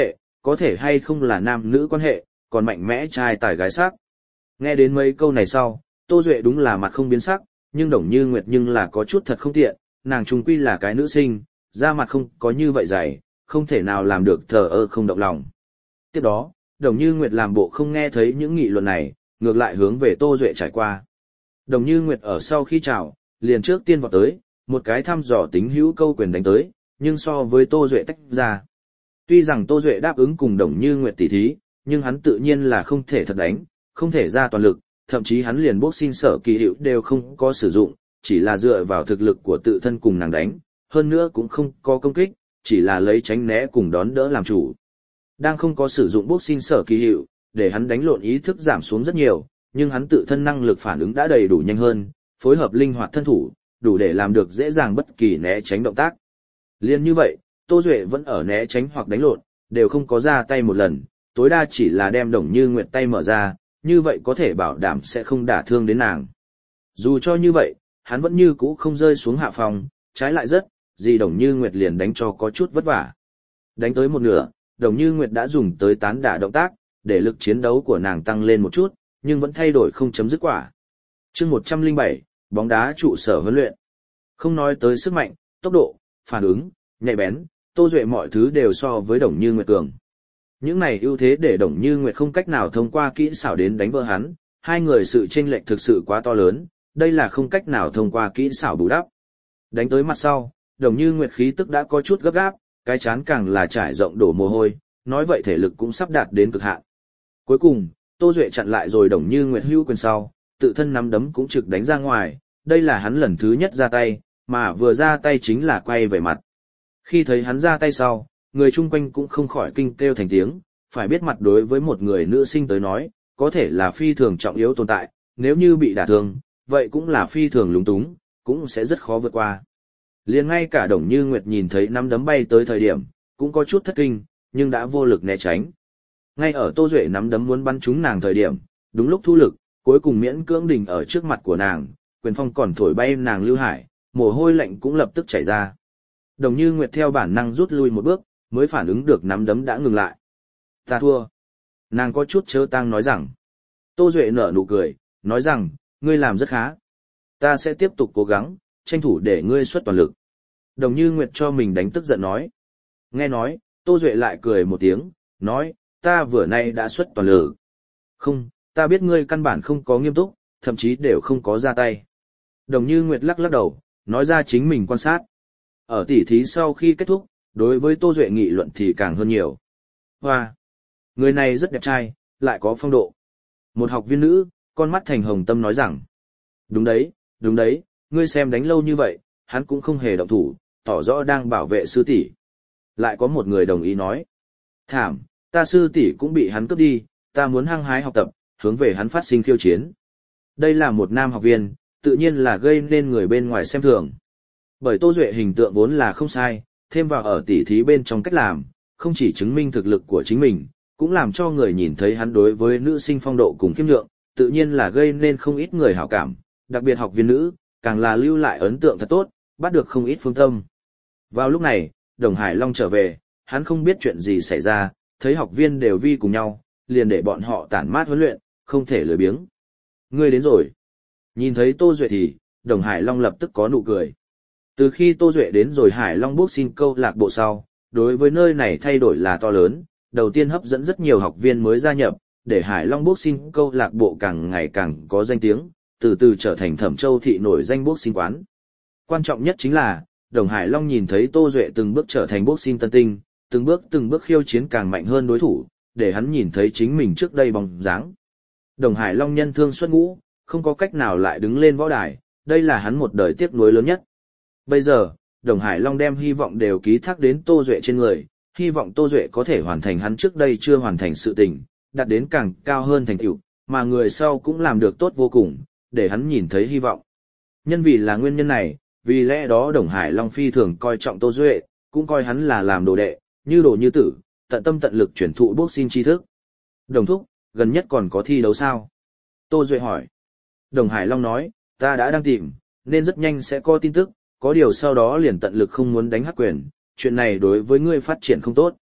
có thể hay không là nam nữ quan hệ, còn mạnh mẽ trai tài gái sắc. Nghe đến mấy câu này sau, Tô Duệ đúng là mặt không biến sắc, nhưng Đồng Như Nguyệt nhưng là có chút thật không tiện, nàng trung quy là cái nữ sinh, da mặt không có như vậy dày, không thể nào làm được thờ ơ không động lòng. Tiếp đó, Đồng Như Nguyệt làm bộ không nghe thấy những nghị luận này, ngược lại hướng về Tô Duệ trải qua. Đồng Như Nguyệt ở sau khi chào, liền trước tiên vọt tới, một cái thăm dò tính hữu câu quyền đánh tới, nhưng so với Tô Duệ tách ra. Tuy rằng Tô Duệ đáp ứng cùng Đồng Như Nguyệt tỉ thí, nhưng hắn tự nhiên là không thể thật đánh, không thể ra toàn lực, thậm chí hắn liền boxing sở kỳ hiệu đều không có sử dụng, chỉ là dựa vào thực lực của tự thân cùng nàng đánh, hơn nữa cũng không có công kích, chỉ là lấy tránh né cùng đón đỡ làm chủ. Đang không có sử dụng boxing sở kỳ hiệu, để hắn đánh lộn ý thức giảm xuống rất nhiều, nhưng hắn tự thân năng lực phản ứng đã đầy đủ nhanh hơn, phối hợp linh hoạt thân thủ, đủ để làm được dễ dàng bất kỳ né tránh động tác. Liên như vậy, Tô Duệ vẫn ở né tránh hoặc đánh lộn, đều không có ra tay một lần, tối đa chỉ là đem Đồng Như Nguyệt tay mở ra, như vậy có thể bảo đảm sẽ không đả thương đến nàng. Dù cho như vậy, hắn vẫn như cũ không rơi xuống hạ phòng, trái lại rất, gì Đồng Như Nguyệt liền đánh cho có chút vất vả. Đánh tới một nửa, Đồng Như Nguyệt đã dùng tới tán đả động tác, để lực chiến đấu của nàng tăng lên một chút, nhưng vẫn thay đổi không chấm dứt quả. Chương 107, bóng đá trụ sở huấn luyện. Không nói tới sức mạnh, tốc độ, phản ứng, nhạy bén, Tô Duệ mọi thứ đều so với Đồng Như Nguyệt cường. Những này ưu thế để Đồng Như Nguyệt không cách nào thông qua kỹ xảo đến đánh vỡ hắn, hai người sự chênh lệch thực sự quá to lớn, đây là không cách nào thông qua kỹ xảo bù đắp. Đánh tới mặt sau, Đồng Như Nguyệt khí tức đã có chút gấp gáp, cái chán càng là trải rộng đổ mồ hôi, nói vậy thể lực cũng sắp đạt đến cực hạn. Cuối cùng, Tô Duệ chặn lại rồi Đồng Như Nguyệt hữu quyền sau, tự thân nắm đấm cũng trực đánh ra ngoài, đây là hắn lần thứ nhất ra tay, mà vừa ra tay chính là quay về mặt. Khi thấy hắn ra tay sau, người chung quanh cũng không khỏi kinh kêu thành tiếng, phải biết mặt đối với một người nữ sinh tới nói, có thể là phi thường trọng yếu tồn tại, nếu như bị đả thương, vậy cũng là phi thường lúng túng, cũng sẽ rất khó vượt qua. Liền ngay cả Đồng Như Nguyệt nhìn thấy nắm đấm bay tới thời điểm, cũng có chút thất kinh, nhưng đã vô lực né tránh. Ngay ở Tô Duệ nắm đấm muốn bắn trúng nàng thời điểm, đúng lúc thu lực, cuối cùng miễn cưỡng đình ở trước mặt của nàng, quyền phong còn thổi bay nàng lưu hải, mồ hôi lạnh cũng lập tức chảy ra. Đồng Như Nguyệt theo bản năng rút lui một bước, mới phản ứng được nắm đấm đã ngừng lại. Ta thua. Nàng có chút chớ tang nói rằng. Tô Duệ nở nụ cười, nói rằng, ngươi làm rất khá. Ta sẽ tiếp tục cố gắng, tranh thủ để ngươi xuất toàn lực. Đồng Như Nguyệt cho mình đánh tức giận nói. Nghe nói, Tô Duệ lại cười một tiếng, nói, ta vừa nay đã xuất toàn lực. Không, ta biết ngươi căn bản không có nghiêm túc, thậm chí đều không có ra tay. Đồng Như Nguyệt lắc lắc đầu, nói ra chính mình quan sát. Ở tỉ thí sau khi kết thúc, đối với Tô Duệ nghị luận thì càng hơn nhiều. Hoa! Người này rất đẹp trai, lại có phong độ. Một học viên nữ, con mắt thành hồng tâm nói rằng. Đúng đấy, ngươi xem đánh lâu như vậy, hắn cũng không hề động thủ, tỏ rõ đang bảo vệ sư tỷ. Lại có một người đồng ý nói. Thảm, ta sư tỷ cũng bị hắn cướp đi, ta muốn hăng hái học tập, hướng về hắn phát sinh khiêu chiến. Đây là một nam học viên, tự nhiên là gây nên người bên ngoài xem thường. Bởi Tô Duệ hình tượng vốn là không sai, thêm vào ở tỉ thí bên trong cách làm, không chỉ chứng minh thực lực của chính mình, cũng làm cho người nhìn thấy hắn đối với nữ sinh phong độ cùng khiêm lượng, tự nhiên là gây nên không ít người hảo cảm, đặc biệt học viên nữ, càng là lưu lại ấn tượng thật tốt, bắt được không ít phương tâm. Vào lúc này, Đồng Hải Long trở về, hắn không biết chuyện gì xảy ra, thấy học viên đều vi cùng nhau, liền để bọn họ tản mát huấn luyện, không thể lười biếng. Ngươi đến rồi. Nhìn thấy Tô Duệ thì, Đồng Hải Long lập tức có nụ cười. Từ khi Tô Duệ đến rồi Hải Long Boxing câu lạc bộ sau, đối với nơi này thay đổi là to lớn, đầu tiên hấp dẫn rất nhiều học viên mới gia nhập, để Hải Long Boxing câu lạc bộ càng ngày càng có danh tiếng, từ từ trở thành Thẩm Châu thị nổi danh boxing quán. Quan trọng nhất chính là, Đồng Hải Long nhìn thấy Tô Duệ từng bước trở thành boxing tân tinh, từng bước khiêu chiến càng mạnh hơn đối thủ, để hắn nhìn thấy chính mình trước đây bóng dáng. Đồng Hải Long nhân thương xuất ngũ, không có cách nào lại đứng lên võ đài, đây là hắn một đời tiếc nuối lớn nhất. Bây giờ, Đồng Hải Long đem hy vọng đều ký thác đến Tô Duệ trên người, hy vọng Tô Duệ có thể hoàn thành hắn trước đây chưa hoàn thành sự tình, đạt đến càng cao hơn thành tựu, mà người sau cũng làm được tốt vô cùng, để hắn nhìn thấy hy vọng. Nhân vì là nguyên nhân này, vì lẽ đó Đồng Hải Long phi thường coi trọng Tô Duệ, cũng coi hắn là làm đồ đệ, như đồ như tử, tận tâm tận lực truyền thụ boxing tri thức. Đồng thúc, gần nhất còn có thi đấu sao? Tô Duệ hỏi. Đồng Hải Long nói, ta đã đang tìm, nên rất nhanh sẽ có tin tức, có điều sau đó liền tận lực không muốn đánh hắc quyền, chuyện này đối với ngươi phát triển không tốt.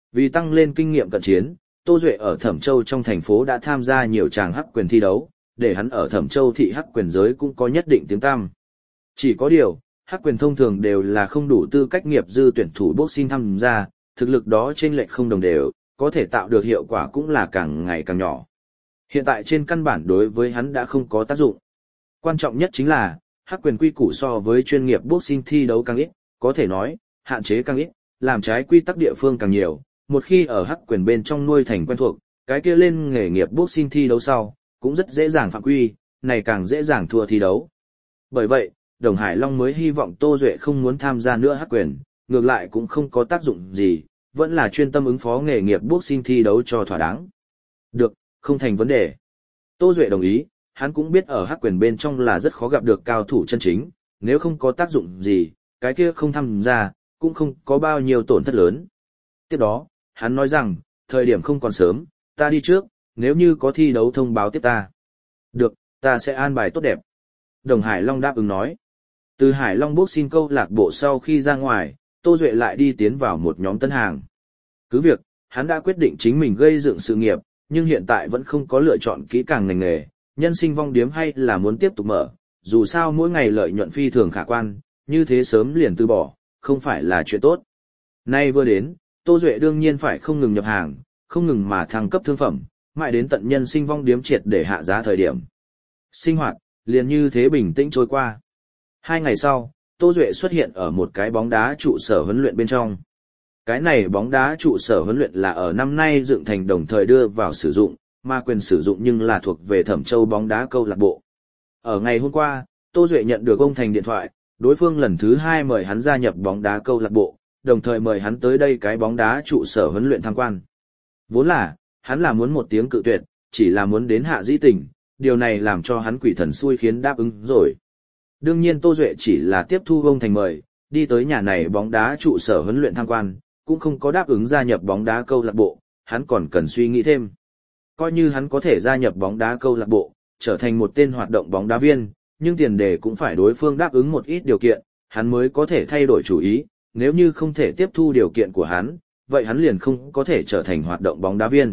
Vì tăng lên kinh nghiệm cận chiến, Tô Duệ ở Thẩm Châu trong thành phố đã tham gia nhiều tràng hắc quyền thi đấu, để hắn ở Thẩm Châu thị hắc quyền giới cũng có nhất định tiếng tăm. Chỉ có điều, hắc quyền thông thường đều là không đủ tư cách nghiệp dư tuyển thủ boxing tham gia, thực lực đó chênh lệch không đồng đều, có thể tạo được hiệu quả cũng là càng ngày càng nhỏ. Hiện tại trên căn bản đối với hắn đã không có tác dụng. Quan trọng nhất chính là, hắc quyền quy củ so với chuyên nghiệp boxing thi đấu càng ít, có thể nói, hạn chế càng ít, làm trái quy tắc địa phương càng nhiều. Một khi ở hắc quyền bên trong nuôi thành quen thuộc, cái kia lên nghề nghiệp boxing thi đấu sau, cũng rất dễ dàng phạm quy, này càng dễ dàng thua thi đấu. Bởi vậy, Đồng Hải Long mới hy vọng Tô Duệ không muốn tham gia nữa hắc quyền, ngược lại cũng không có tác dụng gì, vẫn là chuyên tâm ứng phó nghề nghiệp boxing thi đấu cho thỏa đáng. Được, không thành vấn đề. Tô Duệ đồng ý, hắn cũng biết ở hắc quyền bên trong là rất khó gặp được cao thủ chân chính, nếu không có tác dụng gì, cái kia không tham gia, cũng không có bao nhiêu tổn thất lớn. Tiếp đó, hắn nói rằng, thời điểm không còn sớm, ta đi trước, nếu như có thi đấu thông báo tiếp ta. Được, ta sẽ an bài tốt đẹp. Đồng Hải Long đáp ứng nói. Từ Hải Long Boxing câu lạc bộ sau khi ra ngoài, Tô Duệ lại đi tiến vào một nhóm tân hàng. Cứ việc, hắn đã quyết định chính mình gây dựng sự nghiệp, nhưng hiện tại vẫn không có lựa chọn kỹ càng ngành nghề, nhân sinh vong điếm hay là muốn tiếp tục mở, dù sao mỗi ngày lợi nhuận phi thường khả quan, như thế sớm liền từ bỏ, không phải là chuyện tốt. Nay vừa đến, Tô Duệ đương nhiên phải không ngừng nhập hàng, không ngừng mà thăng cấp thương phẩm, mãi đến tận nhân sinh vong điếm triệt để hạ giá thời điểm. Sinh hoạt, liền như thế bình tĩnh trôi qua. 2 ngày sau, Tô Duệ xuất hiện ở một cái bóng đá trụ sở huấn luyện bên trong. Cái này bóng đá trụ sở huấn luyện là ở năm nay dựng thành đồng thời đưa vào sử dụng, mà quyền sử dụng nhưng là thuộc về Thẩm Châu bóng đá câu lạc bộ. Ở ngày hôm qua, Tô Duệ nhận được ông Thành điện thoại, đối phương lần thứ 2 mời hắn gia nhập bóng đá câu lạc bộ, đồng thời mời hắn tới đây cái bóng đá trụ sở huấn luyện tham quan. Vốn là, hắn là muốn một tiếng cự tuyệt, chỉ là muốn đến hạ dĩ tình, điều này làm cho hắn quỷ thần xui khiến đáp ứng rồi. Đương nhiên Tô Duệ chỉ là tiếp thu ông Thành mời, đi tới nhà này bóng đá trụ sở huấn luyện tham quan, cũng không có đáp ứng gia nhập bóng đá câu lạc bộ, hắn còn cần suy nghĩ thêm. Coi như hắn có thể gia nhập bóng đá câu lạc bộ, trở thành một tên hoạt động bóng đá viên, nhưng tiền đề cũng phải đối phương đáp ứng một ít điều kiện, hắn mới có thể thay đổi chủ ý, nếu như không thể tiếp thu điều kiện của hắn, vậy hắn liền không có thể trở thành hoạt động bóng đá viên.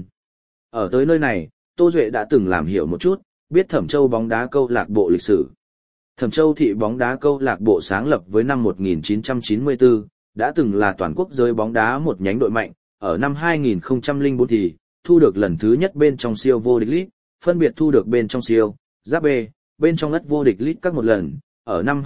Ở tới nơi này, Tô Duệ đã từng làm hiểu một chút, biết Thẩm Châu bóng đá câu lạc bộ lịch sử. Thẩm Châu thị bóng đá câu lạc bộ sáng lập với năm 1994, đã từng là toàn quốc giới bóng đá một nhánh đội mạnh, ở năm 2004 thì thu được lần thứ nhất bên trong siêu vô địch league, phân biệt thu được bên trong siêu, giáp B, bên trong ất vô địch league các một lần, ở năm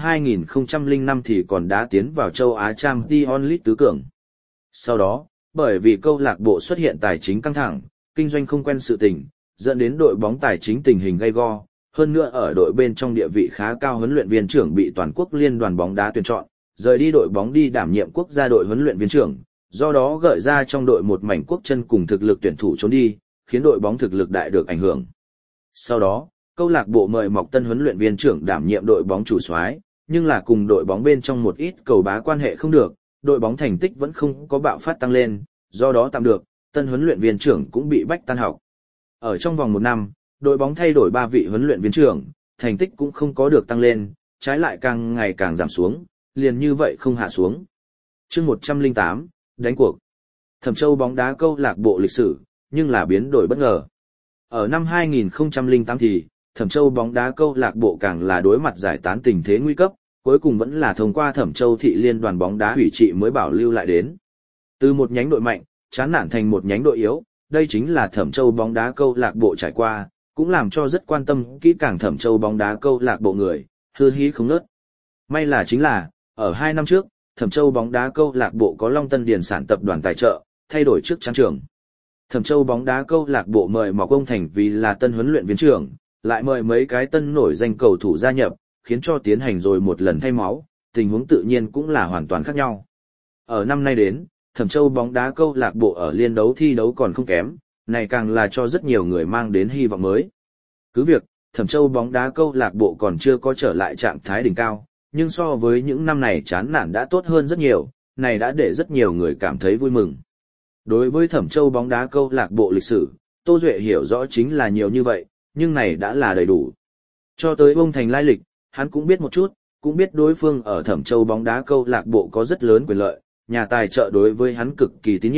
2005 thì còn đã tiến vào châu Á Champions League tứ cường. Sau đó, bởi vì câu lạc bộ xuất hiện tài chính căng thẳng, kinh doanh không quen sự tình, dẫn đến đội bóng tài chính tình hình gay go, hơn nữa ở đội bên trong địa vị khá cao huấn luyện viên trưởng bị toàn quốc liên đoàn bóng đá tuyển chọn, rời đi đội bóng đi đảm nhiệm quốc gia đội huấn luyện viên trưởng, do đó gợi ra trong đội một mảnh quốc chân cùng thực lực tuyển thủ trốn đi, khiến đội bóng thực lực đại được ảnh hưởng. Sau đó, câu lạc bộ mời Mộc Tân huấn luyện viên trưởng đảm nhiệm đội bóng chủ soái, nhưng là cùng đội bóng bên trong một ít cầu bá quan hệ không được, đội bóng thành tích vẫn không có bạo phát tăng lên, do đó tạm được, tân huấn luyện viên trưởng cũng bị bách tan học. Ở trong vòng 1 năm, đội bóng thay đổi 3 vị huấn luyện viên trưởng, thành tích cũng không có được tăng lên, trái lại càng ngày càng giảm xuống, liền như vậy không hạ xuống. Chương 108, đánh cuộc. Thẩm Châu bóng đá câu lạc bộ lịch sử, nhưng là biến đổi bất ngờ. Ở năm 2008 thì, Thẩm Châu bóng đá câu lạc bộ càng là đối mặt giải tán tình thế nguy cấp, cuối cùng vẫn là thông qua Thẩm Châu thị liên đoàn bóng đá ủy trị mới bảo lưu lại đến. Từ một nhánh đội mạnh, chán nản thành một nhánh đội yếu, đây chính là Thẩm Châu bóng đá câu lạc bộ trải qua, cũng làm cho rất quan tâm kỹ càng Thẩm Châu bóng đá câu lạc bộ người, hư hí không nớt. May là chính là, ở 2 năm trước, Thẩm Châu bóng đá câu lạc bộ có Long Tân Điền sản tập đoàn tài trợ, thay đổi trước trang trưởng. Thẩm Châu bóng đá câu lạc bộ mời Mộc Công Thành vì là tân huấn luyện viên trưởng, lại mời mấy cái tân nổi danh cầu thủ gia nhập, khiến cho tiến hành rồi một lần thay máu, tình huống tự nhiên cũng là hoàn toàn khác nhau. Ở năm nay đến, Thẩm Châu bóng đá câu lạc bộ ở liên đấu thi đấu còn không kém, này càng là cho rất nhiều người mang đến hy vọng mới. Cứ việc, Thẩm Châu bóng đá câu lạc bộ còn chưa có trở lại trạng thái đỉnh cao, nhưng so với những năm này chán nản đã tốt hơn rất nhiều, này đã để rất nhiều người cảm thấy vui mừng. Đối với Thẩm Châu bóng đá câu lạc bộ lịch sử, Tô Duệ hiểu rõ chính là nhiều như vậy, nhưng này đã là đầy đủ. Cho tới ông Thành lai lịch, hắn cũng biết một chút, cũng biết đối phương ở Thẩm Châu bóng đá câu lạc bộ có rất lớn quyền lợi, nhà tài trợ đối với hắn cực kỳ tín nhiệm,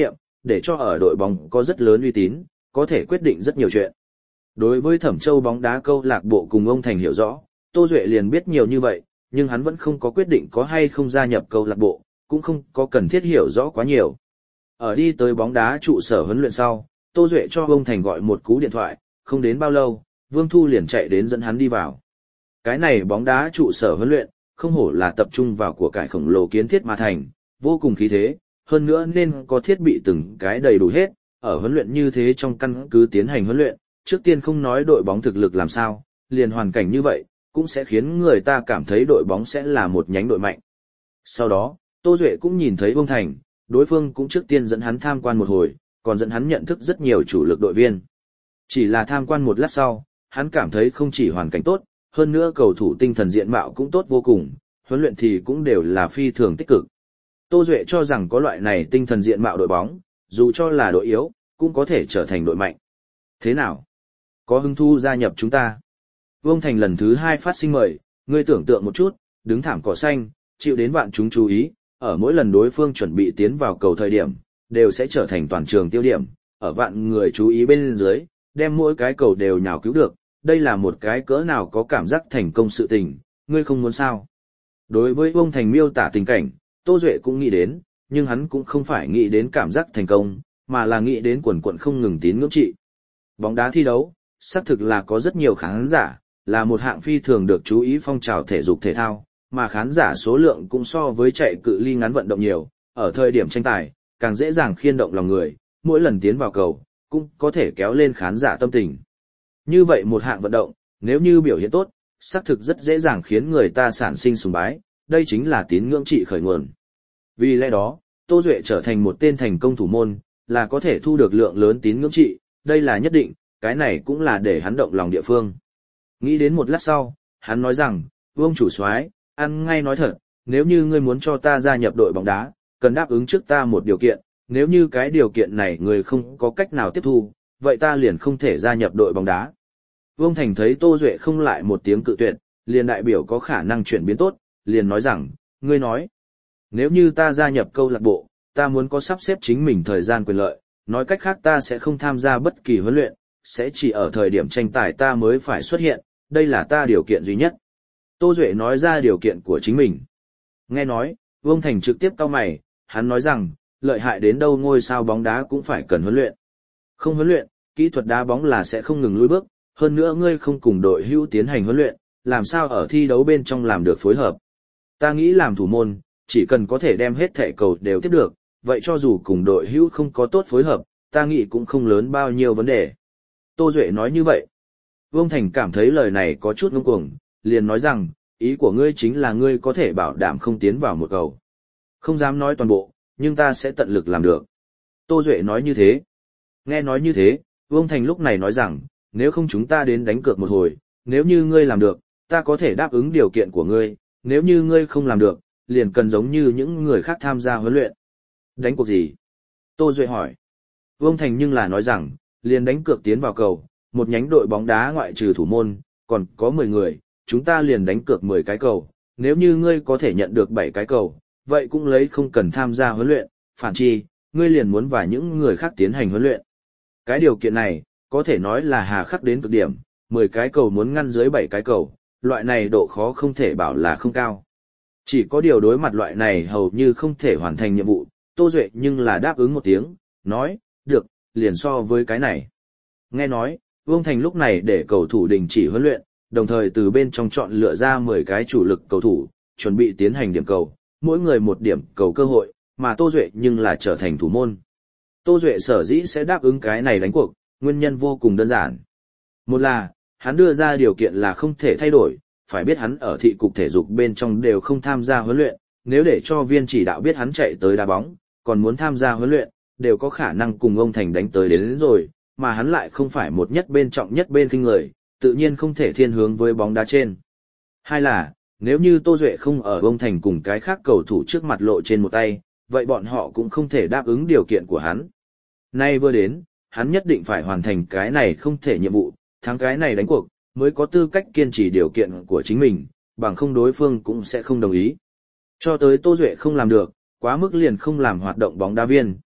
để cho ở đội bóng có rất lớn uy tín, có thể quyết định rất nhiều chuyện. Đối với Thẩm Châu bóng đá câu lạc bộ cùng ông Thành hiểu rõ, Tô Duệ liền biết nhiều như vậy, nhưng hắn vẫn không có quyết định có hay không gia nhập câu lạc bộ, cũng không có cần thiết hiểu rõ quá nhiều. Ở đi tới bóng đá trụ sở huấn luyện sau, Tô Duệ cho ông Thành gọi một cú điện thoại, không đến bao lâu, Vương Thu liền chạy đến dẫn hắn đi vào. Cái này bóng đá trụ sở huấn luyện, không hổ là tập trung vào của cải khổng lồ kiến thiết mà thành, vô cùng khí thế, hơn nữa nên có thiết bị từng cái đầy đủ hết, ở huấn luyện như thế trong căn cứ tiến hành huấn luyện, trước tiên không nói đội bóng thực lực làm sao, liền hoàn cảnh như vậy, cũng sẽ khiến người ta cảm thấy đội bóng sẽ là một nhánh đội mạnh. Sau đó, Tô Duệ cũng nhìn thấy Vương Thành, đối phương cũng trước tiên dẫn hắn tham quan một hồi, còn dẫn hắn nhận thức rất nhiều chủ lực đội viên. Chỉ là tham quan một lát sau, hắn cảm thấy không chỉ hoàn cảnh tốt, hơn nữa cầu thủ tinh thần diện mạo cũng tốt vô cùng, huấn luyện thì cũng đều là phi thường tích cực. Tô Duệ cho rằng có loại này tinh thần diện mạo đội bóng, dù cho là đội yếu, cũng có thể trở thành đội mạnh. Thế nào? Có hứng thú gia nhập chúng ta? Vương Thành lần thứ 2 phát sinh mời, ngươi tưởng tượng một chút, đứng thảm cỏ xanh, chịu đến vạn chúng chú ý, ở mỗi lần đối phương chuẩn bị tiến vào cầu thời điểm, đều sẽ trở thành toàn trường tiêu điểm, ở vạn người chú ý bên dưới, đem mỗi cái cầu đều nhào cứu được, đây là một cái cỡ nào có cảm giác thành công sự tình, ngươi không muốn sao? Đối với Vương Thành miêu tả tình cảnh, Tô Duệ cũng nghĩ đến, nhưng hắn cũng không phải nghĩ đến cảm giác thành công, mà là nghĩ đến quần quận không ngừng tín ngưỡng trị. Bóng đá thi đấu, xác thực là có rất nhiều khán giả, là một hạng phi thường được chú ý phong trào thể dục thể thao, mà khán giả số lượng cũng so với chạy cự ly ngắn vận động nhiều, ở thời điểm tranh tài, càng dễ dàng khiên động lòng người, mỗi lần tiến vào cầu, cũng có thể kéo lên khán giả tâm tình. Như vậy một hạng vận động, nếu như biểu hiện tốt, xác thực rất dễ dàng khiến người ta sản sinh sùng bái, đây chính là tín ngưỡng trị khởi nguồn. Vì lẽ đó, Tô Duệ trở thành một tên thành công thủ môn, là có thể thu được lượng lớn tín ngưỡng trị, đây là nhất định, cái này cũng là để hắn động lòng địa phương. Nghĩ đến một lát sau, hắn nói rằng, Vương chủ soái, ăn ngay nói thật, nếu như ngươi muốn cho ta gia nhập đội bóng đá, cần đáp ứng trước ta một điều kiện, nếu như cái điều kiện này ngươi không có cách nào tiếp thu, vậy ta liền không thể gia nhập đội bóng đá. Vương Thành thấy Tô Duệ không lại một tiếng cự tuyệt, liền đại biểu có khả năng chuyển biến tốt, liền nói rằng, ngươi nói, nếu như ta gia nhập câu lạc bộ, ta muốn có sắp xếp chính mình thời gian quyền lợi, nói cách khác ta sẽ không tham gia bất kỳ huấn luyện, sẽ chỉ ở thời điểm tranh tài ta mới phải xuất hiện, đây là ta điều kiện duy nhất. Tô Duệ nói ra điều kiện của chính mình. Nghe nói, Vương Thành trực tiếp cau mày, hắn nói rằng, lợi hại đến đâu ngôi sao bóng đá cũng phải cần huấn luyện. Không huấn luyện, kỹ thuật đá bóng là sẽ không ngừng lùi bước, hơn nữa ngươi không cùng đội hữu tiến hành huấn luyện, làm sao ở thi đấu bên trong làm được phối hợp. Ta nghĩ làm thủ môn, chỉ cần có thể đem hết thẻ cầu đều tiếp được, vậy cho dù cùng đội hữu không có tốt phối hợp, ta nghĩ cũng không lớn bao nhiêu vấn đề. Tô Duệ nói như vậy. Vương Thành cảm thấy lời này có chút ngông cuồng, liền nói rằng, ý của ngươi chính là ngươi có thể bảo đảm không tiến vào một cầu. Không dám nói toàn bộ, nhưng ta sẽ tận lực làm được. Tô Duệ nói như thế. Nghe nói như thế, Vương Thành lúc này nói rằng, nếu không chúng ta đến đánh cược một hồi, nếu như ngươi làm được, ta có thể đáp ứng điều kiện của ngươi, nếu như ngươi không làm được, liền cần giống như những người khác tham gia huấn luyện. Đánh cuộc gì? Tô Duệ hỏi. Vương Thành nhưng là nói rằng, liền đánh cược tiến vào cầu, một nhánh đội bóng đá ngoại trừ thủ môn, còn có 10 người, chúng ta liền đánh cược 10 cái cầu, nếu như ngươi có thể nhận được 7 cái cầu, vậy cũng lấy không cần tham gia huấn luyện, phản chi, ngươi liền muốn và những người khác tiến hành huấn luyện. Cái điều kiện này, có thể nói là hà khắc đến cực điểm, 10 cái cầu muốn ngăn dưới 7 cái cầu, loại này độ khó không thể bảo là không cao. Chỉ có điều đối mặt loại này hầu như không thể hoàn thành nhiệm vụ, Tô Duệ nhưng là đáp ứng một tiếng, nói, được, liền so với cái này. Nghe nói, Vương Thành lúc này để cầu thủ đình chỉ huấn luyện, đồng thời từ bên trong chọn lựa ra 10 cái chủ lực cầu thủ, chuẩn bị tiến hành điểm cầu, mỗi người một điểm cầu cơ hội, mà Tô Duệ nhưng là trở thành thủ môn. Tô Duệ sở dĩ sẽ đáp ứng cái này đánh cuộc, nguyên nhân vô cùng đơn giản. Một là, hắn đưa ra điều kiện là không thể thay đổi, phải biết hắn ở thị cục thể dục bên trong đều không tham gia huấn luyện, nếu để cho viên chỉ đạo biết hắn chạy tới đá bóng, còn muốn tham gia huấn luyện, đều có khả năng cùng ông Thành đánh tới đến rồi, mà hắn lại không phải một nhất bên trọng nhất bên kinh người, tự nhiên không thể thiên hướng với bóng đá trên. Hai là, nếu như Tô Duệ không ở ông Thành cùng cái khác cầu thủ trước mặt lộ trên một tay, vậy bọn họ cũng không thể đáp ứng điều kiện của hắn. Nay vừa đến, hắn nhất định phải hoàn thành cái này không thể nhiệm vụ, thắng cái này đánh cuộc, mới có tư cách kiên trì điều kiện của chính mình, bằng không đối phương cũng sẽ không đồng ý. Cho tới Tô Duệ không làm được, quá mức liền không làm hoạt động bóng đá viên,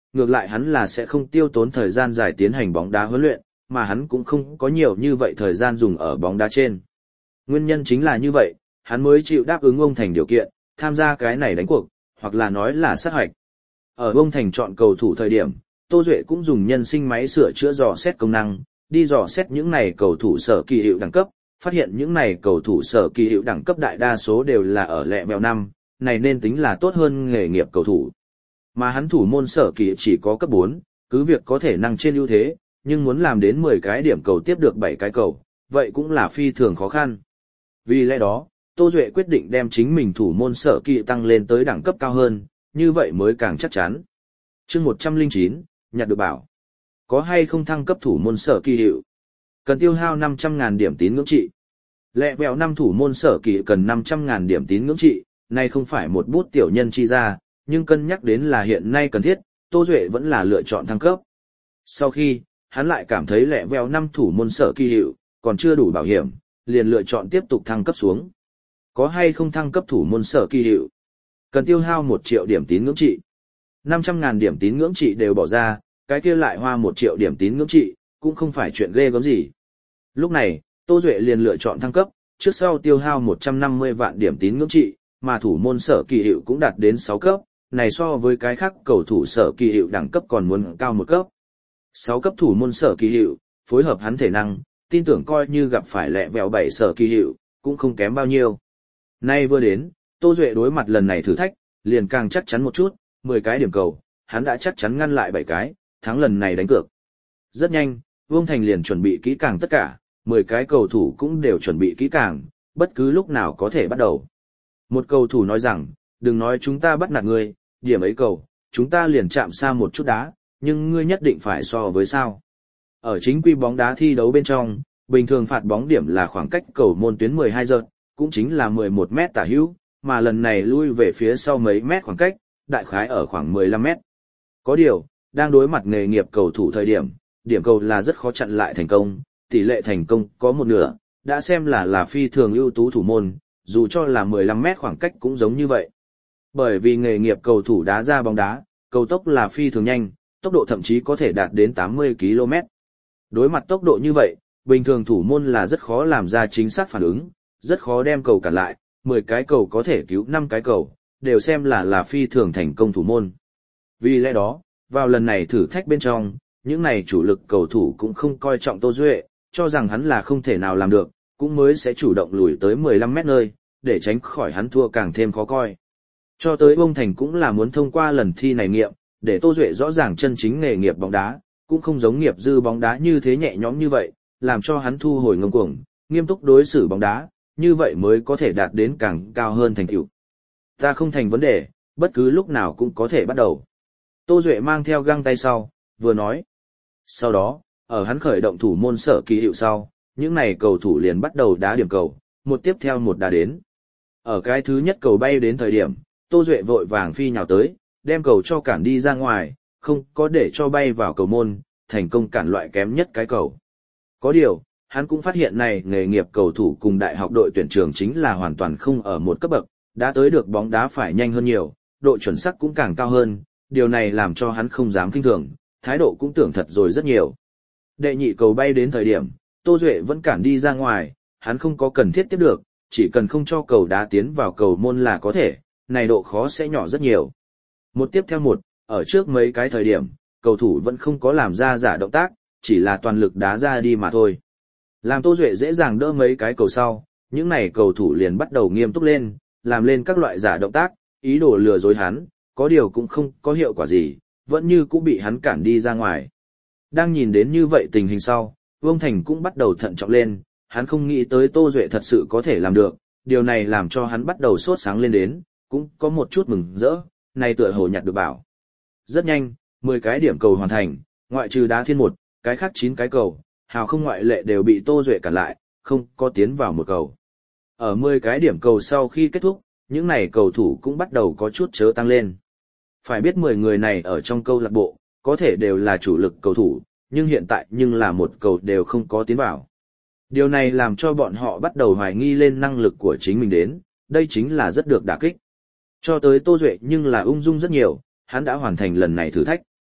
ngược lại hắn là sẽ không tiêu tốn thời gian dài tiến hành bóng đá huấn luyện, mà hắn cũng không có nhiều như vậy thời gian dùng ở bóng đá trên. Nguyên nhân chính là như vậy, hắn mới chịu đáp ứng ông Thành điều kiện, tham gia cái này đánh cuộc, hoặc là nói là sát hoạch. Ở ông Thành chọn cầu thủ thời điểm, Tô Duệ cũng dùng nhân sinh máy sửa chữa dò xét công năng, đi dò xét những này cầu thủ sở kỳ hiệu đẳng cấp, phát hiện những này cầu thủ sở kỳ hiệu đẳng cấp đại đa số đều là ở lẹ vèo 5, này nên tính là tốt hơn nghề nghiệp cầu thủ. Mà hắn thủ môn sở kỳ chỉ có cấp 4, cứ việc có thể năng trên ưu thế, nhưng muốn làm đến 10 cái điểm cầu tiếp được 7 cái cầu, vậy cũng là phi thường khó khăn. Vì lẽ đó, Tô Duệ quyết định đem chính mình thủ môn sở kỳ tăng lên tới đẳng cấp cao hơn, như vậy mới càng chắc chắn. Chương 109, nhặt được bảo. Có hay không thăng cấp thủ môn sở kỳ hiệu? Cần tiêu hao 500.000 điểm tín ngưỡng trị. Lẹ vẹo 5 thủ môn sở kỳ cần 500.000 điểm tín ngưỡng trị, này không phải một bút tiểu nhân chi ra, nhưng cân nhắc đến là hiện nay cần thiết, Tô Duệ vẫn là lựa chọn thăng cấp. Sau khi, hắn lại cảm thấy lẹ vẹo 5 thủ môn sở kỳ hiệu, còn chưa đủ bảo hiểm, liền lựa chọn tiếp tục thăng cấp xuống. Có hay không thăng cấp thủ môn sở kỳ hiệu? Cần tiêu hao 1 triệu điểm tín ngưỡng trị. 500.000 điểm tín ngưỡng trị đều bỏ ra, cái kia lại hoa 1 triệu điểm tín ngưỡng trị, cũng không phải chuyện ghê gớm gì. Lúc này, Tô Duệ liền lựa chọn thăng cấp, trước sau tiêu hao 150 vạn điểm tín ngưỡng trị, mà thủ môn sở kỳ hiệu cũng đạt đến 6 cấp, này so với cái khác cầu thủ sở kỳ hiệu đẳng cấp còn muốn cao một cấp. 6 cấp thủ môn sở kỳ hiệu, phối hợp hắn thể năng, tin tưởng coi như gặp phải lẹ vẹo 7 sở kỳ hiệu, cũng không kém bao nhiêu. Nay vừa đến, Tô Duệ đối mặt lần này thử thách, liền càng chắc chắn một chút, 10 cái điểm cầu, hắn đã chắc chắn ngăn lại 7 cái, thắng lần này đánh cược. Rất nhanh, Vương Thành liền chuẩn bị kỹ càng tất cả, 10 cái cầu thủ cũng đều chuẩn bị kỹ càng, bất cứ lúc nào có thể bắt đầu. Một cầu thủ nói rằng, đừng nói chúng ta bắt nạt ngươi, điểm ấy cầu, chúng ta liền chạm xa một chút đá, nhưng ngươi nhất định phải so với sao. Ở chính quy bóng đá thi đấu bên trong, bình thường phạt bóng điểm là khoảng cách cầu môn tuyến 12 giật, cũng chính là 11 mét tả hữu, mà lần này lui về phía sau mấy mét khoảng cách, đại khái ở khoảng 15 mét. Có điều, đang đối mặt nghề nghiệp cầu thủ thời điểm, điểm cầu là rất khó chặn lại thành công, tỷ lệ thành công có một nửa, đã xem là phi thường ưu tú thủ môn, dù cho là 15 mét khoảng cách cũng giống như vậy. Bởi vì nghề nghiệp cầu thủ đá ra bóng đá, cầu tốc là phi thường nhanh, tốc độ thậm chí có thể đạt đến 80 km. Đối mặt tốc độ như vậy, bình thường thủ môn là rất khó làm ra chính xác phản ứng, rất khó đem cầu cản lại, 10 cái cầu có thể cứu 5 cái cầu, đều xem là phi thường thành công thủ môn. Vì lẽ đó, vào lần này thử thách bên trong, những này chủ lực cầu thủ cũng không coi trọng Tô Duệ, cho rằng hắn là không thể nào làm được, cũng mới sẽ chủ động lùi tới 15 mét nơi, để tránh khỏi hắn thua càng thêm khó coi. Cho tới Vương Thành cũng là muốn thông qua lần thi này nghiệm, để Tô Duệ rõ ràng chân chính nghề nghiệp bóng đá, cũng không giống nghiệp dư bóng đá như thế nhẹ nhõm như vậy, làm cho hắn thu hồi ngông cuồng, nghiêm túc đối xử bóng đá, như vậy mới có thể đạt đến càng cao hơn thành tựu. Ta không thành vấn đề, bất cứ lúc nào cũng có thể bắt đầu. Tô Duệ mang theo găng tay sau, vừa nói. Sau đó, ở hắn khởi động thủ môn sở kỳ hiệu sau, những này cầu thủ liền bắt đầu đá điểm cầu, một tiếp theo một đá đến. Ở cái thứ nhất cầu bay đến thời điểm, Tô Duệ vội vàng phi nhào tới, đem cầu cho cản đi ra ngoài, không có để cho bay vào cầu môn, thành công cản loại kém nhất cái cầu. Có điều, hắn cũng phát hiện này nghề nghiệp cầu thủ cùng đại học đội tuyển trường chính là hoàn toàn không ở một cấp bậc, đã tới được bóng đá phải nhanh hơn nhiều, độ chuẩn xác cũng càng cao hơn, điều này làm cho hắn không dám khinh thường, thái độ cũng tưởng thật rồi rất nhiều. Đệ nhị cầu bay đến thời điểm, Tô Duệ vẫn cản đi ra ngoài, hắn không có cần thiết tiếp được, chỉ cần không cho cầu đá tiến vào cầu môn là có thể, này độ khó sẽ nhỏ rất nhiều. Một tiếp theo một, ở trước mấy cái thời điểm, cầu thủ vẫn không có làm ra giả động tác, chỉ là toàn lực đá ra đi mà thôi. Làm Tô Duệ dễ dàng đỡ mấy cái cầu sau, những này cầu thủ liền bắt đầu nghiêm túc lên, làm lên các loại giả động tác, ý đồ lừa dối hắn, có điều cũng không có hiệu quả gì, vẫn như cũng bị hắn cản đi ra ngoài. Đang nhìn đến như vậy tình hình sau, Vương Thành cũng bắt đầu thận trọng lên, hắn không nghĩ tới Tô Duệ thật sự có thể làm được, điều này làm cho hắn bắt đầu sốt sáng lên đến, cũng có một chút mừng rỡ, này tựa hồ nhặt được bảo. Rất nhanh, 10 cái điểm cầu hoàn thành, ngoại trừ đá thiên một, cái khác 9 cái cầu, hào không ngoại lệ đều bị Tô Duệ cản lại, không có tiến vào một cầu. Ở 10 cái điểm cầu sau khi kết thúc, những này cầu thủ cũng bắt đầu có chút chớ tăng lên. Phải biết 10 người này ở trong câu lạc bộ, có thể đều là chủ lực cầu thủ, nhưng hiện tại nhưng là một cầu đều không có tiến vào. Điều này làm cho bọn họ bắt đầu hoài nghi lên năng lực của chính mình đến, đây chính là rất được đả kích. Cho tới Tô Duệ nhưng là ung dung rất nhiều, hắn đã hoàn thành lần này thử thách.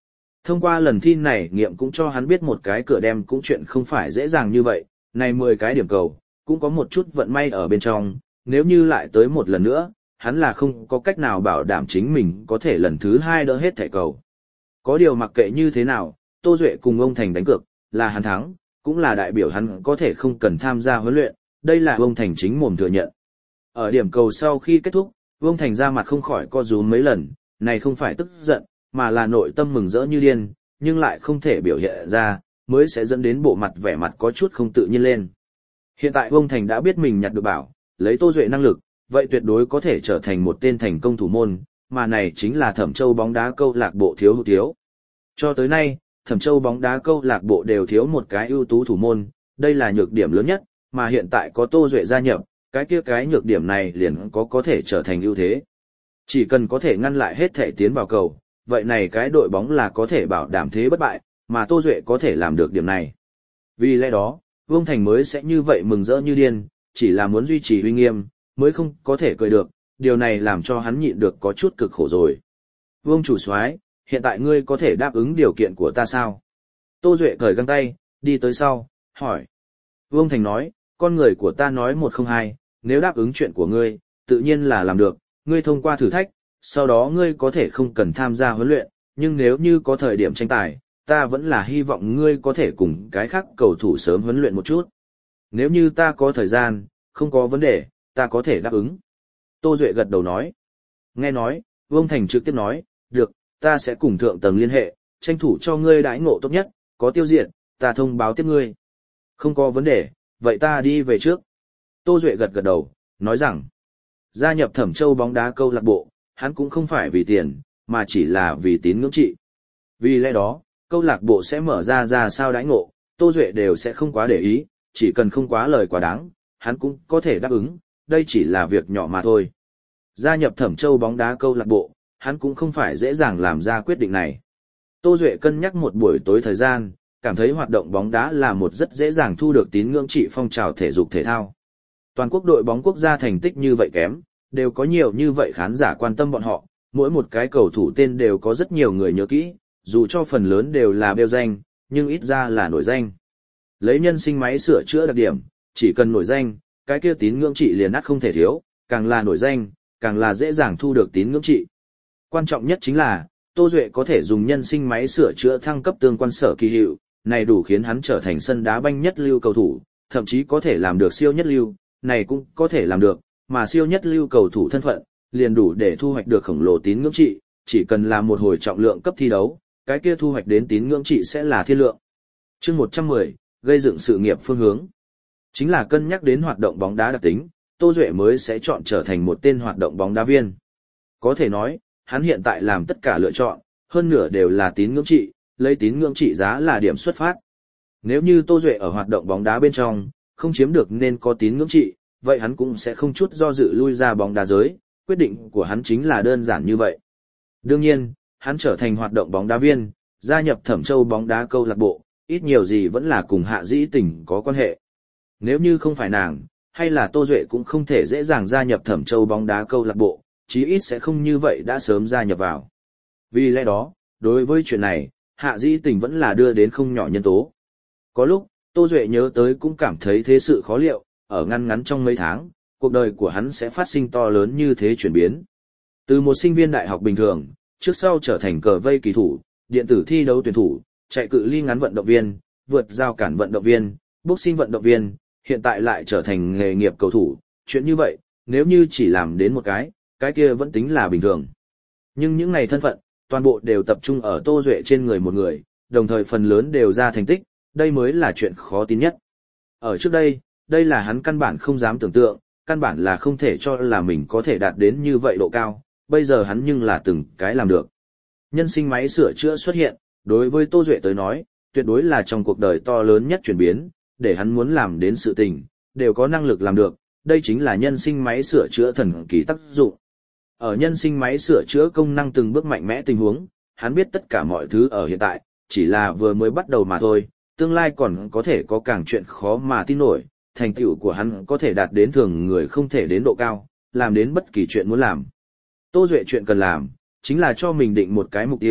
Thông qua lần thi này nghiệm cũng cho hắn biết một cái cửa đem cũng chuyện không phải dễ dàng như vậy, này 10 cái điểm cầu, cũng có một chút vận may ở bên trong, nếu như lại tới một lần nữa, hắn là không có cách nào bảo đảm chính mình có thể lần thứ 2 đỡ hết thẻ cầu. Có điều mặc kệ như thế nào, Tô Duệ cùng ông Thành đánh cược, là hắn thắng, cũng là đại biểu hắn có thể không cần tham gia huấn luyện, đây là ông Thành chính mồm thừa nhận. Ở điểm cầu sau khi kết thúc, ông Thành ra mặt không khỏi co rúm mấy lần, này không phải tức giận, mà là nội tâm mừng rỡ như điên, nhưng lại không thể biểu hiện ra, mới sẽ dẫn đến bộ mặt vẻ mặt có chút không tự nhiên lên. Hiện tại ông Thành đã biết mình nhặt được bảo, lấy Tô Duệ năng lực, vậy tuyệt đối có thể trở thành một tên thành công thủ môn, mà này chính là Thẩm Châu bóng đá câu lạc bộ thiếu hụt thiếu. Cho tới nay, Thẩm Châu bóng đá câu lạc bộ đều thiếu một cái ưu tú thủ môn, đây là nhược điểm lớn nhất, mà hiện tại có Tô Duệ gia nhập, cái nhược điểm này liền có thể trở thành ưu thế. Chỉ cần có thể ngăn lại hết thể tiến vào cầu, vậy này cái đội bóng là có thể bảo đảm thế bất bại, mà Tô Duệ có thể làm được điểm này. Vì lẽ đó, Vương Thành mới sẽ như vậy mừng rỡ như điên, chỉ là muốn duy trì uy nghiêm, mới không có thể cười được, điều này làm cho hắn nhịn được có chút cực khổ rồi. Vương chủ soái, hiện tại ngươi có thể đáp ứng điều kiện của ta sao? Tô Duệ cởi găng tay, đi tới sau, hỏi. Vương Thành nói, con người của ta nói 102, nếu đáp ứng chuyện của ngươi, tự nhiên là làm được, ngươi thông qua thử thách, sau đó ngươi có thể không cần tham gia huấn luyện, nhưng nếu như có thời điểm tranh tài, ta vẫn là hy vọng ngươi có thể cùng cái khác cầu thủ sớm huấn luyện một chút. Nếu như ta có thời gian, không có vấn đề, ta có thể đáp ứng. Tô Duệ gật đầu nói. Nghe nói, Vương Thành trực tiếp nói, được, ta sẽ cùng thượng tầng liên hệ, tranh thủ cho ngươi đãi ngộ tốt nhất, có tiêu diệt, ta thông báo tiếp ngươi. Không có vấn đề, vậy ta đi về trước. Tô Duệ gật đầu, nói rằng, gia nhập Thẩm Châu bóng đá câu lạc bộ, hắn cũng không phải vì tiền, mà chỉ là vì tín ngưỡng trị. Vì lẽ đó, câu lạc bộ sẽ mở ra sao đãi ngộ, Tô Duệ đều sẽ không quá để ý, chỉ cần không quá lời quá đáng, hắn cũng có thể đáp ứng, đây chỉ là việc nhỏ mà thôi. Gia nhập Thẩm Châu bóng đá câu lạc bộ, hắn cũng không phải dễ dàng làm ra quyết định này. Tô Duệ cân nhắc một buổi tối thời gian, cảm thấy hoạt động bóng đá là một rất dễ dàng thu được tín ngưỡng trị phong trào thể dục thể thao. Toàn quốc đội bóng quốc gia thành tích như vậy kém, đều có nhiều như vậy khán giả quan tâm bọn họ, mỗi một cái cầu thủ tên đều có rất nhiều người nhớ kỹ, dù cho phần lớn đều là bêu danh, nhưng ít ra là nổi danh. Lấy nhân sinh máy sửa chữa đặc điểm, chỉ cần nổi danh, cái kia tín ngưỡng trị liền ắt không thể thiếu, càng là nổi danh, càng là dễ dàng thu được tín ngưỡng trị. Quan trọng nhất chính là, Tô Duệ có thể dùng nhân sinh máy sửa chữa thăng cấp tương quan sở kỳ hiệu, này đủ khiến hắn trở thành sân đá banh nhất lưu cầu thủ, thậm chí có thể làm được siêu nhất lưu, này cũng có thể làm được, mà siêu nhất lưu cầu thủ thân phận, liền đủ để thu hoạch được khổng lồ tín ngưỡng trị, chỉ cần làm một hồi trọng lượng cấp thi đấu, cái kia thu hoạch đến tín ngưỡng trị sẽ là thiên lượng. Chương 110, gây dựng sự nghiệp phương hướng. Chính là cân nhắc đến hoạt động bóng đá đặc tính, Tô Duệ mới sẽ chọn trở thành một tên hoạt động bóng đá viên. Có thể nói, hắn hiện tại làm tất cả lựa chọn, hơn nửa đều là tín ngưỡng trị, lấy tín ngưỡng trị giá là điểm xuất phát. Nếu như Tô Duệ ở hoạt động bóng đá bên trong, không chiếm được nên có tín ngưỡng trị, vậy hắn cũng sẽ không chút do dự lui ra bóng đá giới, quyết định của hắn chính là đơn giản như vậy. Đương nhiên, hắn trở thành hoạt động bóng đá viên, gia nhập Thẩm Châu bóng đá câu lạc bộ, ít nhiều gì vẫn là cùng Hạ Dĩ Tình có quan hệ. Nếu như không phải nàng, hay là Tô Duệ cũng không thể dễ dàng gia nhập Thẩm Châu bóng đá câu lạc bộ, chí ít sẽ không như vậy đã sớm gia nhập vào. Vì lẽ đó, đối với chuyện này, Hạ Dĩ Tình vẫn là đưa đến không nhỏ nhân tố. Có lúc, Tô Duệ nhớ tới cũng cảm thấy thế sự khó liệu, ở ngắn trong mấy tháng, cuộc đời của hắn sẽ phát sinh to lớn như thế chuyển biến. Từ một sinh viên đại học bình thường, trước sau trở thành cờ vây kỳ thủ, điện tử thi đấu tuyển thủ, chạy cự ly ngắn vận động viên, vượt rào cản vận động viên, boxing vận động viên, hiện tại lại trở thành nghề nghiệp cầu thủ, chuyện như vậy, nếu như chỉ làm đến một cái kia vẫn tính là bình thường. Nhưng những này thân phận, toàn bộ đều tập trung ở Tô Duệ trên người một người, đồng thời phần lớn đều ra thành tích, đây mới là chuyện khó tin nhất. Ở trước đây, đây là hắn căn bản không dám tưởng tượng, căn bản là không thể cho là mình có thể đạt đến như vậy độ cao, bây giờ hắn nhưng là từng cái làm được. Nhân sinh máy sửa chữa xuất hiện, đối với Tô Duệ tới nói, tuyệt đối là trong cuộc đời to lớn nhất chuyển biến, để hắn muốn làm đến sự tình, đều có năng lực làm được, đây chính là nhân sinh máy sửa chữa thần kỳ tác dụng. Ở nhân sinh máy sửa chữa công năng từng bước mạnh mẽ tình huống, hắn biết tất cả mọi thứ ở hiện tại, chỉ là vừa mới bắt đầu mà thôi, tương lai còn có thể có càng chuyện khó mà tin nổi, thành tựu của hắn có thể đạt đến thường người không thể đến độ cao, làm đến bất kỳ chuyện muốn làm. Tô Duệ chuyện cần làm, chính là cho mình định một cái mục tiêu,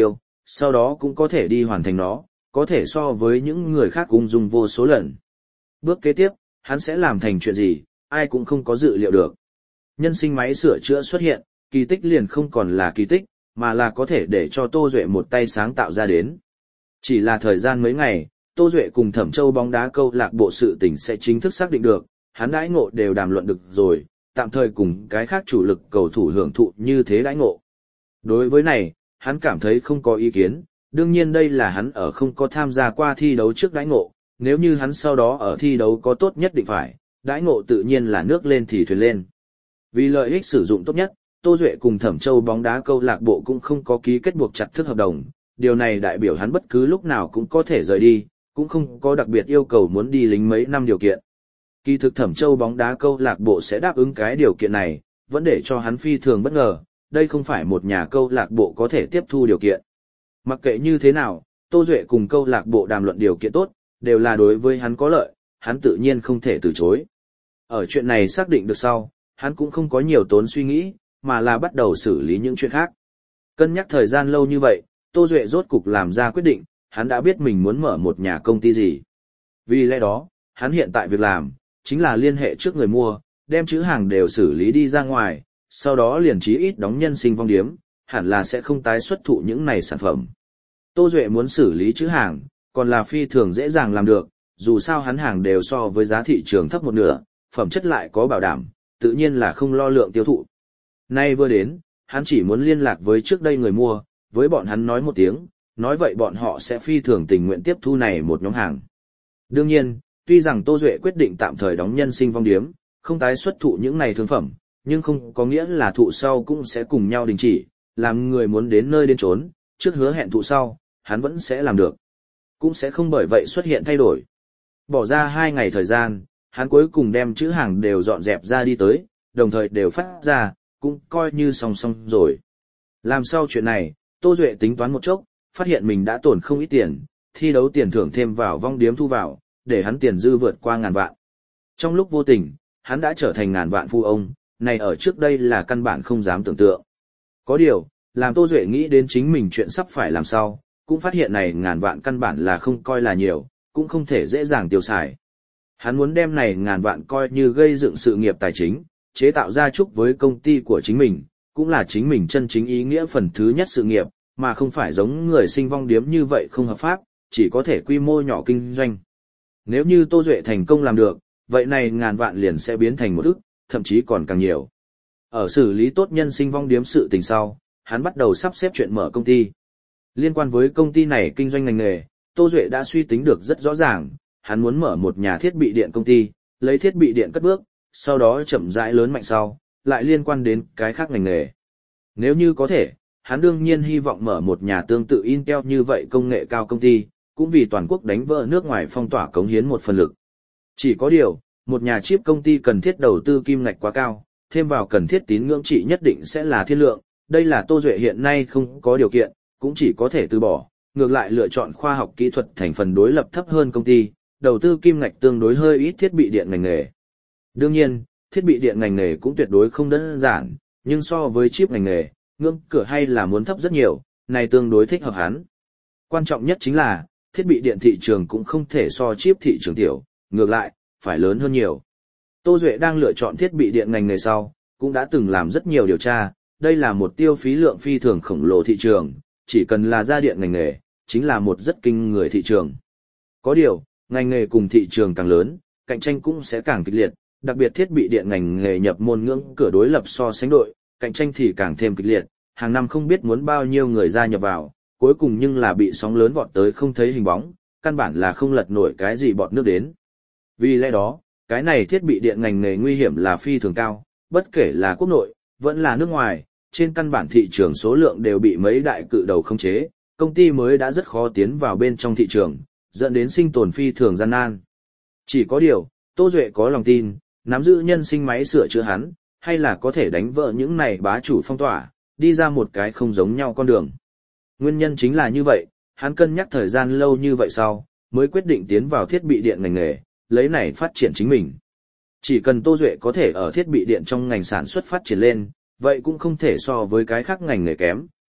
sau đó cũng có thể đi hoàn thành nó, có thể so với những người khác ung dung vô số lần. Bước kế tiếp, hắn sẽ làm thành chuyện gì, ai cũng không có dự liệu được. Nhân sinh máy sửa chữa xuất hiện, kỳ tích liền không còn là kỳ tích, mà là có thể để cho Tô Duệ một tay sáng tạo ra đến. Chỉ là thời gian mấy ngày, Tô Duệ cùng Thẩm Châu bóng đá câu lạc bộ sự tình sẽ chính thức xác định được, hắn đãi ngộ đều đàm luận được rồi, tạm thời cùng cái khác chủ lực cầu thủ hưởng thụ như thế đãi ngộ. Đối với này, hắn cảm thấy không có ý kiến, đương nhiên đây là hắn ở không có tham gia qua thi đấu trước đãi ngộ, nếu như hắn sau đó ở thi đấu có tốt nhất định phải, đãi ngộ tự nhiên là nước lên thì thuyền lên. Vì lợi ích sử dụng tốt nhất, Tô Duệ cùng Thẩm Châu bóng đá câu lạc bộ cũng không có ký kết buộc chặt thức hợp đồng, điều này đại biểu hắn bất cứ lúc nào cũng có thể rời đi, cũng không có đặc biệt yêu cầu muốn đi lính mấy năm điều kiện. Kỳ thực Thẩm Châu bóng đá câu lạc bộ sẽ đáp ứng cái điều kiện này, vẫn để cho hắn phi thường bất ngờ, đây không phải một nhà câu lạc bộ có thể tiếp thu điều kiện. Mặc kệ như thế nào, Tô Duệ cùng câu lạc bộ đàm luận điều kiện tốt, đều là đối với hắn có lợi, hắn tự nhiên không thể từ chối. Ở chuyện này xác định được sau, hắn cũng không có nhiều tốn suy nghĩ, mà là bắt đầu xử lý những chuyện khác. Cân nhắc thời gian lâu như vậy, Tô Duệ rốt cục làm ra quyết định, hắn đã biết mình muốn mở một nhà công ty gì. Vì lẽ đó, hắn hiện tại việc làm, chính là liên hệ trước người mua, đem chữ hàng đều xử lý đi ra ngoài, sau đó liền chí ít đóng nhân sinh vong điếm, hẳn là sẽ không tái xuất thụ những này sản phẩm. Tô Duệ muốn xử lý chữ hàng, còn là phi thường dễ dàng làm được, dù sao hắn hàng đều so với giá thị trường thấp một nửa, phẩm chất lại có bảo đảm, tự nhiên là không lo lượng tiêu thụ. Nay vừa đến, hắn chỉ muốn liên lạc với trước đây người mua, với bọn hắn nói một tiếng, nói vậy bọn họ sẽ phi thường tình nguyện tiếp thu này một nhóm hàng. Đương nhiên, tuy rằng Tô Duệ quyết định tạm thời đóng nhân sinh vong điếm, không tái xuất thụ những này thương phẩm, nhưng không có nghĩa là thụ sau cũng sẽ cùng nhau đình chỉ, làm người muốn đến nơi đến trốn, trước hứa hẹn thụ sau, hắn vẫn sẽ làm được. Cũng sẽ không bởi vậy xuất hiện thay đổi. Bỏ ra 2 ngày thời gian, hắn cuối cùng đem chữ hàng đều dọn dẹp ra đi tới, đồng thời đều phát ra, cũng coi như xong rồi. Làm sau chuyện này, Tô Duệ tính toán một chốc, phát hiện mình đã tổn không ít tiền, thi đấu tiền thưởng thêm vào vong điếm thu vào, để hắn tiền dư vượt qua 1000 vạn. Trong lúc vô tình, hắn đã trở thành 1000 vạn phu ông, này ở trước đây là căn bản không dám tưởng tượng. Có điều, làm Tô Duệ nghĩ đến chính mình chuyện sắp phải làm sau, cũng phát hiện này 1000 vạn căn bản là không coi là nhiều, cũng không thể dễ dàng tiêu xài. Hắn muốn đem này 1000 vạn coi như gây dựng sự nghiệp tài chính, chế tạo ra chúc với công ty của chính mình, cũng là chính mình chân chính ý nghĩa phần thứ nhất sự nghiệp, mà không phải giống người sinh vong điếm như vậy không hợp pháp, chỉ có thể quy mô nhỏ kinh doanh. Nếu như Tô Duệ thành công làm được, vậy này 1000 vạn liền sẽ biến thành 1 ức, thậm chí còn càng nhiều. Ở xử lý tốt nhân sinh vong điếm sự tình sau, hắn bắt đầu sắp xếp chuyện mở công ty. Liên quan với công ty này kinh doanh ngành nghề, Tô Duệ đã suy tính được rất rõ ràng, hắn muốn mở một nhà thiết bị điện công ty, lấy thiết bị điện cất bước, sau đó chậm rãi lớn mạnh sau, lại liên quan đến cái khác ngành nghề. Nếu như có thể, hắn đương nhiên hy vọng mở một nhà tương tự Intel như vậy công nghệ cao công ty, cũng vì toàn quốc đánh vỡ nước ngoài phong tỏa cống hiến một phần lực. Chỉ có điều, một nhà chip công ty cần thiết đầu tư kim ngạch quá cao, thêm vào cần thiết tín ngưỡng trị nhất định sẽ là thiên lượng, đây là Tô Duệ hiện nay không có điều kiện, cũng chỉ có thể từ bỏ, ngược lại lựa chọn khoa học kỹ thuật thành phần đối lập thấp hơn công ty, đầu tư kim ngạch tương đối hơi ít thiết bị điện ngành nghề. Đương nhiên, thiết bị điện ngành nghề cũng tuyệt đối không đơn giản, nhưng so với chip ngành nghề, ngưỡng cửa hay là muốn thấp rất nhiều, này tương đối thích hợp hắn. Quan trọng nhất chính là, thiết bị điện thị trường cũng không thể so chip thị trường tiểu, ngược lại, phải lớn hơn nhiều. Tô Duệ đang lựa chọn thiết bị điện ngành nghề sau, cũng đã từng làm rất nhiều điều tra, đây là một tiêu phí lượng phi thường khổng lồ thị trường, chỉ cần là gia điện ngành nghề, chính là một rất kinh người thị trường. Có điều, ngành nghề cùng thị trường càng lớn, cạnh tranh cũng sẽ càng kịch liệt, đặc biệt thiết bị điện ngành nghề nhập môn ngưỡng cửa đối lập so sánh đội, cạnh tranh thì càng thêm kịch liệt, hàng năm không biết muốn bao nhiêu người gia nhập vào, cuối cùng nhưng là bị sóng lớn vọt tới không thấy hình bóng, căn bản là không lật nổi cái gì bọt nước đến. Vì lẽ đó, cái này thiết bị điện ngành nghề nguy hiểm là phi thường cao, bất kể là quốc nội, vẫn là nước ngoài, trên căn bản thị trường số lượng đều bị mấy đại cự đầu khống chế, công ty mới đã rất khó tiến vào bên trong thị trường, dẫn đến sinh tồn phi thường gian nan. Chỉ có điều, Tô Duệ có lòng tin, nắm giữ nhân sinh máy sửa chữa hắn, hay là có thể đánh vỡ những này bá chủ phong tỏa, đi ra một cái không giống nhau con đường. Nguyên nhân chính là như vậy, hắn cân nhắc thời gian lâu như vậy sau, mới quyết định tiến vào thiết bị điện ngành nghề, lấy này phát triển chính mình. Chỉ cần Tô Duệ có thể ở thiết bị điện trong ngành sản xuất phát triển lên, vậy cũng không thể so với cái khác ngành nghề kém,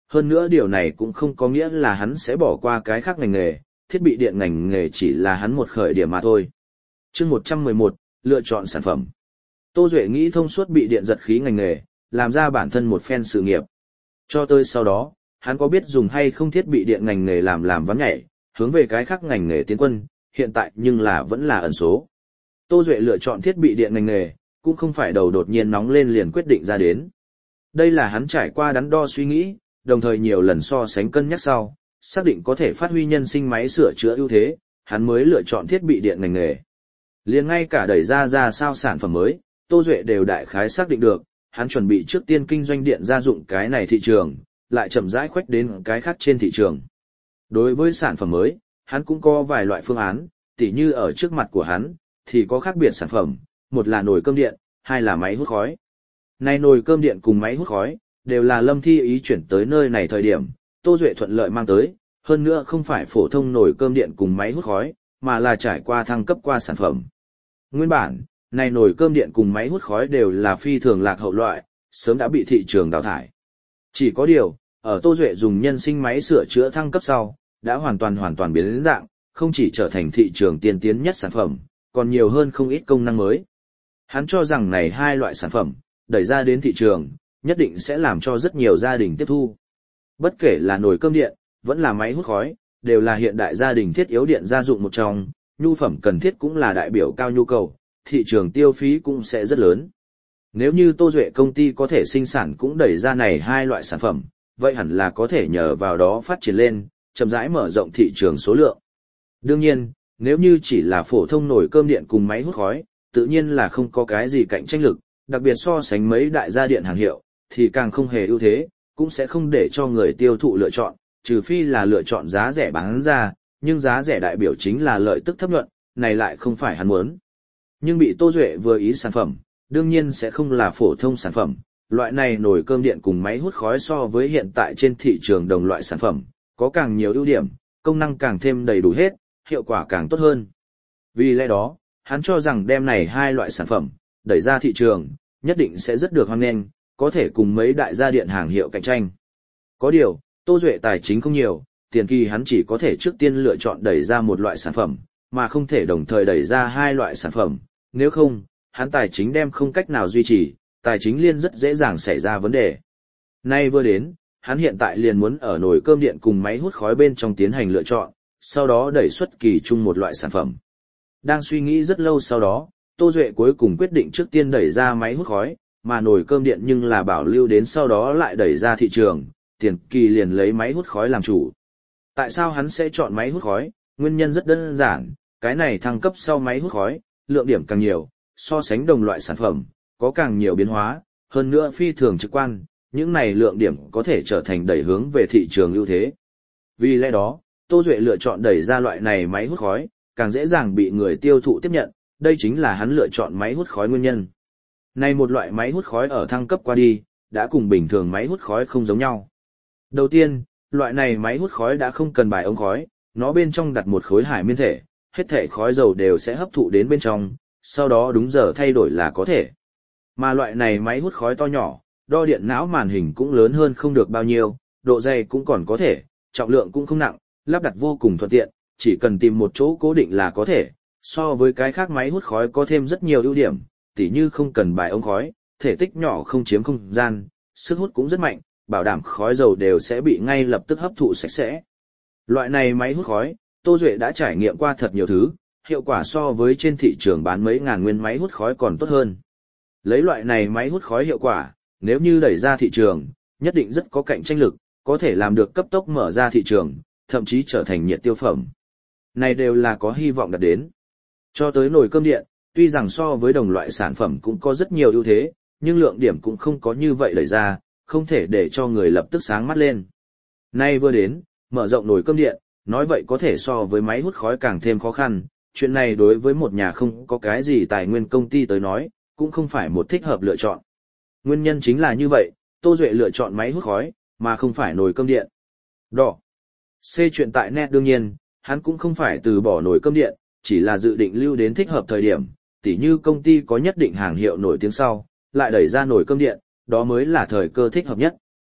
hơn nữa điều này cũng không có nghĩa là hắn sẽ bỏ qua cái khác ngành nghề, thiết bị điện ngành nghề chỉ là hắn một khởi điểm mà thôi. Chương 111, lựa chọn sản phẩm. Tô Duệ nghĩ thông suốt bị điện giật khí ngành nghề, làm ra bản thân một phen sự nghiệp. Cho tới sau đó, hắn có biết dùng hay không thiết bị điện ngành nghề làm ván nhảy, hướng về cái khác ngành nghề tiến quân, hiện tại nhưng là vẫn là ẩn số. Tô Duệ lựa chọn thiết bị điện ngành nghề, cũng không phải đầu đột nhiên nóng lên liền quyết định ra đến. Đây là hắn trải qua đắn đo suy nghĩ, đồng thời nhiều lần so sánh cân nhắc sau, xác định có thể phát huy nhân sinh máy sửa chữa ưu thế, hắn mới lựa chọn thiết bị điện ngành nghề. Liền ngay cả đẩy ra sao sản phẩm mới, Tô Duệ đều đại khái xác định được, hắn chuẩn bị trước tiên kinh doanh điện gia dụng cái này thị trường, lại chậm rãi khuếch đến cái khác trên thị trường. Đối với sản phẩm mới, hắn cũng có vài loại phương án, tỉ như ở trước mặt của hắn, thì có khác biệt sản phẩm, một là nồi cơm điện, hai là máy hút khói. Này nồi cơm điện cùng máy hút khói, đều là Lâm Thi ý chuyển tới nơi này thời điểm, Tô Duệ thuận lợi mang tới, hơn nữa không phải phổ thông nồi cơm điện cùng máy hút khói, mà là trải qua thăng cấp qua sản phẩm. Nguyên bản, này nồi cơm điện cùng máy hút khói đều là phi thường lạc hậu loại, sớm đã bị thị trường đào thải. Chỉ có điều, ở Tô Duệ dùng nhân sinh máy sửa chữa thăng cấp sau, đã hoàn toàn biến đến dạng, không chỉ trở thành thị trường tiên tiến nhất sản phẩm, còn nhiều hơn không ít công năng mới. Hắn cho rằng này hai loại sản phẩm, đẩy ra đến thị trường, nhất định sẽ làm cho rất nhiều gia đình tiếp thu. Bất kể là nồi cơm điện, vẫn là máy hút khói, đều là hiện đại gia đình thiết yếu điện gia dụng một trong, nhu phẩm cần thiết cũng là đại biểu cao nhu cầu, thị trường tiêu phí cũng sẽ rất lớn. Nếu như Tô Duệ công ty có thể sinh sản cũng đẩy ra này hai loại sản phẩm, vậy hẳn là có thể nhờ vào đó phát triển lên, chậm rãi mở rộng thị trường số lượng. Đương nhiên, nếu như chỉ là phổ thông nồi cơm điện cùng máy hút khói, tự nhiên là không có cái gì cạnh tranh lực, đặc biệt so sánh mấy đại gia điện hàng hiệu, thì càng không hề ưu thế, cũng sẽ không để cho người tiêu thụ lựa chọn, trừ phi là lựa chọn giá rẻ bán ra, nhưng giá rẻ đại biểu chính là lợi tức thấp nhuận, này lại không phải hắn muốn. Nhưng bị Tô Duệ vừa ý sản phẩm, đương nhiên sẽ không là phổ thông sản phẩm, loại này nồi cơm điện cùng máy hút khói so với hiện tại trên thị trường đồng loại sản phẩm, có càng nhiều ưu điểm, công năng càng thêm đầy đủ hết, hiệu quả càng tốt hơn. Vì lẽ đó, hắn cho rằng đem này hai loại sản phẩm, đẩy ra thị trường, nhất định sẽ rất được hoan nghênh, có thể cùng mấy đại gia điện hàng hiệu cạnh tranh. Có điều, Tô Duệ tài chính không nhiều, tiền kỳ hắn chỉ có thể trước tiên lựa chọn đẩy ra một loại sản phẩm, mà không thể đồng thời đẩy ra hai loại sản phẩm, nếu không, hắn tài chính đem không cách nào duy trì, tài chính liên rất dễ dàng xảy ra vấn đề. Nay vừa đến, hắn hiện tại liền muốn ở nồi cơm điện cùng máy hút khói bên trong tiến hành lựa chọn, sau đó đẩy xuất kỳ chung một loại sản phẩm. Đang suy nghĩ rất lâu sau đó, Tô Duệ cuối cùng quyết định trước tiên đẩy ra máy hút khói, mà nồi cơm điện nhưng là bảo lưu đến sau đó lại đẩy ra thị trường, tiền kỳ liền lấy máy hút khói làm chủ. Tại sao hắn sẽ chọn máy hút khói? Nguyên nhân rất đơn giản, cái này thăng cấp sau máy hút khói, lượng điểm càng nhiều, so sánh đồng loại sản phẩm, có càng nhiều biến hóa, hơn nữa phi thường trực quan, những này lượng điểm có thể trở thành đẩy hướng về thị trường ưu thế. Vì lẽ đó, Tô Duệ lựa chọn đẩy ra loại này máy hút khói, càng dễ dàng bị người tiêu thụ tiếp nhận, đây chính là hắn lựa chọn máy hút khói nguyên nhân. Này một loại máy hút khói ở thăng cấp qua đi, đã cùng bình thường máy hút khói không giống nhau. Đầu tiên, loại này máy hút khói đã không cần bài ống khói, nó bên trong đặt một khối hải miên thể, hết thể khói dầu đều sẽ hấp thụ đến bên trong, sau đó đúng giờ thay đổi là có thể. Mà loại này máy hút khói to nhỏ, đo điện não màn hình cũng lớn hơn không được bao nhiêu, độ dày cũng còn có thể, trọng lượng cũng không nặng, lắp đặt vô cùng thuận tiện, chỉ cần tìm một chỗ cố định là có thể. So với cái khác máy hút khói có thêm rất nhiều ưu điểm, tỉ như không cần bài ống khói, thể tích nhỏ không chiếm không gian, sức hút cũng rất mạnh, bảo đảm khói dầu đều sẽ bị ngay lập tức hấp thụ sạch sẽ. Loại này máy hút khói, Tô Duệ đã trải nghiệm qua thật nhiều thứ, hiệu quả so với trên thị trường bán mấy ngàn nguyên máy hút khói còn tốt hơn. Lấy loại này máy hút khói hiệu quả, nếu như đẩy ra thị trường, nhất định rất có cạnh tranh lực, có thể làm được cấp tốc mở ra thị trường, thậm chí trở thành nhiệt tiêu phẩm. Này đều là có hy vọng đạt đến. Cho tới nồi cơm điện, tuy rằng so với đồng loại sản phẩm cũng có rất nhiều ưu thế, nhưng lượng điểm cũng không có như vậy đẩy ra, không thể để cho người lập tức sáng mắt lên. Nay vừa đến, mở rộng nồi cơm điện, nói vậy có thể so với máy hút khói càng thêm khó khăn, chuyện này đối với một nhà không có cái gì tài nguyên công ty tới nói, cũng không phải một thích hợp lựa chọn. Nguyên nhân chính là như vậy, Tô Duệ lựa chọn máy hút khói, mà không phải nồi cơm điện. Đỏ. C chuyện tại net đương nhiên, hắn cũng không phải từ bỏ nồi cơm điện, chỉ là dự định lưu đến thích hợp thời điểm, tỉ như công ty có nhất định hàng hiệu nổi tiếng sau, lại đẩy ra nồi cơm điện, đó mới là thời cơ thích hợp nhất.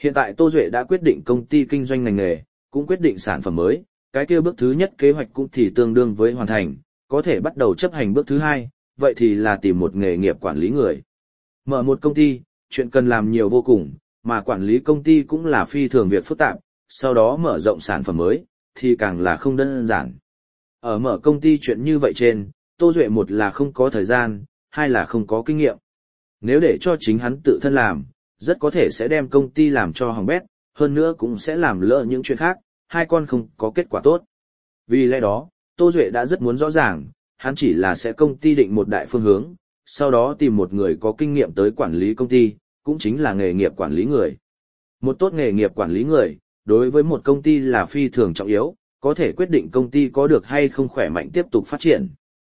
Hiện tại Tô Duệ đã quyết định công ty kinh doanh ngành nghề, cũng quyết định sản phẩm mới, cái kia bước thứ nhất kế hoạch cũng thì tương đương với hoàn thành, có thể bắt đầu chấp hành bước thứ hai, vậy thì là tìm một nghề nghiệp quản lý người. Mở một công ty, chuyện cần làm nhiều vô cùng, mà quản lý công ty cũng là phi thường việc phức tạp, sau đó mở rộng sản phẩm mới, thì càng là không đơn giản. Ở mở công ty chuyện như vậy trên, Tô Duệ một là không có thời gian, hai là không có kinh nghiệm. Nếu để cho chính hắn tự thân làm, rất có thể sẽ đem công ty làm cho hỏng bét, hơn nữa cũng sẽ làm lỡ những chuyện khác, hai con không có kết quả tốt. Vì lẽ đó, Tô Duệ đã rất muốn rõ ràng, hắn chỉ là sẽ công ty định một đại phương hướng, sau đó tìm một người có kinh nghiệm tới quản lý công ty, cũng chính là nghề nghiệp quản lý người. Một tốt nghề nghiệp quản lý người, đối với một công ty là phi thường trọng yếu, có thể quyết định công ty có được hay không khỏe mạnh tiếp tục phát triển.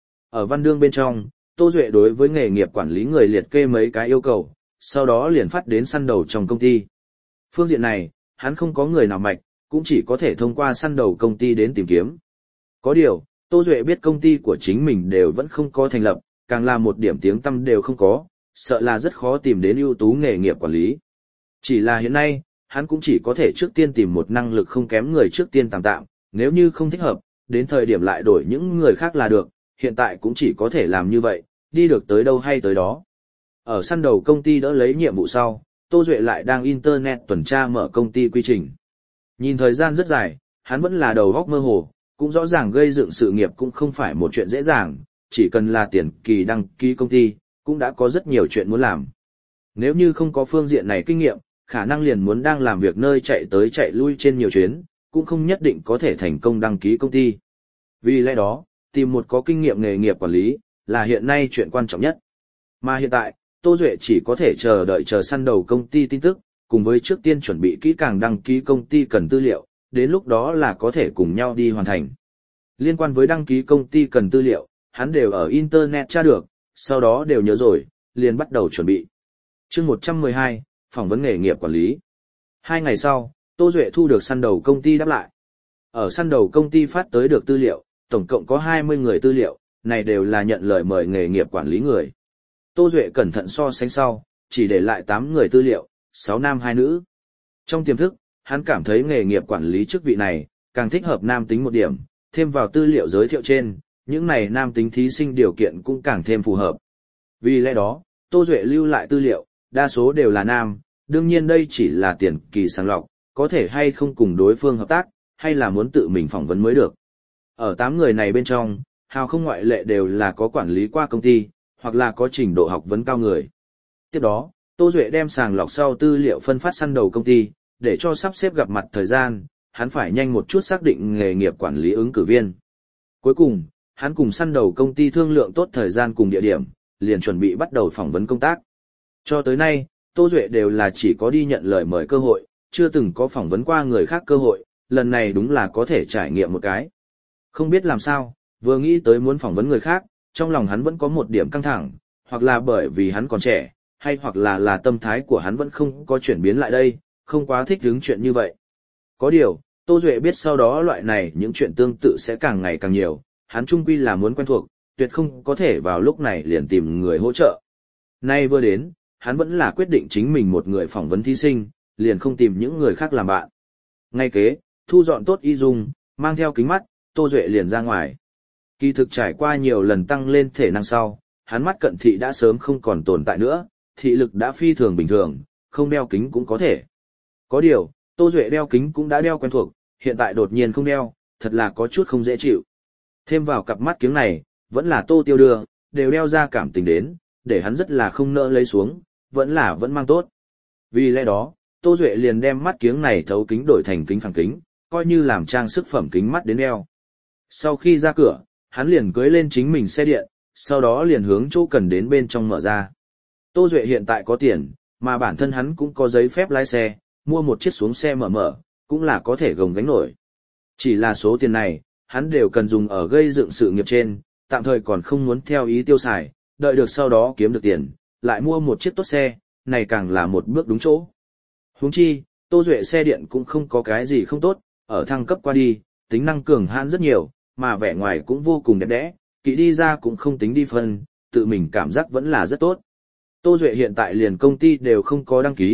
Ở văn đương bên trong, Tô Duệ đối với nghề nghiệp quản lý người liệt kê mấy cái yêu cầu, sau đó liền phát đến săn đầu trong công ty. Phương diện này, hắn không có người nào mạch, cũng chỉ có thể thông qua săn đầu công ty đến tìm kiếm. Có điều, Tô Duệ biết công ty của chính mình đều vẫn không có thành lập, càng là một điểm tiếng tăm đều không có, sợ là rất khó tìm đến ưu tú nghề nghiệp quản lý. Chỉ là hiện nay, hắn cũng chỉ có thể trước tiên tìm một năng lực không kém người trước tiên tạm tạm, nếu như không thích hợp, đến thời điểm lại đổi những người khác là được, hiện tại cũng chỉ có thể làm như vậy, đi được tới đâu hay tới đó. Ở săn đầu công ty đỡ lấy nhiệm vụ sau, Tô Duệ lại đang Internet tuần tra mở công ty quy trình. Nhìn thời gian rất dài, hắn vẫn là đầu góc mơ hồ, cũng rõ ràng gây dựng sự nghiệp cũng không phải một chuyện dễ dàng, chỉ cần là tiền kỳ đăng ký công ty, cũng đã có rất nhiều chuyện muốn làm. Nếu như không có phương diện này kinh nghiệm, khả năng liền muốn đang làm việc nơi chạy tới chạy lui trên nhiều chuyến, cũng không nhất định có thể thành công đăng ký công ty. Vì lẽ đó, tìm một có kinh nghiệm nghề nghiệp quản lý, là hiện nay chuyện quan trọng nhất. Mà hiện tại, Tô Duệ chỉ có thể chờ săn đầu công ty tin tức, cùng với trước tiên chuẩn bị kỹ càng đăng ký công ty cần tư liệu, đến lúc đó là có thể cùng nhau đi hoàn thành. Liên quan với đăng ký công ty cần tư liệu, hắn đều ở Internet tra được, sau đó đều nhớ rồi, liền bắt đầu chuẩn bị. Chương 112, phỏng vấn nghề nghiệp quản lý. 2 ngày sau, Tô Duệ thu được săn đầu công ty đáp lại. Ở săn đầu công ty phát tới được tư liệu, tổng cộng có 20 người tư liệu, này đều là nhận lời mời nghề nghiệp quản lý người. Tô Duệ cẩn thận so sánh sau, chỉ để lại 8 người tư liệu, 6 nam 2 nữ. Trong tiềm thức, hắn cảm thấy nghề nghiệp quản lý chức vị này, càng thích hợp nam tính một điểm, thêm vào tư liệu giới thiệu trên, những này nam tính thí sinh điều kiện cũng càng thêm phù hợp. Vì lẽ đó, Tô Duệ lưu lại tư liệu, đa số đều là nam, đương nhiên đây chỉ là tiền kỳ sàng lọc, có thể hay không cùng đối phương hợp tác, hay là muốn tự mình phỏng vấn mới được. Ở 8 người này bên trong, hào không ngoại lệ đều là có quản lý qua công ty, hoặc là có trình độ học vấn cao người. Tiếp đó, Tô Duệ đem sàng lọc sau tư liệu phân phát săn đầu công ty, để cho sắp xếp gặp mặt thời gian, hắn phải nhanh một chút xác định nghề nghiệp quản lý ứng cử viên. Cuối cùng, hắn cùng săn đầu công ty thương lượng tốt thời gian cùng địa điểm, liền chuẩn bị bắt đầu phỏng vấn công tác. Cho tới nay, Tô Duệ đều là chỉ có đi nhận lời mời cơ hội, chưa từng có phỏng vấn qua người khác cơ hội, lần này đúng là có thể trải nghiệm một cái. Không biết làm sao, vừa nghĩ tới muốn phỏng vấn người khác, trong lòng hắn vẫn có một điểm căng thẳng, hoặc là bởi vì hắn còn trẻ, hay hoặc là tâm thái của hắn vẫn không có chuyển biến lại đây, không quá thích hứng chuyện như vậy. Có điều, Tô Duệ biết sau đó loại này những chuyện tương tự sẽ càng ngày càng nhiều, hắn chung quy là muốn quen thuộc, tuyệt không có thể vào lúc này liền tìm người hỗ trợ. Nay vừa đến, hắn vẫn là quyết định chính mình một người phỏng vấn thí sinh, liền không tìm những người khác làm bạn. Ngay kế, thu dọn tốt y dung, mang theo kính mắt, Tô Duệ liền ra ngoài. Kỳ thực trải qua nhiều lần tăng lên thể năng sau, hắn mắt cận thị đã sớm không còn tồn tại nữa, thị lực đã phi thường bình thường, không đeo kính cũng có thể. Có điều, Tô Duệ đeo kính cũng đã đeo quen thuộc, hiện tại đột nhiên không đeo, thật là có chút không dễ chịu. Thêm vào cặp mắt kiếng này, vẫn là Tô Tiêu đưa, đều đeo ra cảm tình đến, để hắn rất là không nỡ lấy xuống, vẫn mang tốt. Vì lẽ đó, Tô Duệ liền đem mắt kiếng này thấu kính đổi thành kính phẳng kính, coi như làm trang sức phẩm kính mắt đến đeo. Sau khi ra cửa, hắn liền cưới lên chính mình xe điện, sau đó liền hướng chỗ cần đến bên trong mở ra. Tô Duệ hiện tại có tiền, mà bản thân hắn cũng có giấy phép lái xe, mua một chiếc xuống xe mở, cũng là có thể gồng gánh nổi. Chỉ là số tiền này, hắn đều cần dùng ở gây dựng sự nghiệp trên, tạm thời còn không muốn theo ý tiêu xài, đợi được sau đó kiếm được tiền, lại mua một chiếc tốt xe, này càng là một bước đúng chỗ. Huống chi, Tô Duệ xe điện cũng không có cái gì không tốt, ở thăng cấp qua đi, tính năng cường hãn rất nhiều, mà vẻ ngoài cũng vô cùng đẹp đẽ, kỵ đi ra cũng không tính đi phân, tự mình cảm giác vẫn là rất tốt. Tô Duệ hiện tại liền công ty đều không có đăng ký,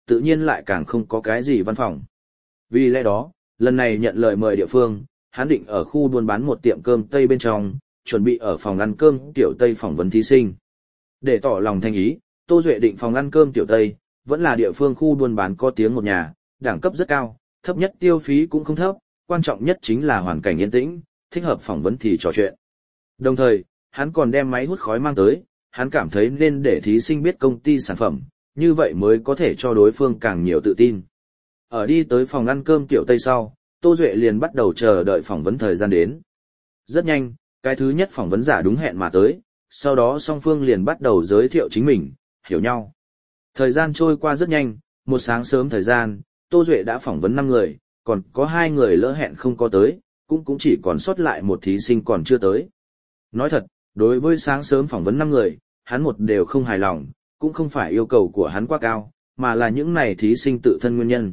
tự nhiên lại càng không có cái gì văn phòng. Vì lẽ đó, lần này nhận lời mời địa phương, hắn định ở khu buôn bán một tiệm cơm Tây bên trong, chuẩn bị ở phòng ăn cơm tiểu Tây phỏng vấn thí sinh. Để tỏ lòng thành ý, Tô Duệ định phòng ăn cơm tiểu Tây, vẫn là địa phương khu buôn bán có tiếng một nhà, đẳng cấp rất cao, thấp nhất tiêu phí cũng không thấp, quan trọng nhất chính là hoàn cảnh yên tĩnh, thích hợp phỏng vấn thì trò chuyện. Đồng thời, hắn còn đem máy hút khói mang tới, hắn cảm thấy nên để thí sinh biết công ty sản phẩm, như vậy mới có thể cho đối phương càng nhiều tự tin. Ở đi tới phòng ăn cơm tiểu Tây sau, Tô Duệ liền bắt đầu chờ đợi phỏng vấn thời gian đến. Rất nhanh, cái thứ nhất phỏng vấn giả đúng hẹn mà tới, sau đó song phương liền bắt đầu giới thiệu chính mình, hiểu nhau. Thời gian trôi qua rất nhanh, một sáng sớm thời gian, Tô Duệ đã phỏng vấn 5 người, còn có 2 người lỡ hẹn không có tới, cũng chỉ còn sót lại một thí sinh còn chưa tới. Nói thật, đối với sáng sớm phỏng vấn 5 người, hắn một đều không hài lòng, cũng không phải yêu cầu của hắn quá cao, mà là những này thí sinh tự thân nguyên nhân.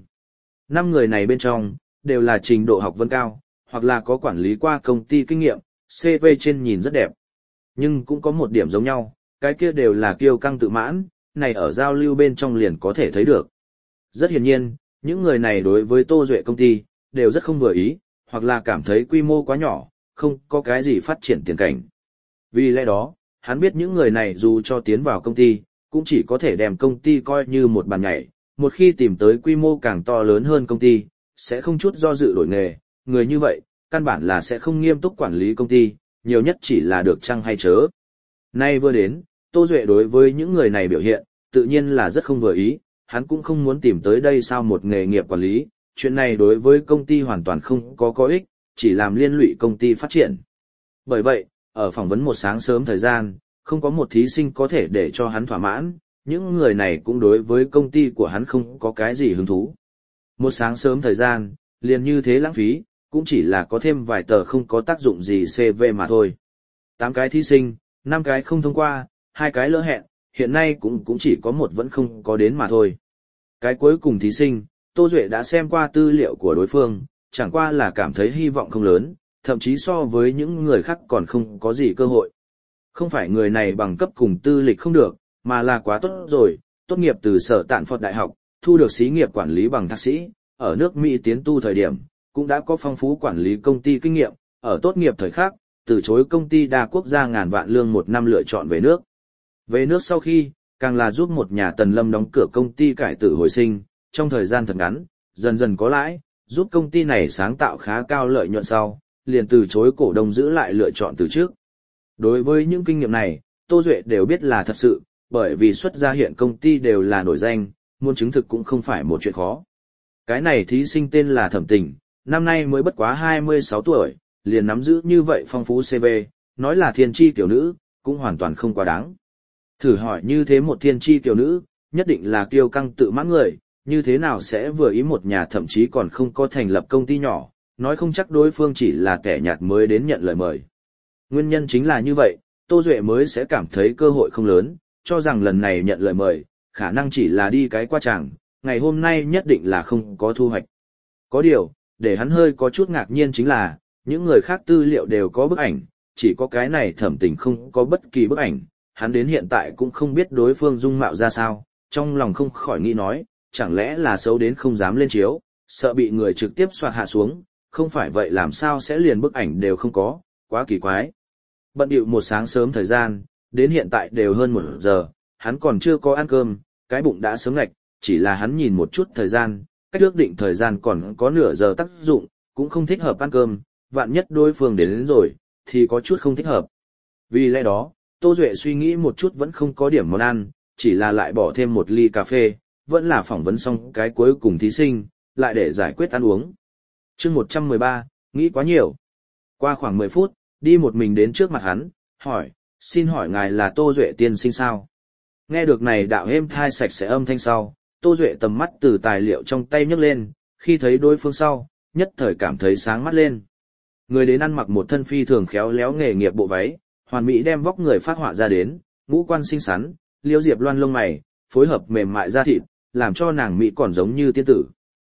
5 người này bên trong, đều là trình độ học vấn cao, hoặc là có quản lý qua công ty kinh nghiệm, CV trên nhìn rất đẹp. Nhưng cũng có một điểm giống nhau, cái kia đều là kiêu căng tự mãn, này ở giao lưu bên trong liền có thể thấy được. Rất hiển nhiên, những người này đối với Tô Duệ công ty, đều rất không vừa ý, hoặc là cảm thấy quy mô quá nhỏ, không có cái gì phát triển tiền cảnh. Vì lẽ đó, hắn biết những người này dù cho tiến vào công ty, cũng chỉ có thể đem công ty coi như một bàn nhảy, một khi tìm tới quy mô càng to lớn hơn công ty, sẽ không chút do dự đổi nghề, người như vậy, căn bản là sẽ không nghiêm túc quản lý công ty, nhiều nhất chỉ là được chăng hay chớ. Nay vừa đến, Tô Duệ đối với những người này biểu hiện, tự nhiên là rất không vừa ý, hắn cũng không muốn tìm tới đây sao một nghề nghiệp quản lý, chuyện này đối với công ty hoàn toàn không có ích, chỉ làm liên lụy công ty phát triển. Bởi vậy, ở phỏng vấn một sáng sớm thời gian, không có một thí sinh có thể để cho hắn thỏa mãn, những người này cũng đối với công ty của hắn không có cái gì hứng thú. Một sáng sớm thời gian, liền như thế lãng phí, cũng chỉ là có thêm vài tờ không có tác dụng gì CV mà thôi. 8 cái thí sinh, 5 cái không thông qua, 2 cái lỡ hẹn, hiện nay cũng chỉ có một vẫn không có đến mà thôi. Cái cuối cùng thí sinh, Tô Duệ đã xem qua tư liệu của đối phương, chẳng qua là cảm thấy hy vọng không lớn, thậm chí so với những người khác còn không có gì cơ hội. Không phải người này bằng cấp cùng tư lịch không được, mà là quá tốt rồi, tốt nghiệp từ sở Tạn Phật Đại học, thu được xí nghiệp quản lý bằng thạc sĩ, ở nước Mỹ tiến tu thời điểm, cũng đã có phong phú quản lý công ty kinh nghiệm, ở tốt nghiệp thời khắc, từ chối công ty đa quốc gia ngàn vạn lương một năm lựa chọn về nước. Về nước sau khi, càng là giúp một nhà Tần Lâm đóng cửa công ty cải tử hồi sinh, trong thời gian thật ngắn, dần dần có lãi, giúp công ty này sáng tạo khá cao lợi nhuận sau, liền từ chối cổ đông giữ lại lựa chọn từ trước. Đối với những kinh nghiệm này, Tô Duệ đều biết là thật sự, bởi vì xuất ra hiện công ty đều là nổi danh, muốn chứng thực cũng không phải một chuyện khó. Cái này thí sinh tên là Thẩm Tình, năm nay mới bất quá 26 tuổi, liền nắm giữ như vậy phong phú CV, nói là thiên chi tiểu nữ, cũng hoàn toàn không quá đáng. Thử hỏi như thế một thiên chi tiểu nữ, nhất định là kiêu căng tự mãn người, như thế nào sẽ vừa ý một nhà thậm chí còn không có thành lập công ty nhỏ, nói không chắc đối phương chỉ là kẻ nhạt mới đến nhận lời mời. Nguyên nhân chính là như vậy, Tô Duệ mới sẽ cảm thấy cơ hội không lớn, cho rằng lần này nhận lời mời, khả năng chỉ là đi cái qua chàng, ngày hôm nay nhất định là không có thu hoạch. Có điều, để hắn hơi có chút ngạc nhiên chính là, những người khác tư liệu đều có bức ảnh, chỉ có cái này Thẩm Tình không có bất kỳ bức ảnh, hắn đến hiện tại cũng không biết đối phương dung mạo ra sao, trong lòng không khỏi nghĩ nói, chẳng lẽ là xấu đến không dám lên chiếu, sợ bị người trực tiếp soạt hạ xuống, không phải vậy làm sao sẽ liền bức ảnh đều không có, quá kỳ quái. Bận điệu một sáng sớm thời gian, đến hiện tại đều hơn 1 giờ, hắn còn chưa có ăn cơm, cái bụng đã sớm ngạch, chỉ là hắn nhìn một chút thời gian, cách ước định thời gian còn có nửa giờ tác dụng, cũng không thích hợp ăn cơm, vạn nhất đối phương đến rồi, thì có chút không thích hợp. Vì lẽ đó, Tô Duệ suy nghĩ một chút vẫn không có điểm món ăn, chỉ là lại bỏ thêm một ly cà phê, vẫn là phỏng vấn xong cái cuối cùng thí sinh, lại để giải quyết ăn uống. Chương 113, nghĩ quá nhiều. Qua khoảng 10 phút, đi một mình đến trước mặt hắn, hỏi, xin hỏi ngài là Tô Duệ tiên sinh sao? Nghe được này đạo êm thai sạch sẽ âm thanh sau, Tô Duệ tầm mắt từ tài liệu trong tay nhấc lên, khi thấy đối phương sau, nhất thời cảm thấy sáng mắt lên. Người đến ăn mặc một thân phi thường khéo léo nghề nghiệp bộ váy, hoàn mỹ đem vóc người phát họa ra đến, ngũ quan xinh xắn, liễu diệp loan lông mày, phối hợp mềm mại da thịt, làm cho nàng mỹ còn giống như tiên tử.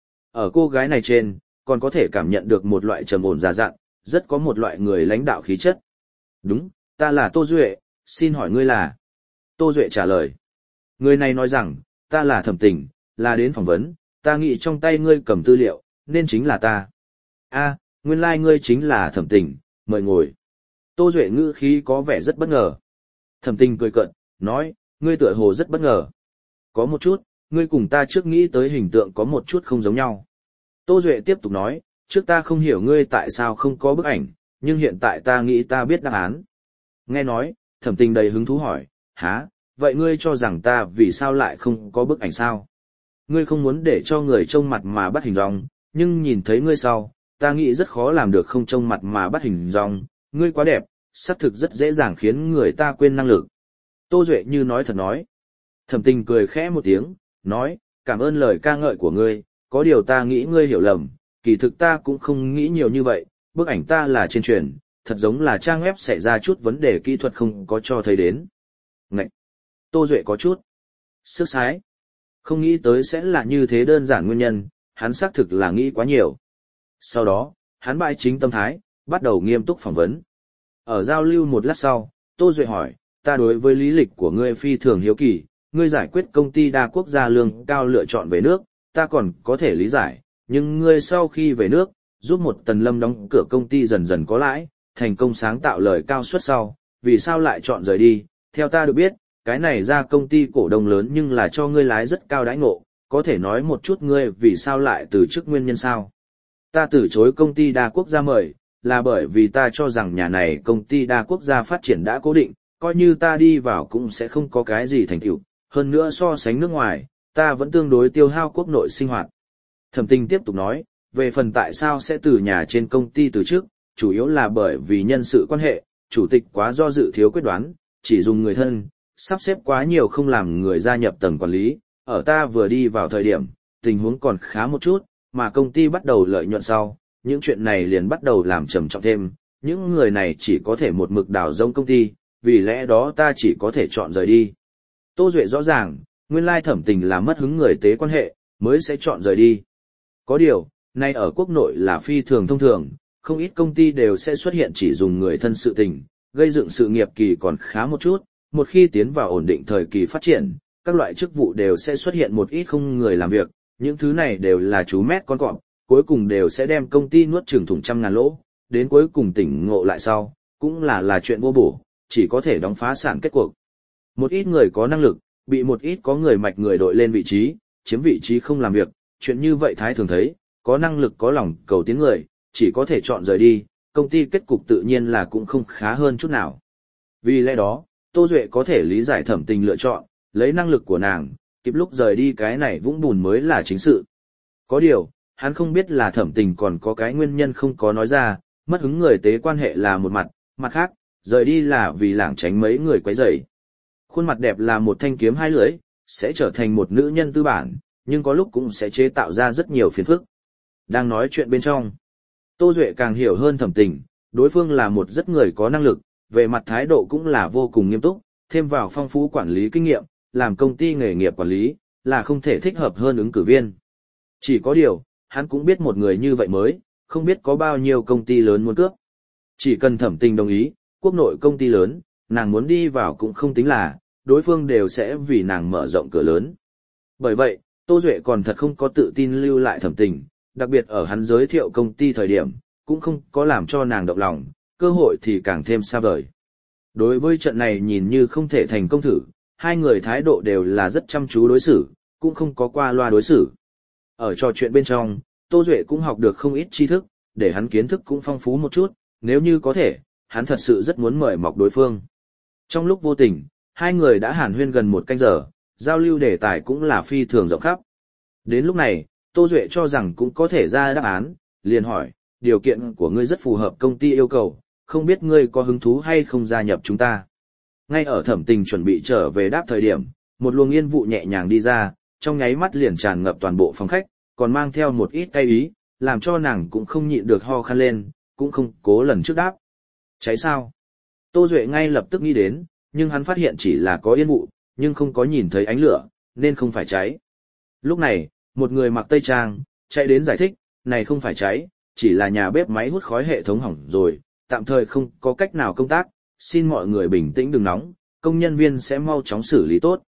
Ở cô gái này trên, còn có thể cảm nhận được một loại trầm ổn già dặn, rất có một loại người lãnh đạo khí chất. Đúng, ta là Tô Duệ, xin hỏi ngươi là? Tô Duệ trả lời. Người này nói rằng, ta là Thẩm Tình, là đến phỏng vấn, ta nghĩ trong tay ngươi cầm tư liệu, nên chính là ta. A, nguyên lai ngươi chính là Thẩm Tình, mời ngồi. Tô Duệ ngữ khí có vẻ rất bất ngờ. Thẩm Tình cười cợt, nói, ngươi tựa hồ rất bất ngờ. Có một chút, ngươi cùng ta trước nghĩ tới hình tượng có một chút không giống nhau. Tô Duệ tiếp tục nói, trước ta không hiểu ngươi tại sao không có bức ảnh, nhưng hiện tại ta nghĩ ta biết đáp án. Nghe nói, Thẩm Tình đầy hứng thú hỏi, hả, vậy ngươi cho rằng ta vì sao lại không có bức ảnh sao? Ngươi không muốn để cho người trông mặt mà bắt hình dong, nhưng nhìn thấy ngươi sau, ta nghĩ rất khó làm được không trông mặt mà bắt hình dong, ngươi quá đẹp, xác thực rất dễ dàng khiến người ta quên năng lực. Tô Duệ như nói thật nói. Thẩm Tình cười khẽ một tiếng, nói, cảm ơn lời ca ngợi của ngươi, có điều ta nghĩ ngươi hiểu lầm, kỳ thực ta cũng không nghĩ nhiều như vậy, bức ảnh ta là trên truyền, thật giống là trang web xảy ra chút vấn đề kỹ thuật không có cho thấy đến. Ngậy! Tô Duệ có chút sức sái. Không nghĩ tới sẽ là như thế đơn giản nguyên nhân, hắn xác thực là nghĩ quá nhiều. Sau đó, hắn bãi chính tâm thái, bắt đầu nghiêm túc phỏng vấn. Ở giao lưu một lát sau, Tô Duệ hỏi, ta đối với lý lịch của ngươi phi thường hiếu kỳ, ngươi giải quyết công ty đa quốc gia lương cao lựa chọn về nước, ta còn có thể lý giải, nhưng ngươi sau khi về nước, giúp một Tần Lâm đóng cửa công ty dần dần có lãi, thành công sáng tạo lời cao suất sau, vì sao lại chọn rời đi, theo ta được biết, cái này ra công ty cổ đông lớn nhưng là cho ngươi lái rất cao đãi ngộ, có thể nói một chút ngươi vì sao lại từ chức nguyên nhân sao? Ta từ chối công ty đa quốc gia mời, là bởi vì ta cho rằng nhà này công ty đa quốc gia phát triển đã cố định, coi như ta đi vào cũng sẽ không có cái gì thành tựu, hơn nữa so sánh nước ngoài, ta vẫn tương đối tiêu hao quốc nội sinh hoạt. Thẩm Tình tiếp tục nói, về phần tại sao sẽ từ nhà trên công ty từ trước, chủ yếu là bởi vì nhân sự quan hệ, chủ tịch quá do dự thiếu quyết đoán, chỉ dùng người thân, sắp xếp quá nhiều không làm người gia nhập tầng quản lý, ở ta vừa đi vào thời điểm, tình huống còn khá một chút, mà công ty bắt đầu lợi nhuận sau, những chuyện này liền bắt đầu làm trầm trọng thêm, những người này chỉ có thể một mực đào rông công ty, vì lẽ đó ta chỉ có thể chọn rời đi. Tô Duệ rõ ràng, nguyên lai Thẩm Tình là mất hứng người tế quan hệ, mới sẽ chọn rời đi. Có điều, nay ở quốc nội là phi thường thông thường, không ít công ty đều sẽ xuất hiện chỉ dùng người thân sự tình, gây dựng sự nghiệp kỳ còn khá một chút, một khi tiến vào ổn định thời kỳ phát triển, các loại chức vụ đều sẽ xuất hiện một ít không người làm việc, những thứ này đều là chú mét con cọp, cuối cùng đều sẽ đem công ty nuốt chửng thủng trăm ngàn lỗ, đến cuối cùng tỉnh ngộ lại sau, cũng là chuyện vô bổ, chỉ có thể đóng phá sản kết cuộc. Một ít người có năng lực, bị một ít có người mạch người đội lên vị trí, chiếm vị trí không làm việc, chuyện như vậy thái thường thấy, có năng lực có lòng cầu tiến người, chỉ có thể chọn rời đi, công ty kết cục tự nhiên là cũng không khá hơn chút nào. Vì lẽ đó, Tô Duệ có thể lý giải Thẩm Tình lựa chọn, lấy năng lực của nàng, kịp lúc rời đi cái này vũng bùn mới là chính sự. Có điều, hắn không biết là Thẩm Tình còn có cái nguyên nhân không có nói ra, mất hứng người tế quan hệ là một mặt, mặt khác, rời đi là vì lảng tránh mấy người quấy rầy. Khuôn mặt đẹp là một thanh kiếm hai lưỡi, sẽ trở thành một nữ nhân tư bản, nhưng có lúc cũng sẽ chế tạo ra rất nhiều phiền phức. Đang nói chuyện bên trong, Tô Duệ càng hiểu hơn Thẩm Tình, đối phương là một rất người có năng lực, về mặt thái độ cũng là vô cùng nghiêm túc, thêm vào phong phú quản lý kinh nghiệm, làm công ty nghề nghiệp quản lý, là không thể thích hợp hơn ứng cử viên. Chỉ có điều, hắn cũng biết một người như vậy mới, không biết có bao nhiêu công ty lớn muốn cướp. Chỉ cần Thẩm Tình đồng ý, quốc nội công ty lớn, nàng muốn đi vào cũng không tính là, đối phương đều sẽ vì nàng mở rộng cửa lớn. Bởi vậy, Tô Duệ còn thật không có tự tin lưu lại Thẩm Tình, đặc biệt ở hắn giới thiệu công ty thời điểm, cũng không có làm cho nàng động lòng, cơ hội thì càng thêm xa vời. Đối với trận này nhìn như không thể thành công thử, hai người thái độ đều là rất chăm chú đối xử, cũng không có qua loa đối xử. Ở trò chuyện bên trong, Tô Duệ cũng học được không ít tri thức, để hắn kiến thức cũng phong phú một chút, nếu như có thể, hắn thật sự rất muốn mời mọc đối phương. Trong lúc vô tình, hai người đã hàn huyên gần một canh giờ, giao lưu đề tài cũng là phi thường rộng khắp. Đến lúc này, Tô Duệ cho rằng cũng có thể ra đáp án, liền hỏi, điều kiện của ngươi rất phù hợp công ty yêu cầu, không biết ngươi có hứng thú hay không gia nhập chúng ta. Ngay ở Thẩm Tình chuẩn bị trở về đáp thời điểm, một luồng yên vụ nhẹ nhàng đi ra, trong nháy mắt liền tràn ngập toàn bộ phòng khách, còn mang theo một ít cay ý, làm cho nàng cũng không nhịn được ho khan lên, cũng không cố lần trước đáp. Cháy sao? Tô Duệ ngay lập tức nghĩ đến, nhưng hắn phát hiện chỉ là có yên vụ, nhưng không có nhìn thấy ánh lửa, nên không phải cháy. Lúc này, một người mặc tây trang, chạy đến giải thích, này không phải cháy, chỉ là nhà bếp máy hút khói hệ thống hỏng rồi, tạm thời không có cách nào công tác, xin mọi người bình tĩnh đừng nóng, công nhân viên sẽ mau chóng xử lý tốt.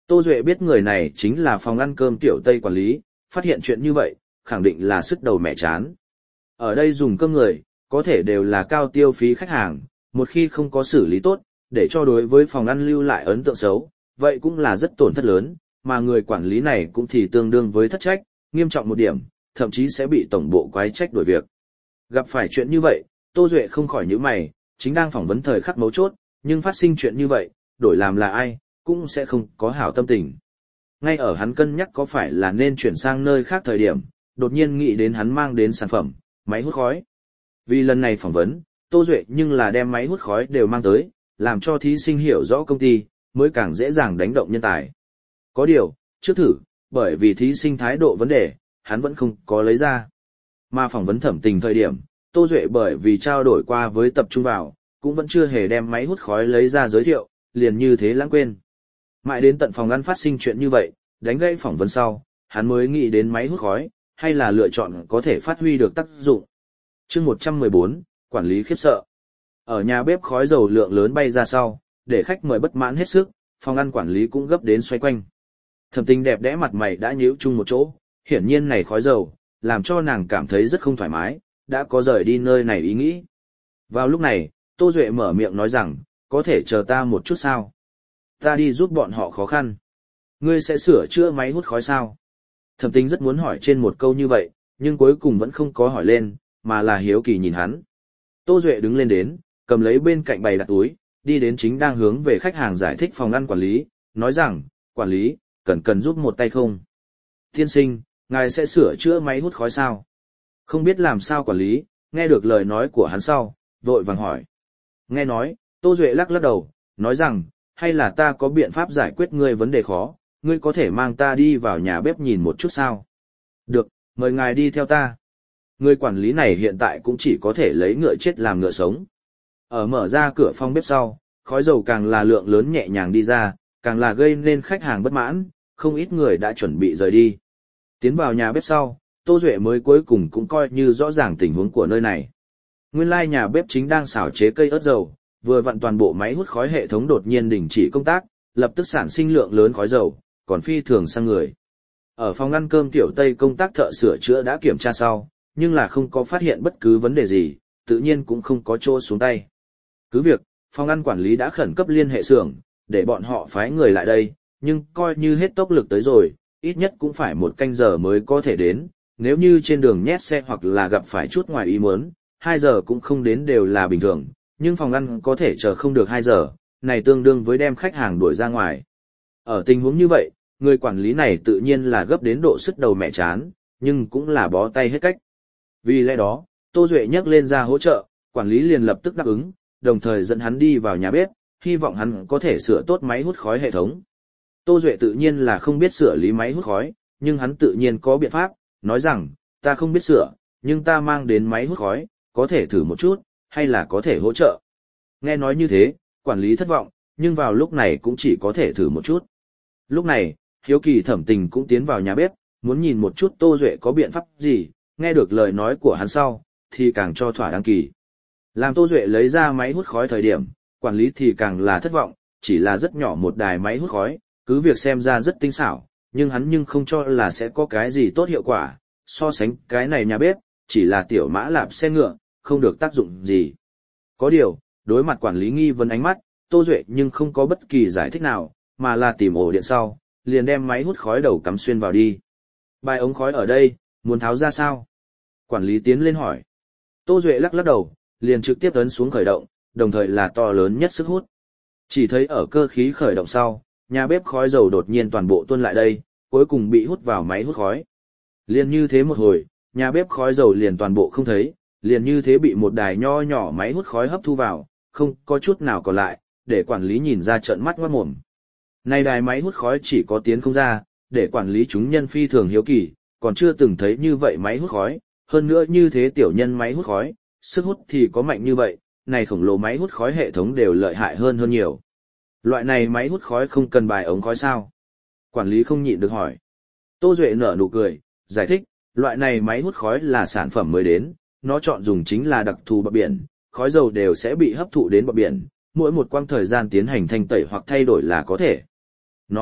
Tô Duệ biết người này chính là phòng ăn cơm tiểu Tây quản lý, phát hiện chuyện như vậy, khẳng định là sức đầu mẹ chán. Ở đây dùng cơm người, có thể đều là cao tiêu phí khách hàng, một khi không có xử lý tốt, để cho đối với phòng ăn lưu lại ấn tượng xấu, vậy cũng là rất tổn thất lớn, mà người quản lý này cũng thì tương đương với thất trách, nghiêm trọng một điểm, thậm chí sẽ bị tổng bộ quái trách đổi việc. Gặp phải chuyện như vậy, Tô Duệ không khỏi nhíu mày, chính đang phỏng vấn thời khắc mấu chốt, nhưng phát sinh chuyện như vậy, đổi làm là ai, cũng sẽ không có hảo tâm tình. Ngay ở hắn cân nhắc có phải là nên chuyển sang nơi khác thời điểm, đột nhiên nghĩ đến hắn mang đến sản phẩm, máy hút khói. Vì lần này phỏng vấn, Tô Duệ nhưng là đem máy hút khói đều mang tới, làm cho thí sinh hiểu rõ công ty, mới càng dễ dàng đánh động nhân tài. Có điều, trước thử, bởi vì thí sinh thái độ vấn đề, hắn vẫn không có lấy ra. Mà phỏng vấn thẩm tình thời điểm, Tô Duệ bởi vì trao đổi qua với tập trung vào, cũng vẫn chưa hề đem máy hút khói lấy ra giới thiệu, liền như thế lãng quên. Mãi đến tận phòng ăn phát sinh chuyện như vậy, đánh gãy phỏng vấn sau, hắn mới nghĩ đến máy hút khói, hay là lựa chọn có thể phát huy được tác dụng. Chương 114, quản lý khiếp sợ. Ở nhà bếp khói dầu lượng lớn bay ra sau, để khách mời bất mãn hết sức, phòng ăn quản lý cũng gấp đến xoay quanh. Thẩm Tình đẹp đẽ mặt mày đã nhíu chung một chỗ, hiển nhiên này khói dầu, làm cho nàng cảm thấy rất không thoải mái, đã có rời đi nơi này ý nghĩ. Vào lúc này, Tô Duệ mở miệng nói rằng, có thể chờ ta một chút sao? Ta đi giúp bọn họ khó khăn. Ngươi sẽ sửa chữa máy hút khói sao? Thẩm Tình rất muốn hỏi trên một câu như vậy, nhưng cuối cùng vẫn không có hỏi lên, mà là hiếu kỳ nhìn hắn. Tô Duệ đứng lên đến, cầm lấy bên cạnh bày đặt túi, đi đến chính đang hướng về khách hàng giải thích phòng ăn quản lý, nói rằng, quản lý, cần giúp một tay không? Tiên sinh, ngài sẽ sửa chữa máy hút khói sao? Không biết làm sao quản lý, nghe được lời nói của hắn sau, vội vàng hỏi. Nghe nói, Tô Duệ lắc lắc đầu, nói rằng, hay là ta có biện pháp giải quyết ngươi vấn đề khó, ngươi có thể mang ta đi vào nhà bếp nhìn một chút sao? Được, mời ngài đi theo ta. Người quản lý này hiện tại cũng chỉ có thể lấy ngựa chết làm ngựa sống. Ở mở ra cửa phòng bếp sau, khói dầu càng là lượng lớn nhẹ nhàng đi ra, càng là gây nên khách hàng bất mãn, không ít người đã chuẩn bị rời đi. Tiến vào nhà bếp sau, Tô Duệ mới cuối cùng cũng coi như rõ ràng tình huống của nơi này. Nguyên lai nhà bếp chính đang xào chế cây ớt dầu, vừa vặn toàn bộ máy hút khói hệ thống đột nhiên đình chỉ công tác, lập tức sản sinh lượng lớn khói dầu, còn phi thường sang người. Ở phòng ăn cơm tiểu Tây công tác thợ sửa chữa đã kiểm tra sau, nhưng là không có phát hiện bất cứ vấn đề gì, tự nhiên cũng không có chỗ xuống tay. Cứ việc, phòng ăn quản lý đã khẩn cấp liên hệ xưởng, để bọn họ phái người lại đây, nhưng coi như hết tốc lực tới rồi, ít nhất cũng phải 1 canh giờ mới có thể đến, nếu như trên đường nhét xe hoặc là gặp phải chút ngoài ý muốn, 2 giờ cũng không đến đều là bình thường, nhưng phòng ăn có thể chờ không được 2 giờ, này tương đương với đem khách hàng đuổi ra ngoài. Ở tình huống như vậy, người quản lý này tự nhiên là gấp đến độ sứt đầu mẹ chán, nhưng cũng là bó tay hết cách. Vì lẽ đó, Tô Duệ nhắc lên ra hỗ trợ, quản lý liền lập tức đáp ứng, đồng thời dẫn hắn đi vào nhà bếp, hy vọng hắn có thể sửa tốt máy hút khói hệ thống. Tô Duệ tự nhiên là không biết sửa lý máy hút khói, nhưng hắn tự nhiên có biện pháp, nói rằng, ta không biết sửa, nhưng ta mang đến máy hút khói, có thể thử một chút, hay là có thể hỗ trợ. Nghe nói như thế, quản lý thất vọng, nhưng vào lúc này cũng chỉ có thể thử một chút. Lúc này, hiếu kỳ Thẩm Tình cũng tiến vào nhà bếp, muốn nhìn một chút Tô Duệ có biện pháp gì, nghe được lời nói của hắn sau, thì càng cho thỏa đáng kỳ. Làm Tô Duệ lấy ra máy hút khói thời điểm, quản lý thì càng là thất vọng, chỉ là rất nhỏ một đài máy hút khói, cứ việc xem ra rất tinh xảo, nhưng hắn không cho là sẽ có cái gì tốt hiệu quả, so sánh cái này nhà bếp, chỉ là tiểu mã lạp xe ngựa, không được tác dụng gì. Có điều, đối mặt quản lý nghi vấn ánh mắt, Tô Duệ nhưng không có bất kỳ giải thích nào, mà là tìm ổ điện sau, liền đem máy hút khói đầu cắm xuyên vào đi. Bài ống khói ở đây, muốn tháo ra sao? Quản lý tiến lên hỏi. Tô Duệ lắc lắc đầu, liền trực tiếp ấn xuống khởi động, đồng thời là to lớn nhất sức hút. Chỉ thấy ở cơ khí khởi động sau, nhà bếp khói dầu đột nhiên toàn bộ tuôn lại đây, cuối cùng bị hút vào máy hút khói. Liền như thế một hồi, nhà bếp khói dầu liền toàn bộ không thấy, liền như thế bị một đài nho nhỏ máy hút khói hấp thu vào, không có chút nào còn lại, để quản lý nhìn ra trợn mắt ngoát mồm. Này đài máy hút khói chỉ có tiến không ra, để quản lý chúng nhân phi thường hiếu kỳ, còn chưa từng thấy như vậy máy hút khói, hơn nữa như thế tiểu nhân máy hút khói, sức hút thì có mạnh như vậy, này khổng lồ máy hút khói hệ thống đều lợi hại hơn nhiều. Loại này máy hút khói không cần bài ống khói sao? Quản lý không nhịn được hỏi. Tô Duệ nở nụ cười, giải thích, loại này máy hút khói là sản phẩm mới đến, nó chọn dùng chính là đặc thù bọt biển, khói dầu đều sẽ bị hấp thụ đến bọt biển, mỗi một quãng thời gian tiến hành thanh tẩy hoặc thay đổi là có thể. Nói,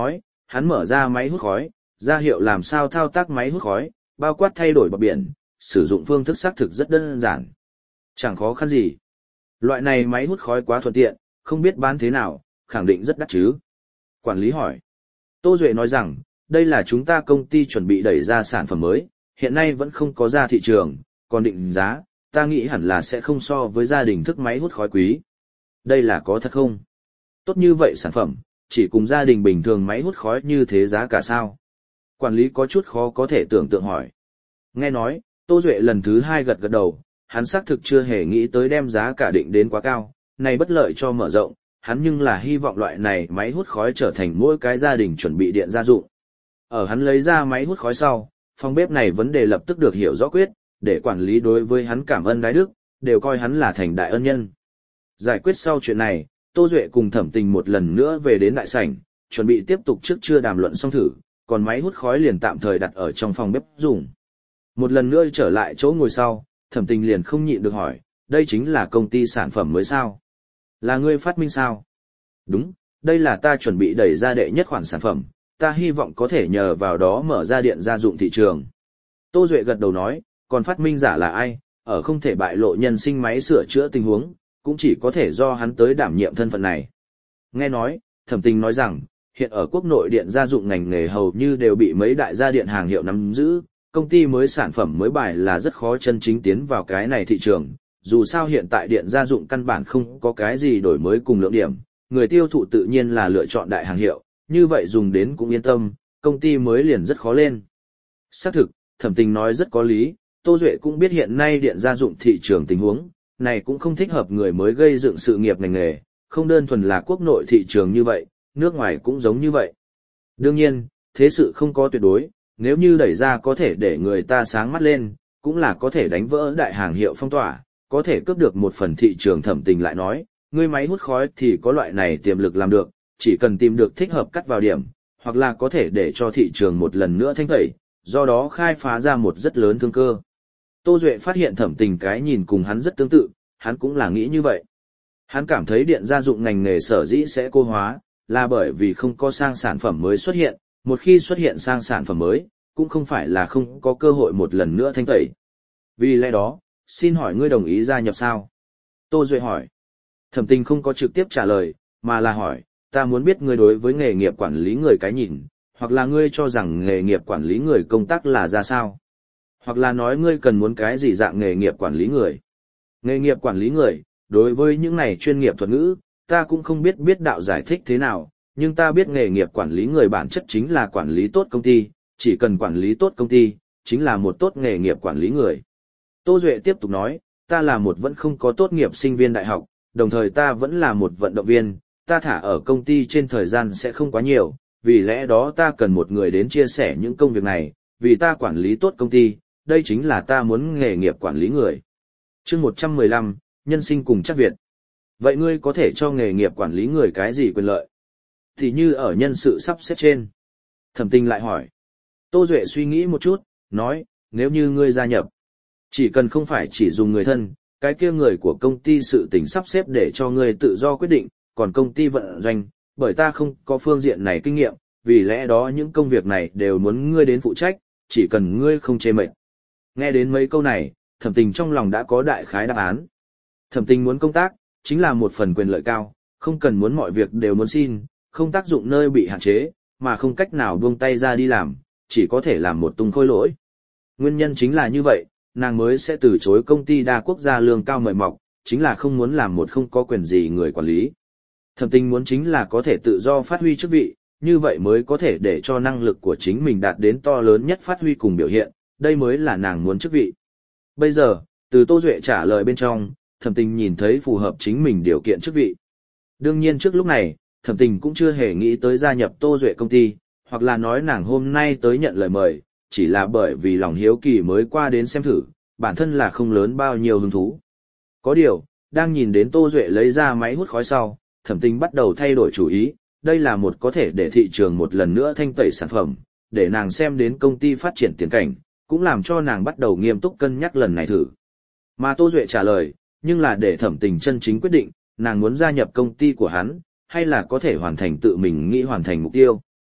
hắn mở ra máy hút khói, ra hiệu làm sao thao tác máy hút khói, bao quát thay đổi bọt biển, sử dụng phương thức xác thực rất đơn giản. Chẳng khó khăn gì. Loại này máy hút khói quá thuận tiện, không biết bán thế nào, khẳng định rất đắt chứ. Quản lý hỏi. Tô Duệ nói rằng, đây là chúng ta công ty chuẩn bị đẩy ra sản phẩm mới, hiện nay vẫn không có ra thị trường, còn định giá, ta nghĩ hẳn là sẽ không so với gia đình thức máy hút khói quý. Đây là có thật không? Tốt như vậy sản phẩm, chỉ cùng gia đình bình thường máy hút khói như thế giá cả sao? Quản lý có chút khó có thể tưởng tượng hỏi. Nghe nói, Tô Duệ lần thứ 2 gật gật đầu, hắn xác thực chưa hề nghĩ tới đem giá cả định đến quá cao, này bất lợi cho mở rộng, hắn nhưng là hy vọng loại này máy hút khói trở thành mỗi cái gia đình chuẩn bị điện gia dụng. Ở hắn lấy ra máy hút khói sau, phòng bếp này vấn đề lập tức được hiểu rõ quyết, để quản lý đối với hắn cảm ơn đái đức, đều coi hắn là thành đại ân nhân. Giải quyết sau chuyện này, Tô Duệ cùng Thẩm Tình một lần nữa về đến đại sảnh, chuẩn bị tiếp tục trước trưa đàm luận xong thử, còn máy hút khói liền tạm thời đặt ở trong phòng bếp dùng. Một lần nữa trở lại chỗ ngồi sau, Thẩm Tình liền không nhịn được hỏi, đây chính là công ty sản phẩm mới sao? Là ngươi phát minh sao? Đúng, đây là ta chuẩn bị đẩy ra đệ nhất khoản sản phẩm, ta hy vọng có thể nhờ vào đó mở ra điện gia dụng thị trường. Tô Duệ gật đầu nói, còn phát minh giả là ai, ở không thể bại lộ nhân sinh máy sửa chữa tình huống, cũng chỉ có thể do hắn tới đảm nhiệm thân phận này. Nghe nói, Thẩm Tình nói rằng, hiện ở quốc nội điện gia dụng ngành nghề hầu như đều bị mấy đại gia điện hàng hiệu nắm giữ, công ty mới sản phẩm mới bài là rất khó chân chính tiến vào cái này thị trường, dù sao hiện tại điện gia dụng căn bản không có cái gì đổi mới cùng lượng điểm, người tiêu thụ tự nhiên là lựa chọn đại hàng hiệu, như vậy dùng đến cũng yên tâm, công ty mới liền rất khó lên. Xác thực, Thẩm Tình nói rất có lý, Tô Duệ cũng biết hiện nay điện gia dụng thị trường tình huống, này cũng không thích hợp người mới gây dựng sự nghiệp ngành nghề, không đơn thuần là quốc nội thị trường như vậy, nước ngoài cũng giống như vậy. Đương nhiên, thế sự không có tuyệt đối, nếu như đẩy ra có thể để người ta sáng mắt lên, cũng là có thể đánh vỡ đại hàng hiệu phong tỏa, có thể cướp được một phần thị trường. Thẩm Tình lại nói, ngươi máy hút khói thì có loại này tiềm lực làm được, chỉ cần tìm được thích hợp cắt vào điểm, hoặc là có thể để cho thị trường một lần nữa thanh tẩy, do đó khai phá ra một rất lớn thương cơ. Tô Duệ phát hiện Thẩm Tình cái nhìn cùng hắn rất tương tự, hắn cũng là nghĩ như vậy. Hắn cảm thấy điện gia dụng ngành nghề sở dĩ sẽ cô hóa, là bởi vì không có sang sản phẩm mới xuất hiện, một khi xuất hiện sang sản phẩm mới, cũng không phải là không có cơ hội một lần nữa thanh tẩy. Vì lẽ đó, xin hỏi ngươi đồng ý gia nhập sao? Tô Duệ hỏi. Thẩm Tình không có trực tiếp trả lời, mà là hỏi, ta muốn biết ngươi đối với nghề nghiệp quản lý người cái nhìn, hoặc là ngươi cho rằng nghề nghiệp quản lý người công tác là ra sao? Hoặc là nói ngươi cần muốn cái gì dạng nghề nghiệp quản lý người? Nghề nghiệp quản lý người, đối với những này chuyên nghiệp thuật ngữ, ta cũng không biết đạo giải thích thế nào, nhưng ta biết nghề nghiệp quản lý người bản chất chính là quản lý tốt công ty, chỉ cần quản lý tốt công ty, chính là một tốt nghề nghiệp quản lý người. Tô Duệ tiếp tục nói, ta là một vẫn không có tốt nghiệp sinh viên đại học, đồng thời ta vẫn là một vận động viên, ta thả ở công ty trên thời gian sẽ không quá nhiều, vì lẽ đó ta cần một người đến chia sẻ những công việc này, vì ta quản lý tốt công ty, đây chính là ta muốn nghề nghiệp quản lý người. Chương 115, nhân sinh cùng chắc Việt. Vậy ngươi có thể cho nghề nghiệp quản lý người cái gì quyền lợi? Thì như ở nhân sự sắp xếp trên. Thẩm Tình lại hỏi. Tô Duệ suy nghĩ một chút, nói, nếu như ngươi gia nhập, chỉ cần không phải chỉ dùng người thân, cái kia người của công ty sự tình sắp xếp để cho ngươi tự do quyết định, còn công ty vận doanh, bởi ta không có phương diện này kinh nghiệm, vì lẽ đó những công việc này đều muốn ngươi đến phụ trách, chỉ cần ngươi không chê mệt. Nghe đến mấy câu này, Thẩm Tình trong lòng đã có đại khái đáp án. Thẩm Tình muốn công tác, chính là một phần quyền lợi cao, không cần muốn mọi việc đều muốn xin, không tác dụng nơi bị hạn chế, mà không cách nào buông tay ra đi làm, chỉ có thể làm một tung khôi lỗi. Nguyên nhân chính là như vậy, nàng mới sẽ từ chối công ty đa quốc gia lương cao mời mọc, chính là không muốn làm một không có quyền gì người quản lý. Thẩm Tình muốn chính là có thể tự do phát huy chức vị, như vậy mới có thể để cho năng lực của chính mình đạt đến to lớn nhất phát huy cùng biểu hiện, đây mới là nàng muốn chức vị. Bây giờ, từ Tô Duệ trả lời bên trong, Thẩm Tình nhìn thấy phù hợp chính mình điều kiện chức vị. Đương nhiên trước lúc này, Thẩm Tình cũng chưa hề nghĩ tới gia nhập Tô Duệ công ty, hoặc là nói nàng hôm nay tới nhận lời mời, chỉ là bởi vì lòng hiếu kỳ mới qua đến xem thử, bản thân là không lớn bao nhiêu hứng thú. Có điều, đang nhìn đến Tô Duệ lấy ra máy hút khói sau, Thẩm Tình bắt đầu thay đổi chủ ý, đây là một có thể để thị trường một lần nữa thanh tẩy sản phẩm, để nàng xem đến công ty phát triển tiền cảnh, cũng làm cho nàng bắt đầu nghiêm túc cân nhắc lần này thử. Mà Tô Duệ trả lời, nhưng là để Thẩm Tình chân chính quyết định, nàng muốn gia nhập công ty của hắn, hay là có thể hoàn thành tự mình nghĩ hoàn thành mục tiêu.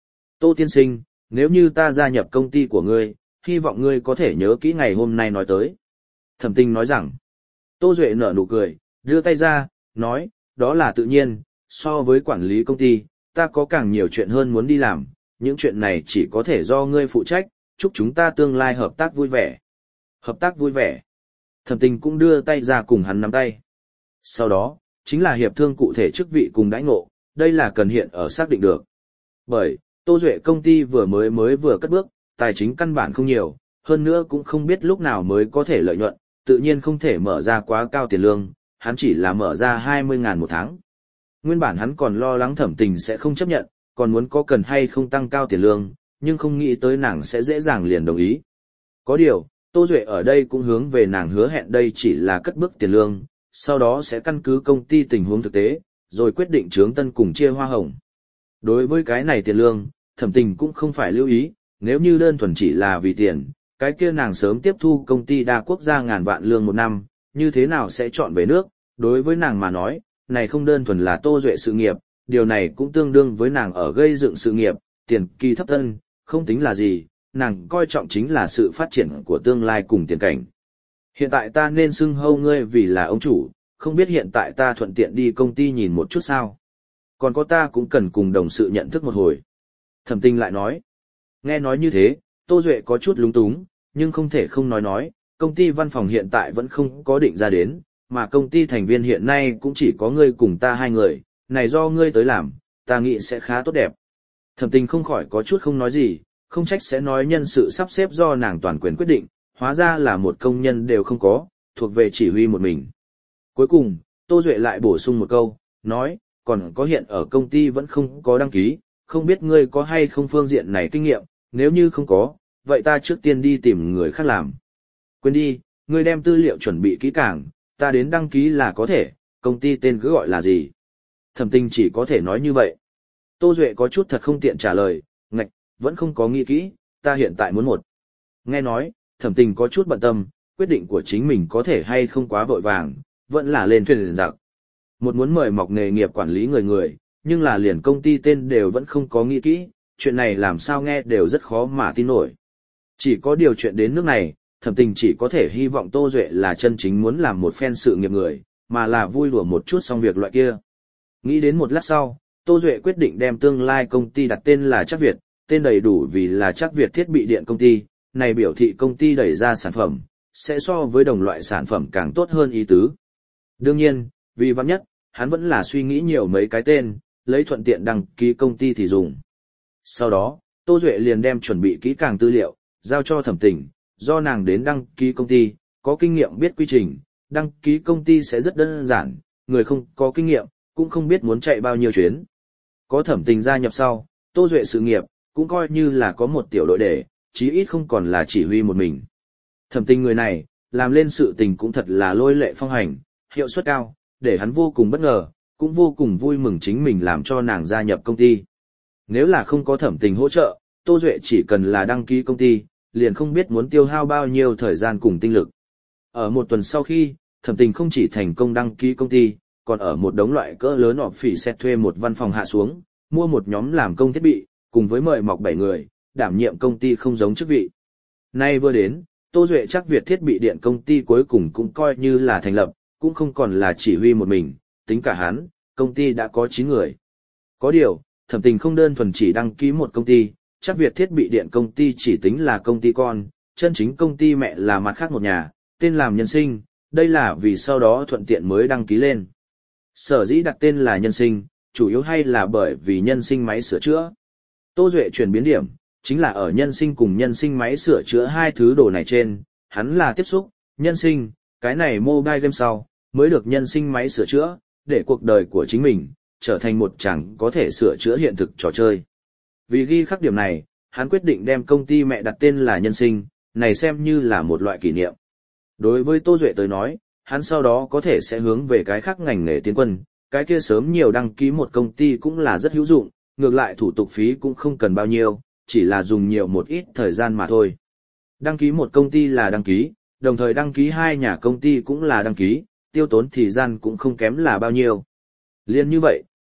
Tô tiên sinh, nếu như ta gia nhập công ty của ngươi, hy vọng ngươi có thể nhớ kỹ ngày hôm nay nói tới. Thẩm Tình nói rằng, Tô Duệ nở nụ cười, đưa tay ra, nói, đó là tự nhiên, so với quản lý công ty, ta có càng nhiều chuyện hơn muốn đi làm, những chuyện này chỉ có thể do ngươi phụ trách, chúc chúng ta tương lai hợp tác vui vẻ. Hợp tác vui vẻ. Thẩm Tình cũng đưa tay ra cùng hắn nắm tay. Sau đó, chính là hiệp thương cụ thể chức vị cùng đãi ngộ, đây là cần hiện ở xác định được. Bởi, Tô Duệ công ty vừa cất bước, tài chính căn bản không nhiều, hơn nữa cũng không biết lúc nào mới có thể lợi nhuận, tự nhiên không thể mở ra quá cao tiền lương, hắn chỉ là mở ra 20.000 một tháng. Nguyên bản hắn còn lo lắng Thẩm Tình sẽ không chấp nhận, còn muốn có cần hay không tăng cao tiền lương, nhưng không nghĩ tới nàng sẽ dễ dàng liền đồng ý. Có điều, Tô Duệ ở đây cũng hướng về nàng hứa hẹn đây chỉ là cất bước tiền lương, sau đó sẽ căn cứ công ty tình huống thực tế, rồi quyết định chướng tân cùng chia hoa hồng. Đối với cái này tiền lương, Thẩm Tình cũng không phải lưu ý, nếu như đơn thuần chỉ là vì tiền, cái kia nàng sớm tiếp thu công ty đa quốc gia ngàn vạn lương một năm, như thế nào sẽ chọn về nước, đối với nàng mà nói, này không đơn thuần là Tô Duệ sự nghiệp, điều này cũng tương đương với nàng ở gây dựng sự nghiệp, tiền kỳ thấp tân, không tính là gì, nàng coi trọng chính là sự phát triển của tương lai cùng tiền cảnh. Hiện tại ta nên xưng hô ngươi vì là ông chủ, không biết hiện tại ta thuận tiện đi công ty nhìn một chút sao. Còn có ta cũng cần cùng đồng sự nhận thức một hồi. Thẩm Tình lại nói. Nghe nói như thế, Tô Duệ có chút lúng túng, nhưng không thể không nói, công ty văn phòng hiện tại vẫn không có định ra đến, mà công ty thành viên hiện nay cũng chỉ có ngươi cùng ta hai người, này do ngươi tới làm, ta nghĩ sẽ khá tốt đẹp. Thẩm Tình không khỏi có chút không nói gì, không trách sẽ nói nhân sự sắp xếp do nàng toàn quyền quyết định, hóa ra là một công nhân đều không có, thuộc về chỉ huy một mình. Cuối cùng, Tô Duệ lại bổ sung một câu, nói, còn có hiện ở công ty vẫn không có đăng ký, không biết ngươi có hay không phương diện này kinh nghiệm, nếu như không có, vậy ta trước tiên đi tìm người khác làm. Quên đi, ngươi đem tư liệu chuẩn bị kỹ càng, ta đến đăng ký là có thể, công ty tên cứ gọi là gì. Thẩm Tình chỉ có thể nói như vậy. Tô Duệ có chút thật không tiện trả lời, ngạch, vẫn không có nghĩ kỹ, ta hiện tại muốn một. Nghe nói, Thẩm Tình có chút bận tâm, quyết định của chính mình có thể hay không quá vội vàng, vẫn là lên thuyền liền giặc. Một muốn mời mọc nghề nghiệp quản lý người, nhưng là liền công ty tên đều vẫn không có nghĩ kỹ, chuyện này làm sao nghe đều rất khó mà tin nổi. Chỉ có điều chuyện đến nước này, Thẩm Tình chỉ có thể hy vọng Tô Duệ là chân chính muốn làm một phen sự nghiệp người, mà là vui đùa một chút xong việc loại kia. Nghĩ đến một lát sau, Tô Duệ quyết định đem tương lai công ty đặt tên là Trắc Việt, tên đầy đủ vì là Trắc Việt Thiết bị Điện Công ty, này biểu thị công ty đẩy ra sản phẩm, sẽ so với đồng loại sản phẩm càng tốt hơn ý tứ. Đương nhiên, vì vắn nhất, hắn vẫn là suy nghĩ nhiều mấy cái tên, lấy thuận tiện đăng ký công ty thì dùng. Sau đó, Tô Duệ liền đem chuẩn bị kỹ càng tư liệu, giao cho Thẩm Tình, do nàng đến đăng ký công ty, có kinh nghiệm biết quy trình, đăng ký công ty sẽ rất đơn giản, người không có kinh nghiệm, cũng không biết muốn chạy bao nhiêu chuyến. Có Thẩm Tình gia nhập sau, Tô Duệ sự nghiệp, cũng coi như là có một tiểu đội để, chí ít không còn là chỉ huy một mình. Thẩm Tình người này, làm lên sự tình cũng thật là lôi lệ phong hành, hiệu suất cao, để hắn vô cùng bất ngờ, cũng vô cùng vui mừng chính mình làm cho nàng gia nhập công ty. Nếu là không có Thẩm Tình hỗ trợ, Tô Duệ chỉ cần là đăng ký công ty, liền không biết muốn tiêu hao bao nhiêu thời gian cùng tinh lực. Ở một tuần sau khi, Thẩm Tình không chỉ thành công đăng ký công ty, còn ở một đống loại cỡ lớn họp phỉ xét thuê một văn phòng hạ xuống, mua một nhóm làm công thiết bị, cùng với mời mọc 7 người, đảm nhiệm công ty không giống chức vị. Nay vừa đến, Tô Duệ Trắc Việt Thiết bị Điện Công ty cuối cùng cũng coi như là thành lập, cũng không còn là chỉ huy một mình, tính cả hắn, công ty đã có 9 người. Có điều, Thẩm Tình không đơn thuần chỉ đăng ký một công ty, Trắc Việt Thiết bị Điện Công ty chỉ tính là công ty con, chân chính công ty mẹ là mặt khác một nhà, tên làm Nhân Sinh, đây là vì sau đó thuận tiện mới đăng ký lên. Sở dĩ đặt tên là Nhân Sinh, chủ yếu hay là bởi vì Nhân Sinh máy sửa chữa. Tô Duệ chuyển biến điểm, chính là ở Nhân Sinh cùng Nhân Sinh máy sửa chữa hai thứ đồ này trên, hắn là tiếp xúc, Nhân Sinh, cái này mobile game sau, mới được Nhân Sinh máy sửa chữa, để cuộc đời của chính mình, trở thành một chẳng có thể sửa chữa hiện thực trò chơi. Vì ghi khắc điểm này, hắn quyết định đem công ty mẹ đặt tên là Nhân Sinh, này xem như là một loại kỷ niệm. Đối với Tô Duệ tới nói, hắn sau đó có thể sẽ hướng về cái khác ngành nghề tiến quân, cái kia sớm nhiều đăng ký một công ty cũng là rất hữu dụng, ngược lại thủ tục phí cũng không cần bao nhiêu, chỉ là dùng nhiều một ít thời gian mà thôi. Đăng ký một công ty là đăng ký, đồng thời đăng ký hai nhà công ty cũng là đăng ký, tiêu tốn thời gian cũng không kém là bao nhiêu. Liên như vậy,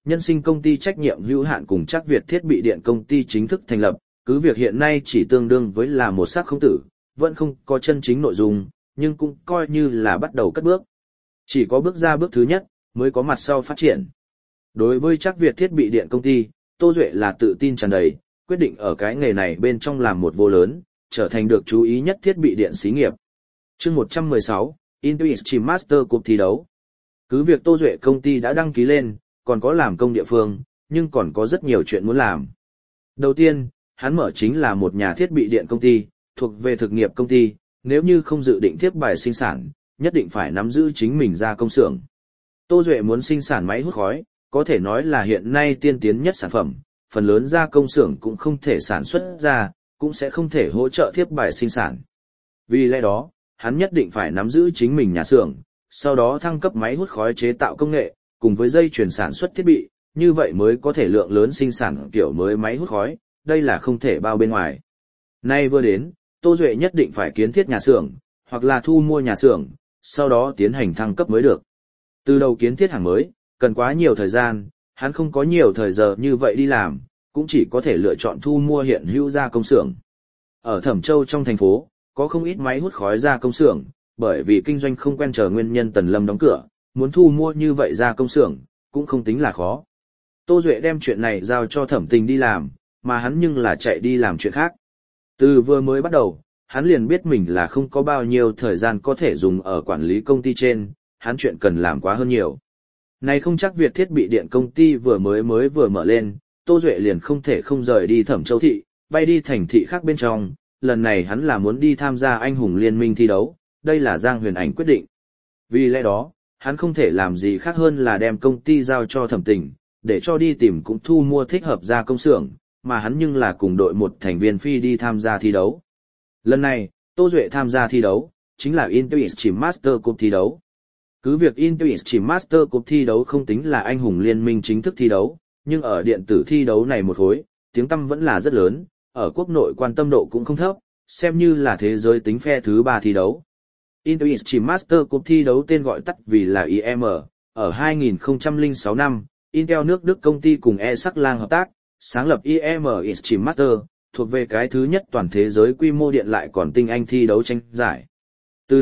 Nhân sinh công ty trách nhiệm hữu hạn cùng Trắc Việt thiết bị điện công ty chính thức thành lập, cứ việc hiện nay chỉ tương đương với là một xác không tử, vẫn không có chân chính nội dung, nhưng cũng coi như là bắt đầu cất bước. Chỉ có bước ra bước thứ nhất, mới có mặt sau phát triển. Đối với Trắc Việt thiết bị điện công ty, Tô Duệ là tự tin tràn đầy, quyết định ở cái nghề này bên trong làm một vô lớn, trở thành được chú ý nhất thiết bị điện xí nghiệp. Chương 116, Intuit Stream Master cuộc thi đấu. Cứ việc Tô Duệ công ty đã đăng ký lên, còn có làm công địa phương, nhưng còn có rất nhiều chuyện muốn làm. Đầu tiên, hắn mở chính là một nhà thiết bị điện công ty, thuộc về thực nghiệp công ty, nếu như không dự định tiếp bài sinh sản, nhất định phải nắm giữ chính mình ra công xưởng. Tô Duệ muốn sinh sản máy hút khói, có thể nói là hiện nay tiên tiến nhất sản phẩm, phần lớn ra công xưởng cũng không thể sản xuất ra, cũng sẽ không thể hỗ trợ tiếp bài sinh sản. Vì lẽ đó, hắn nhất định phải nắm giữ chính mình nhà xưởng, sau đó thăng cấp máy hút khói chế tạo công nghệ, cùng với dây chuyển sản xuất thiết bị, như vậy mới có thể lượng lớn sinh sản kiểu mới máy hút khói, đây là không thể bao bên ngoài. Nay vừa đến, Tô Duệ nhất định phải kiến thiết nhà xưởng, hoặc là thu mua nhà xưởng, sau đó tiến hành thăng cấp mới được. Từ đầu kiến thiết hàng mới, cần quá nhiều thời gian, hắn không có nhiều thời giờ như vậy đi làm, cũng chỉ có thể lựa chọn thu mua hiện hữu gia công xưởng. Ở Thẩm Châu trong thành phố, có không ít máy hút khói gia công xưởng, bởi vì kinh doanh không quen chờ nguyên nhân Tần Lâm đóng cửa, muốn thu mua như vậy gia công xưởng, cũng không tính là khó. Tô Duệ đem chuyện này giao cho Thẩm Tình đi làm, mà hắn nhưng là chạy đi làm chuyện khác. Từ vừa mới bắt đầu, hắn liền biết mình là không có bao nhiêu thời gian có thể dùng ở quản lý công ty trên, hắn chuyện cần làm quá hơn nhiều. Này không chắc Việt thiết bị điện công ty vừa mở lên, Tô Duệ liền không thể không rời đi Thẩm Châu thị, bay đi thành thị khác bên trong, lần này hắn là muốn đi tham gia anh hùng liên minh thi đấu, đây là Giang Huyền Ảnh quyết định. Vì lẽ đó, hắn không thể làm gì khác hơn là đem công ty giao cho Thẩm Tình, để cho đi tìm cũng thu mua thích hợp ra công xưởng, mà hắn nhưng là cùng đội một thành viên phi đi tham gia thi đấu. Lần này, Tô Duệ tham gia thi đấu, chính là Intuit Stream Master Cup thi đấu. Cứ việc Intuit Stream Master Cup thi đấu không tính là anh hùng liên minh chính thức thi đấu, nhưng ở điện tử thi đấu này một khối, tiếng tăm vẫn là rất lớn, ở quốc nội quan tâm độ cũng không thấp, xem như là thế giới tính phe thứ 3 thi đấu. Intuit Stream Master Cup thi đấu tên gọi tắt vì là IM, ở 2006 năm, Intel nước Đức công ty cùng E-Sắc Lang hợp tác, sáng lập IM Stream Master, thuộc về cái thứ nhất toàn thế giới quy mô điện lại còn tinh anh thi đấu tranh giải. Từ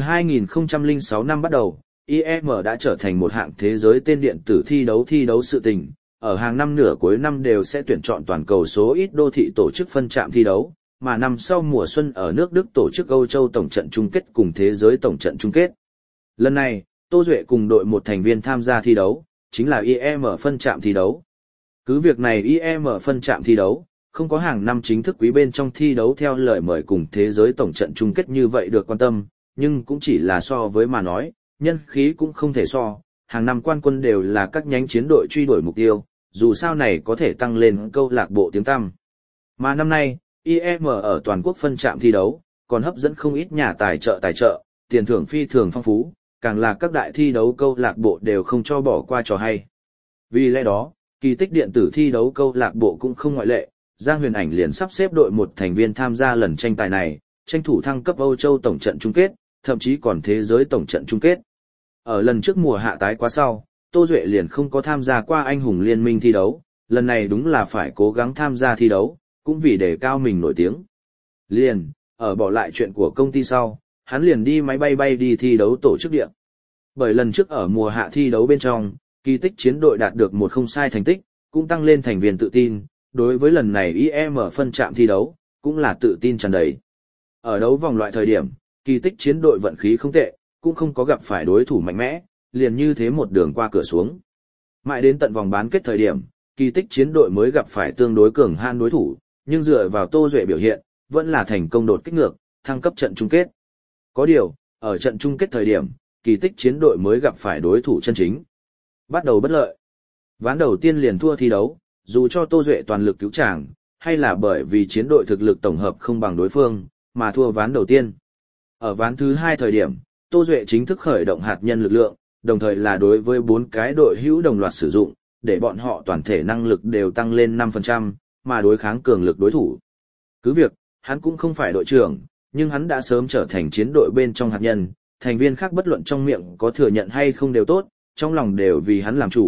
2006 năm bắt đầu, IM đã trở thành một hạng thế giới tên điện tử thi đấu sự tình, ở hàng năm nửa cuối năm đều sẽ tuyển chọn toàn cầu số ít đô thị tổ chức phân trạm thi đấu, mà năm sau mùa xuân ở nước Đức tổ chức Âu Châu tổng trận chung kết cùng thế giới tổng trận chung kết. Lần này, Tô Duệ cùng đội một thành viên tham gia thi đấu, chính là IM phân trạm thi đấu. Cứ việc này IM phân trạm thi đấu, không có hàng năm chính thức quý bên trong thi đấu theo lời mời cùng thế giới tổng trận chung kết như vậy được quan tâm, nhưng cũng chỉ là so với mà nói, nhân khí cũng không thể so, hàng năm quan quân đều là các nhánh chiến đội truy đuổi mục tiêu, dù sao này có thể tăng lên câu lạc bộ tiếng tăm. Mà năm nay, IM ở toàn quốc phân trạm thi đấu, còn hấp dẫn không ít nhà tài trợ, tiền thưởng phi thường phong phú, càng là các đại thi đấu câu lạc bộ đều không cho bỏ qua trò hay. Vì lẽ đó, kỳ tích điện tử thi đấu câu lạc bộ cũng không ngoại lệ, Giang Huyền Ảnh liền sắp xếp đội một thành viên tham gia lần tranh tài này, tranh thủ thăng cấp Âu Châu tổng trận chung kết, thậm chí còn thế giới tổng trận chung kết. Ở lần trước mùa hạ tái quá sau, Tô Duệ liền không có tham gia qua anh hùng liên minh thi đấu, lần này đúng là phải cố gắng tham gia thi đấu, cũng vì để cao mình nổi tiếng. Liền, ở bỏ lại chuyện của công ty sau, hắn liền đi máy bay đi thi đấu tổ chức địa. Bởi lần trước ở mùa hạ thi đấu bên trong, kỳ tích chiến đội đạt được một không sai thành tích, cũng tăng lên thành viên tự tin, đối với lần này IM phân trạm thi đấu, cũng là tự tin tràn đầy. Ở đấu vòng loại thời điểm, kỳ tích chiến đội vận khí không tệ, cũng không có gặp phải đối thủ mạnh mẽ, liền như thế một đường qua cửa xuống. Mãi đến tận vòng bán kết thời điểm, kỳ tích chiến đội mới gặp phải tương đối cường han đối thủ, nhưng dựa vào Tô Duệ biểu hiện, vẫn là thành công đột kích ngược, thăng cấp trận chung kết. Có điều, ở trận chung kết thời điểm, kỳ tích chiến đội mới gặp phải đối thủ chân chính. Bắt đầu bất lợi. Ván đầu tiên liền thua thi đấu, dù cho Tô Duệ toàn lực cứu tràng, hay là bởi vì chiến đội thực lực tổng hợp không bằng đối phương, mà thua ván đầu tiên. Ở ván thứ 2 thời điểm, Tô Duệ chính thức khởi động hạt nhân lực lượng, đồng thời là đối với 4 cái đội hữu đồng loạt sử dụng, để bọn họ toàn thể năng lực đều tăng lên 5%, mà đối kháng cường lực đối thủ. Cứ việc, hắn cũng không phải đội trưởng, nhưng hắn đã sớm trở thành chiến đội bên trong hạt nhân, thành viên khác bất luận trong miệng có thừa nhận hay không đều tốt, trong lòng đều vì hắn làm chủ,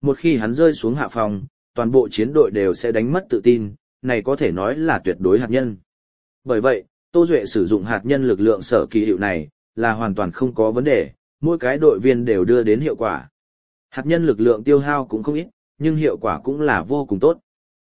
Một khi hắn rơi xuống hạ phòng, toàn bộ chiến đội đều sẽ đánh mất tự tin, này có thể nói là tuyệt đối hạt nhân. Bởi vậy, Tô Duệ sử dụng hạt nhân lực lượng sở kỳ hiệu này, là hoàn toàn không có vấn đề, mỗi cái đội viên đều đưa đến hiệu quả. Hạt nhân lực lượng tiêu hao cũng không ít, nhưng hiệu quả cũng là vô cùng tốt.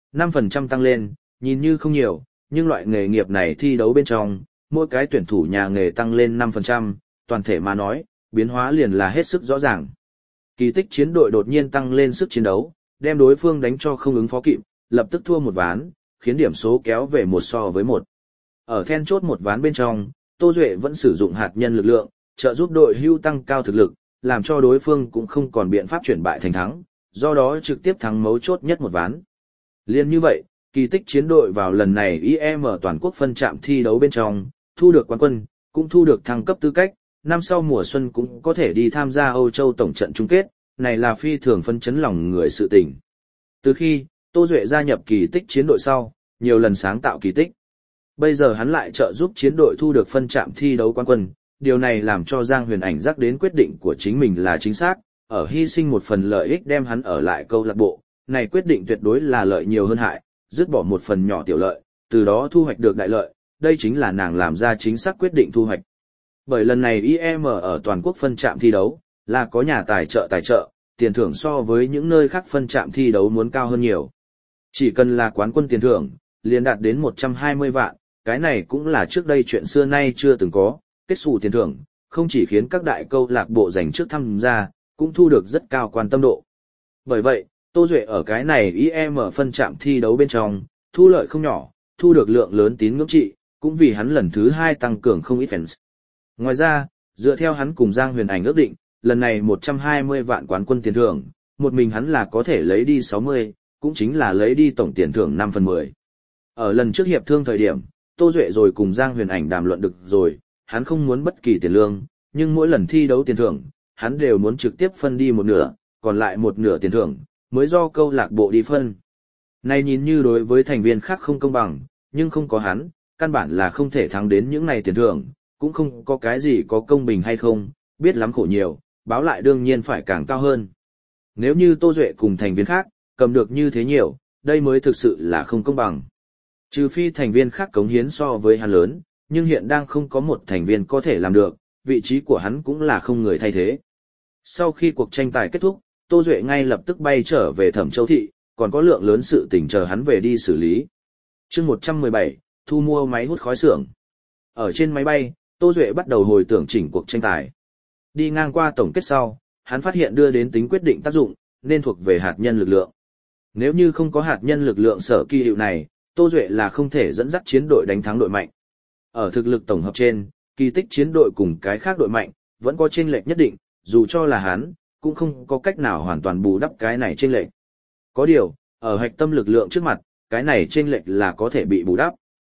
5% tăng lên, nhìn như không nhiều, nhưng loại nghề nghiệp này thi đấu bên trong, mỗi cái tuyển thủ nhà nghề tăng lên 5%, toàn thể mà nói, biến hóa liền là hết sức rõ ràng. Kỳ tích chiến đội đột nhiên tăng lên sức chiến đấu, đem đối phương đánh cho không ứng phó kịp, lập tức thua một ván, khiến điểm số kéo về 1-1. Ở then chốt một ván bên trong, Tô Duệ vẫn sử dụng hạt nhân lực lượng, trợ giúp đội hưu tăng cao thực lực, làm cho đối phương cũng không còn biện pháp chuyển bại thành thắng, do đó trực tiếp thắng mấu chốt nhất một ván. Liên như vậy, kỳ tích chiến đội vào lần này IEM toàn quốc phân trạm thi đấu bên trong, thu được quán quân, cũng thu được thăng cấp tư cách, năm sau mùa xuân cũng có thể đi tham gia Âu Châu tổng trận chung kết, này là phi thường phân chấn lòng người sự tình. Từ khi Tô Duệ gia nhập kỳ tích chiến đội sau, nhiều lần sáng tạo kỳ tích. Bây giờ hắn lại trợ giúp chiến đội thu được phân trạm thi đấu quán quân, điều này làm cho Giang Huyền Ảnh giác đến quyết định của chính mình là chính xác, ở hy sinh một phần lợi ích đem hắn ở lại câu lạc bộ, này quyết định tuyệt đối là lợi nhiều hơn hại, dứt bỏ một phần nhỏ tiểu lợi, từ đó thu hoạch được đại lợi, đây chính là nàng làm ra chính xác quyết định thu hoạch. Bởi lần này IEM ở toàn quốc phân trạm thi đấu, là có nhà tài trợ, tiền thưởng so với những nơi khác phân trạm thi đấu muốn cao hơn nhiều. Chỉ cần là quán quân tiền thưởng, liền đạt đến 120 vạn, cái này cũng là trước đây chuyện xưa nay chưa từng có, kết xù tiền thưởng, không chỉ khiến các đại câu lạc bộ giành trước tham gia, cũng thu được rất cao quan tâm độ. Bởi vậy, Tô Duệ ở cái này IEM phân trạm thi đấu bên trong, thu lợi không nhỏ, thu được lượng lớn tín ngưỡng trị, cũng vì hắn lần thứ 2 tăng cường không ít fans. Ngoài ra, dựa theo hắn cùng Giang Huyền Ảnh ước định, lần này 120 vạn quán quân tiền thưởng, một mình hắn là có thể lấy đi 60, cũng chính là lấy đi tổng tiền thưởng 5/10. Ở lần trước hiệp thương thời điểm, Tô Duệ rồi cùng Giang Huyền Ảnh đàm luận được rồi, hắn không muốn bất kỳ tiền lương, nhưng mỗi lần thi đấu tiền thưởng, hắn đều muốn trực tiếp phân đi một nửa, còn lại một nửa tiền thưởng, mới do câu lạc bộ đi phân. Này nhìn như đối với thành viên khác không công bằng, nhưng không có hắn, căn bản là không thể thắng đến những này tiền thưởng, cũng không có cái gì có công bình hay không, biết lắm khổ nhiều, báo lại đương nhiên phải càng cao hơn. Nếu như Tô Duệ cùng thành viên khác, cầm được như thế nhiều, đây mới thực sự là không công bằng. Trừ phi thành viên khác cống hiến so với hắn lớn, nhưng hiện đang không có một thành viên có thể làm được, vị trí của hắn cũng là không người thay thế. Sau khi cuộc tranh tài kết thúc, Tô Duệ ngay lập tức bay trở về Thẩm Châu Thị, còn có lượng lớn sự tình chờ hắn về đi xử lý. chương 117, thu mua máy hút khói xưởng. Ở trên máy bay, Tô Duệ bắt đầu hồi tưởng chỉnh cuộc tranh tài. Đi ngang qua tổng kết sau, hắn phát hiện đưa đến tính quyết định tác dụng, nên thuộc về hạt nhân lực lượng. Nếu như không có hạt nhân lực lượng sở kỳ hiệu này, Tô Duệ là không thể dẫn dắt chiến đội đánh thắng đội mạnh. Ở thực lực tổng hợp trên, kỳ tích chiến đội cùng cái khác đội mạnh, vẫn có chênh lệch nhất định, dù cho là hắn, cũng không có cách nào hoàn toàn bù đắp cái này chênh lệch. Có điều, ở hạch tâm lực lượng trước mặt, cái này chênh lệch là có thể bị bù đắp.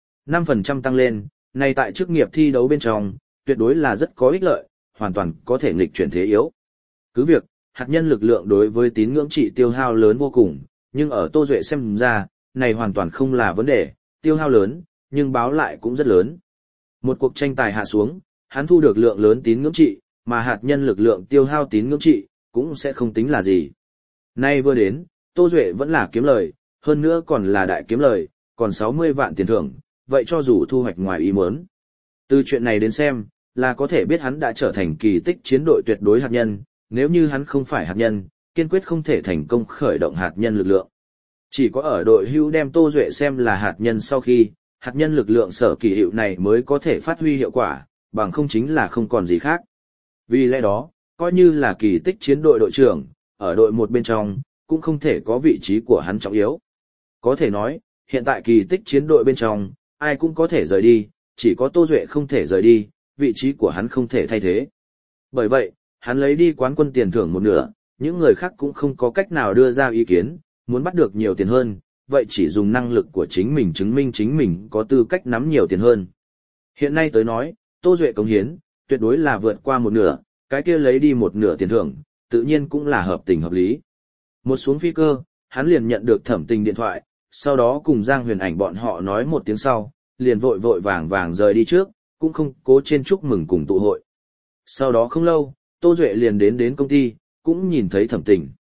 5% tăng lên, này tại chức nghiệp thi đấu bên trong, tuyệt đối là rất có ích lợi, hoàn toàn có thể nghịch chuyển thế yếu. Cứ việc, hạt nhân lực lượng đối với tín ngưỡng trị tiêu hao lớn vô cùng, nhưng ở Tô Duệ xem ra, này hoàn toàn không là vấn đề, tiêu hao lớn, nhưng báo lại cũng rất lớn. Một cuộc tranh tài hạ xuống, hắn thu được lượng lớn tín ngưỡng trị, mà hạt nhân lực lượng tiêu hao tín ngưỡng trị, cũng sẽ không tính là gì. Nay vừa đến, Tô Duệ vẫn là kiếm lời, hơn nữa còn là đại kiếm lời, còn 60 vạn tiền thưởng, vậy cho dù thu hoạch ngoài ý muốn. Từ chuyện này đến xem, là có thể biết hắn đã trở thành kỳ tích chiến đội tuyệt đối hạt nhân, nếu như hắn không phải hạt nhân, kiên quyết không thể thành công khởi động hạt nhân lực lượng. Chỉ có ở đội hưu đem Tô Duệ xem là hạt nhân sau khi, hạt nhân lực lượng sở kỳ hiệu này mới có thể phát huy hiệu quả, bằng không chính là không còn gì khác. Vì lẽ đó, coi như là kỳ tích chiến đội đội trưởng, ở đội một bên trong, cũng không thể có vị trí của hắn trọng yếu. Có thể nói, hiện tại kỳ tích chiến đội bên trong, ai cũng có thể rời đi, chỉ có Tô Duệ không thể rời đi, vị trí của hắn không thể thay thế. Bởi vậy, hắn lấy đi quán quân tiền thưởng một nửa, những người khác cũng không có cách nào đưa ra ý kiến, muốn bắt được nhiều tiền hơn, vậy chỉ dùng năng lực của chính mình chứng minh chính mình có tư cách nắm nhiều tiền hơn. Hiện nay tới nói, Tô Duệ cống hiến, tuyệt đối là vượt qua một nửa, cái kia lấy đi một nửa tiền thưởng, tự nhiên cũng là hợp tình hợp lý. Một xuống phi cơ, hắn liền nhận được Thẩm Tình điện thoại, sau đó cùng Giang Huyền Ảnh bọn họ nói một tiếng sau, liền vội vội vàng vàng rời đi trước, cũng không cố trên chúc mừng cùng tụ hội. Sau đó không lâu, Tô Duệ liền đến công ty, cũng nhìn thấy Thẩm Tình.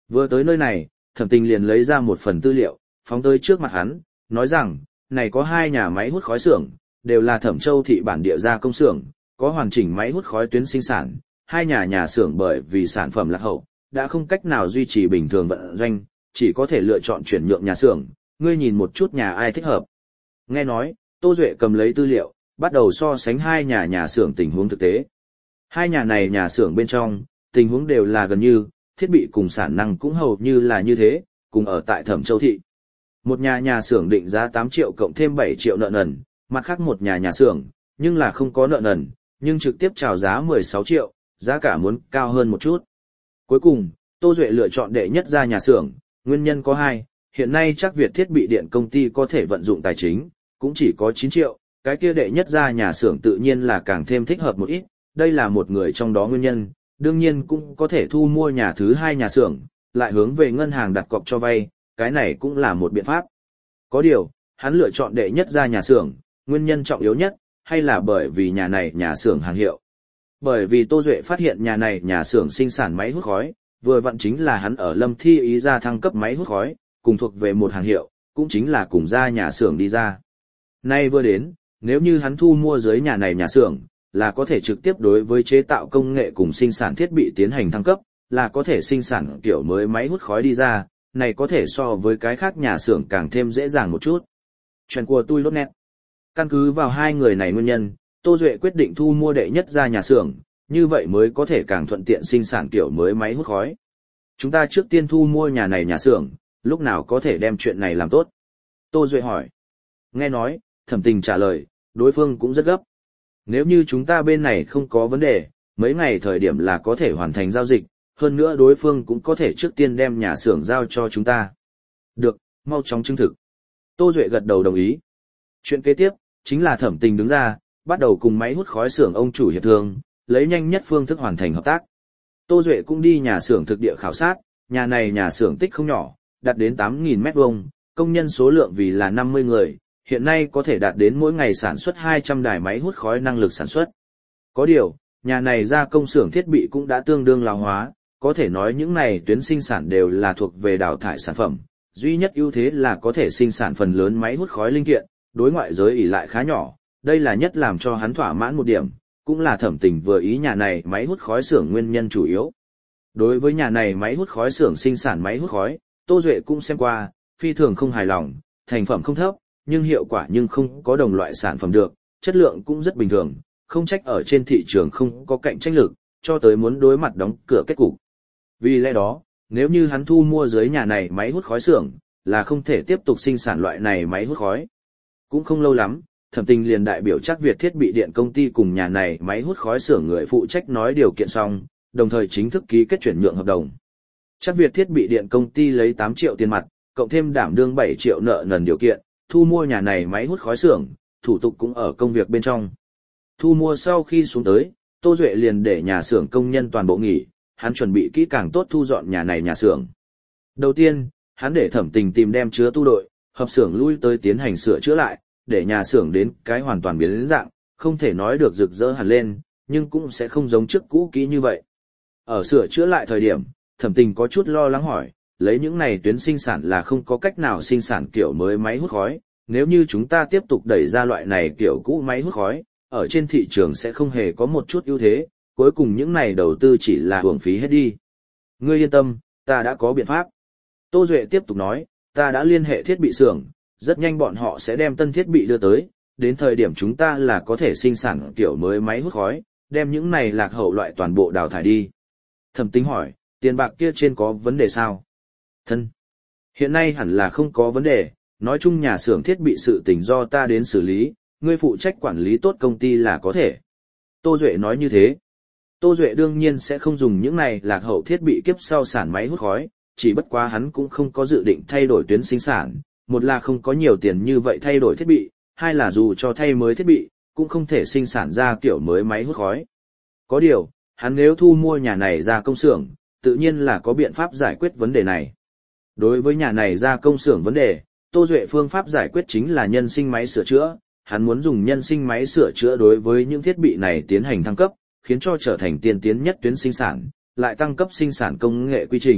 Vừa tới nơi này, Thẩm Tình liền lấy ra một phần tư liệu, phóng tới trước mặt hắn, nói rằng, này có 2 nhà máy hút khói xưởng, đều là Thẩm Châu thị bản địa gia công xưởng, có hoàn chỉnh máy hút khói tuyến sinh sản, 2 nhà xưởng bởi vì sản phẩm lạc hậu, đã không cách nào duy trì bình thường vận doanh, chỉ có thể lựa chọn chuyển nhượng nhà xưởng, ngươi nhìn một chút nhà ai thích hợp. Nghe nói, Tô Duệ cầm lấy tư liệu, bắt đầu so sánh 2 nhà xưởng tình huống thực tế. 2 nhà này nhà xưởng bên trong, tình huống đều là gần như, thiết bị cùng sản năng cũng hầu như là như thế, cùng ở tại Thẩm Châu thị. Một nhà xưởng định giá 8 triệu cộng thêm 7 triệu nợ nần, mặt khác một nhà xưởng, nhưng là không có nợ nần, nhưng trực tiếp chào giá 16 triệu, giá cả muốn cao hơn một chút. Cuối cùng, Tô Duệ lựa chọn đệ nhất gia nhà xưởng, nguyên nhân có 2, hiện nay chắc Việt thiết bị điện công ty có thể vận dụng tài chính, cũng chỉ có 9 triệu, cái kia đệ nhất gia nhà xưởng tự nhiên là càng thêm thích hợp một ít, đây là một người trong đó nguyên nhân, đương nhiên cũng có thể thu mua nhà thứ 2 nhà xưởng, lại hướng về ngân hàng đặt cọc cho vay, cái này cũng là một biện pháp. Có điều, hắn lựa chọn đệ nhất gia nhà xưởng, nguyên nhân trọng yếu nhất, hay là bởi vì nhà này nhà xưởng hàng hiệu. Bởi vì Tô Duệ phát hiện nhà này nhà xưởng sinh sản máy hút khói, vừa vặn chính là hắn ở Lâm Thi ý ra thăng cấp máy hút khói, cùng thuộc về một hàng hiệu, cũng chính là cùng ra nhà xưởng đi ra. Nay vừa đến, nếu như hắn thu mua dưới nhà này nhà xưởng, là có thể trực tiếp đối với chế tạo công nghệ cùng sinh sản thiết bị tiến hành thăng cấp, là có thể sinh sản kiểu mới máy hút khói đi ra, này có thể so với cái khác nhà xưởng càng thêm dễ dàng một chút. Chuyện của tôi lốt nét. Căn cứ vào 2 người này nguyên nhân, Tô Duệ quyết định thu mua đệ nhất gia nhà xưởng, như vậy mới có thể càng thuận tiện sinh sản kiểu mới máy hút khói. Chúng ta trước tiên thu mua nhà này nhà xưởng, lúc nào có thể đem chuyện này làm tốt? Tô Duệ hỏi. Nghe nói, Thẩm Tình trả lời, đối phương cũng rất gấp. Nếu như chúng ta bên này không có vấn đề, mấy ngày thời điểm là có thể hoàn thành giao dịch, hơn nữa đối phương cũng có thể trước tiên đem nhà xưởng giao cho chúng ta. Được, mau chóng chứng thực. Tô Duệ gật đầu đồng ý. Chuyện kế tiếp, chính là Thẩm Tình đứng ra, bắt đầu cùng máy hút khói xưởng ông chủ hiệp thương, lấy nhanh nhất phương thức hoàn thành hợp tác. Tô Duệ cũng đi nhà xưởng thực địa khảo sát, nhà này nhà xưởng tích không nhỏ, đạt đến 8.000 mét vuông, công nhân số lượng vì là 50 người, hiện nay có thể đạt đến mỗi ngày sản xuất 200 đài máy hút khói năng lực sản xuất. Có điều, nhà này gia công xưởng thiết bị cũng đã tương đương lão hóa, có thể nói những này tuyến sinh sản đều là thuộc về đào thải sản phẩm, duy nhất ưu thế là có thể sinh sản phần lớn máy hút khói linh kiện, đối ngoại giới ỷ lại khá nhỏ, đây là nhất làm cho hắn thỏa mãn một điểm, cũng là Thẩm Tình vừa ý nhà này máy hút khói xưởng nguyên nhân chủ yếu. Đối với nhà này máy hút khói xưởng sinh sản máy hút khói, Tô Duệ cũng xem qua, phi thường không hài lòng, thành phẩm không thấp, nhưng hiệu quả nhưng không có đồng loại sản phẩm được, chất lượng cũng rất bình thường, không trách ở trên thị trường không có cạnh tranh lực, cho tới muốn đối mặt đóng cửa kết cục. Vì lẽ đó, nếu như hắn thu mua dưới nhà này máy hút khói xưởng, là không thể tiếp tục sinh sản loại này máy hút khói. Cũng không lâu lắm, Thẩm Tình liền đại biểu chắc Việt thiết bị điện công ty cùng nhà này máy hút khói xưởng người phụ trách nói điều kiện xong, đồng thời chính thức ký kết chuyển nhượng hợp đồng. Chắc Việt thiết bị điện công ty lấy 8 triệu tiền mặt, cộng thêm đảm đương 7 triệu nợ nần điều kiện, thu mua nhà này máy hút khói xưởng, thủ tục cũng ở công việc bên trong. Thu mua sau khi xuống tới, Tô Duệ liền để nhà xưởng công nhân toàn bộ nghỉ, hắn chuẩn bị kỹ càng tốt thu dọn nhà này nhà xưởng. Đầu tiên, hắn để Thẩm Tình tìm đem chứa tu đội, hợp xưởng lui tới tiến hành sửa chữa lại, để nhà xưởng đến cái hoàn toàn biến đến dạng, không thể nói được rực rỡ hẳn lên, nhưng cũng sẽ không giống trước cũ kỹ như vậy. Ở sửa chữa lại thời điểm, Thẩm Tình có chút lo lắng hỏi, lấy những này tuyến sinh sản là không có cách nào sinh sản kiểu mới máy hút khói, nếu như chúng ta tiếp tục đẩy ra loại này kiểu cũ máy hút khói, ở trên thị trường sẽ không hề có một chút ưu thế, cuối cùng những này đầu tư chỉ là uổng phí hết đi. Ngươi yên tâm, ta đã có biện pháp. Tô Duệ tiếp tục nói, ta đã liên hệ thiết bị xưởng, rất nhanh bọn họ sẽ đem tân thiết bị đưa tới, đến thời điểm chúng ta là có thể sinh sản kiểu mới máy hút khói, đem những này lạc hậu loại toàn bộ đào thải đi. Thẩm Tình hỏi, tiền bạc kia trên có vấn đề sao? Thân. Hiện nay hẳn là không có vấn đề, nói chung nhà xưởng thiết bị sự tình do ta đến xử lý, ngươi phụ trách quản lý tốt công ty là có thể. Tô Duệ nói như thế. Tô Duệ đương nhiên sẽ không dùng những này lạc hậu thiết bị kiếp sau sản máy hút khói, chỉ bất quá hắn cũng không có dự định thay đổi tuyến sinh sản, một là không có nhiều tiền như vậy thay đổi thiết bị, hai là dù cho thay mới thiết bị, cũng không thể sinh sản ra kiểu mới máy hút khói. Có điều, hắn nếu thu mua nhà này ra công xưởng, tự nhiên là có biện pháp giải quyết vấn đề này. Đối với nhà này ra công xưởng vấn đề, Tô Duệ phương pháp giải quyết chính là nhân sinh máy sửa chữa, hắn muốn dùng nhân sinh máy sửa chữa đối với những thiết bị này tiến hành thăng cấp, khiến cho trở thành tiên tiến nhất tuyến sinh sản, lại tăng cấp sinh sản công nghệ quy trình,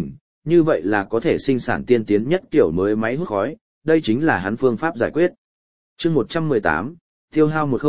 như vậy là có thể sinh sản tiên tiến nhất kiểu mới máy hút khói, đây chính là hắn phương pháp giải quyết. Chương 118, tiêu hao 10.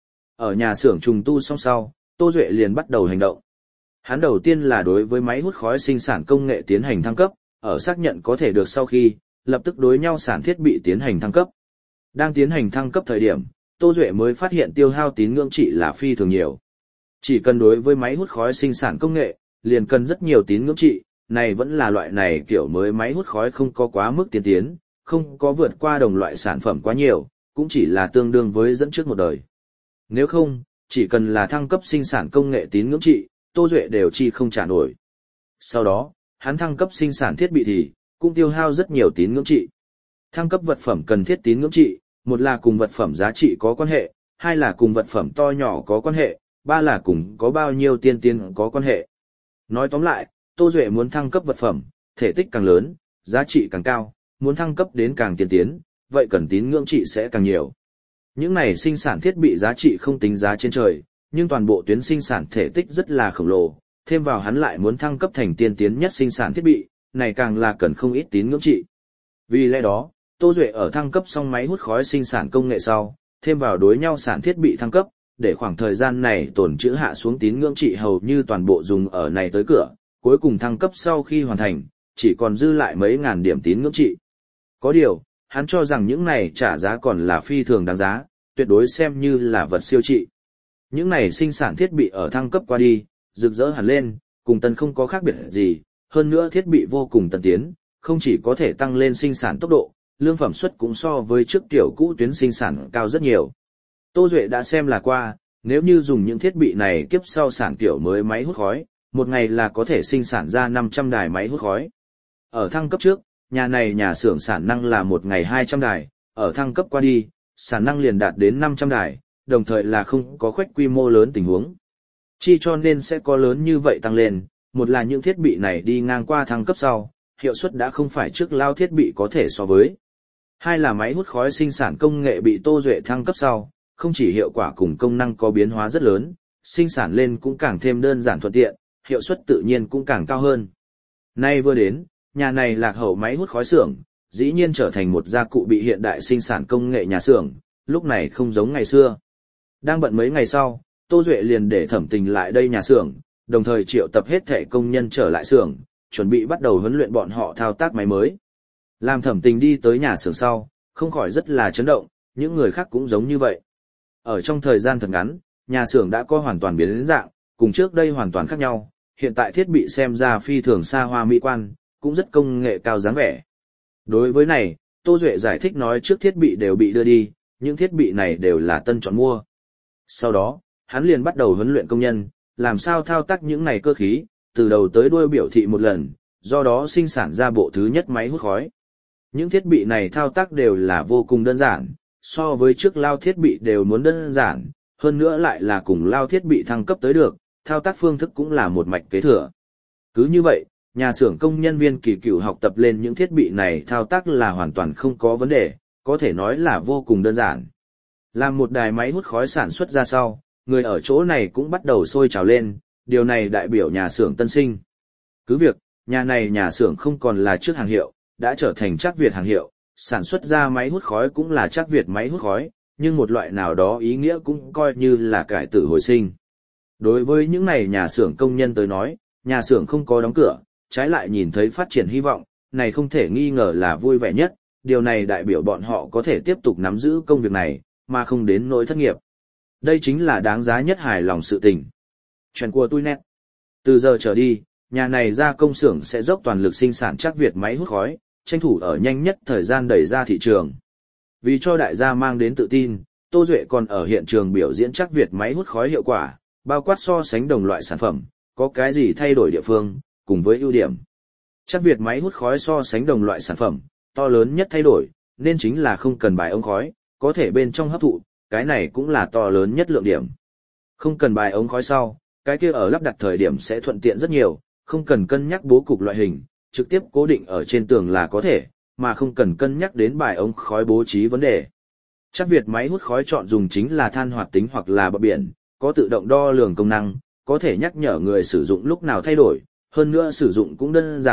Ở nhà xưởng trùng tu xong sau, Tô Duệ liền bắt đầu hành động. Hắn đầu tiên là đối với máy hút khói sinh sản công nghệ tiến hành thăng cấp, ở xác nhận có thể được sau khi, lập tức đối nhau sản thiết bị tiến hành thăng cấp. Đang tiến hành thăng cấp thời điểm, Tô Duệ mới phát hiện tiêu hao tín ngưỡng trị là phi thường nhiều. Chỉ cần đối với máy hút khói sinh sản công nghệ, liền cần rất nhiều tín ngưỡng trị, này vẫn là loại này kiểu mới máy hút khói không có quá mức tiên tiến, không có vượt qua đồng loại sản phẩm quá nhiều, cũng chỉ là tương đương với dẫn trước một đời. Nếu không, chỉ cần là thăng cấp sinh sản công nghệ tín ngưỡng trị, Tô Duệ đều chi không trả nổi. Sau đó, hắn thăng cấp sinh sản thiết bị thì cũng tiêu hao rất nhiều tín ngưỡng trị. Thăng cấp vật phẩm cần thiết tín ngưỡng trị, một là cùng vật phẩm giá trị có quan hệ, hai là cùng vật phẩm to nhỏ có quan hệ, ba là cùng có bao nhiêu tiên tiến có quan hệ. Nói tóm lại, Tô Duệ muốn thăng cấp vật phẩm, thể tích càng lớn, giá trị càng cao, muốn thăng cấp đến càng tiên tiến, vậy cần tín ngưỡng trị sẽ càng nhiều. Những này sinh sản thiết bị giá trị không tính giá trên trời, nhưng toàn bộ tuyến sinh sản thể tích rất là khổng lồ, thêm vào hắn lại muốn thăng cấp thành tiên tiến nhất sinh sản thiết bị, này càng là cần không ít tín ngưỡng trị. Vì lẽ đó, Tô Duệ ở thăng cấp xong máy hút khói sinh sản công nghệ sau, thêm vào đối nhau sản thiết bị thăng cấp, để khoảng thời gian này tồn trữ hạ xuống tín ngưỡng trị hầu như toàn bộ dùng ở này tới cửa, cuối cùng thăng cấp sau khi hoàn thành, chỉ còn dư lại mấy ngàn điểm tín ngưỡng trị. Có điều, hắn cho rằng những này trả giá còn là phi thường đáng giá, tuyệt đối xem như là vật siêu trị. Những này sinh sản thiết bị ở thăng cấp qua đi, rực rỡ hẳn lên, cùng tân không có khác biệt gì, hơn nữa thiết bị vô cùng tân tiến, không chỉ có thể tăng lên sinh sản tốc độ, lương phẩm suất cũng so với trước tiểu cũ tuyến sinh sản cao rất nhiều. Tô Duệ đã xem là qua, nếu như dùng những thiết bị này kiếp sau sản kiểu mới máy hút khói, một ngày là có thể sinh sản ra 500 đài máy hút khói. Ở thăng cấp trước, nhà xưởng sản năng là một ngày 200 đài, ở thăng cấp qua đi, sản năng liền đạt đến 500 đài, đồng thời là không có khoách quy mô lớn tình huống. Chi cho nên sẽ có lớn như vậy tăng lên, một là những thiết bị này đi ngang qua thăng cấp sau, hiệu suất đã không phải trước lao thiết bị có thể so với. Hai là máy hút khói sinh sản công nghệ bị Tô Duệ thăng cấp sau, không chỉ hiệu quả cùng công năng có biến hóa rất lớn, sinh sản lên cũng càng thêm đơn giản thuận tiện, hiệu suất tự nhiên cũng càng cao hơn. Nay vừa đến, nhà này lạc hậu máy hút khói xưởng, dĩ nhiên trở thành một gia cụ bị hiện đại sinh sản công nghệ nhà xưởng, lúc này không giống ngày xưa. Đang bận mấy ngày sau, Tô Duệ liền để Thẩm Tình lại đây nhà xưởng, đồng thời triệu tập hết thể công nhân trở lại xưởng, chuẩn bị bắt đầu huấn luyện bọn họ thao tác máy mới. Làm Thẩm Tình đi tới nhà xưởng sau, không khỏi rất là chấn động, những người khác cũng giống như vậy. Ở trong thời gian thật ngắn, nhà xưởng đã có hoàn toàn biến đến dạng, cùng trước đây hoàn toàn khác nhau, hiện tại thiết bị xem ra phi thường xa hoa mỹ quan, cũng rất công nghệ cao dáng vẻ. Đối với này, Tô Duệ giải thích nói trước thiết bị đều bị đưa đi, những thiết bị này đều là tân chọn mua. Sau đó, hắn liền bắt đầu huấn luyện công nhân, làm sao thao tác những này cơ khí, từ đầu tới đuôi biểu thị một lần, do đó sinh sản ra bộ thứ nhất máy hút khói. Những thiết bị này thao tác đều là vô cùng đơn giản, so với trước lao thiết bị đều muốn đơn giản, hơn nữa lại là cùng lao thiết bị thăng cấp tới được, thao tác phương thức cũng là một mạch kế thừa. Cứ như vậy, nhà xưởng công nhân viên kỳ cựu học tập lên những thiết bị này thao tác là hoàn toàn không có vấn đề, có thể nói là vô cùng đơn giản. Làm một đài máy hút khói sản xuất ra sau, người ở chỗ này cũng bắt đầu sôi trào lên, điều này đại biểu nhà xưởng tân sinh. Cứ việc, nhà xưởng không còn là trước hàng hiệu, đã trở thành Trác Việt hàng hiệu, sản xuất ra máy hút khói cũng là Trác Việt máy hút khói, nhưng một loại nào đó ý nghĩa cũng coi như là cải tử hồi sinh. Đối với những này nhà xưởng công nhân tới nói, nhà xưởng không có đóng cửa, trái lại nhìn thấy phát triển hy vọng, này không thể nghi ngờ là vui vẻ nhất, điều này đại biểu bọn họ có thể tiếp tục nắm giữ công việc này, mà không đến nỗi thất nghiệp. Đây chính là đáng giá nhất hài lòng sự tình. Chuyện của tôi nét. Từ giờ trở đi, nhà này ra công xưởng sẽ dốc toàn lực sinh sản Trác Việt máy hút khói, tranh thủ ở nhanh nhất thời gian đẩy ra thị trường. Vì cho đại gia mang đến tự tin, Tô Duệ còn ở hiện trường biểu diễn Trác Việt máy hút khói hiệu quả, bao quát so sánh đồng loại sản phẩm, có cái gì thay đổi địa phương, cùng với ưu điểm. Trác Việt máy hút khói so sánh đồng loại sản phẩm, to lớn nhất thay đổi, nên chính là không cần bài ống khói, có thể bên trong hấp thụ, cái này cũng là to lớn nhất lượng điểm. Không cần bài ống khói sau, cái kia ở lắp đặt thời điểm sẽ thuận tiện rất nhiều, không cần cân nhắc bố cục loại hình, trực tiếp cố định ở trên tường là có thể, mà không cần cân nhắc đến bài ống khói bố trí vấn đề. Trác Việt máy hút khói chọn dùng chính là than hoạt tính hoặc là bọt biển, có tự động đo lường công năng, có thể nhắc nhở người sử dụng lúc nào thay đổi, hơn nữa sử dụng cũng đơn giản,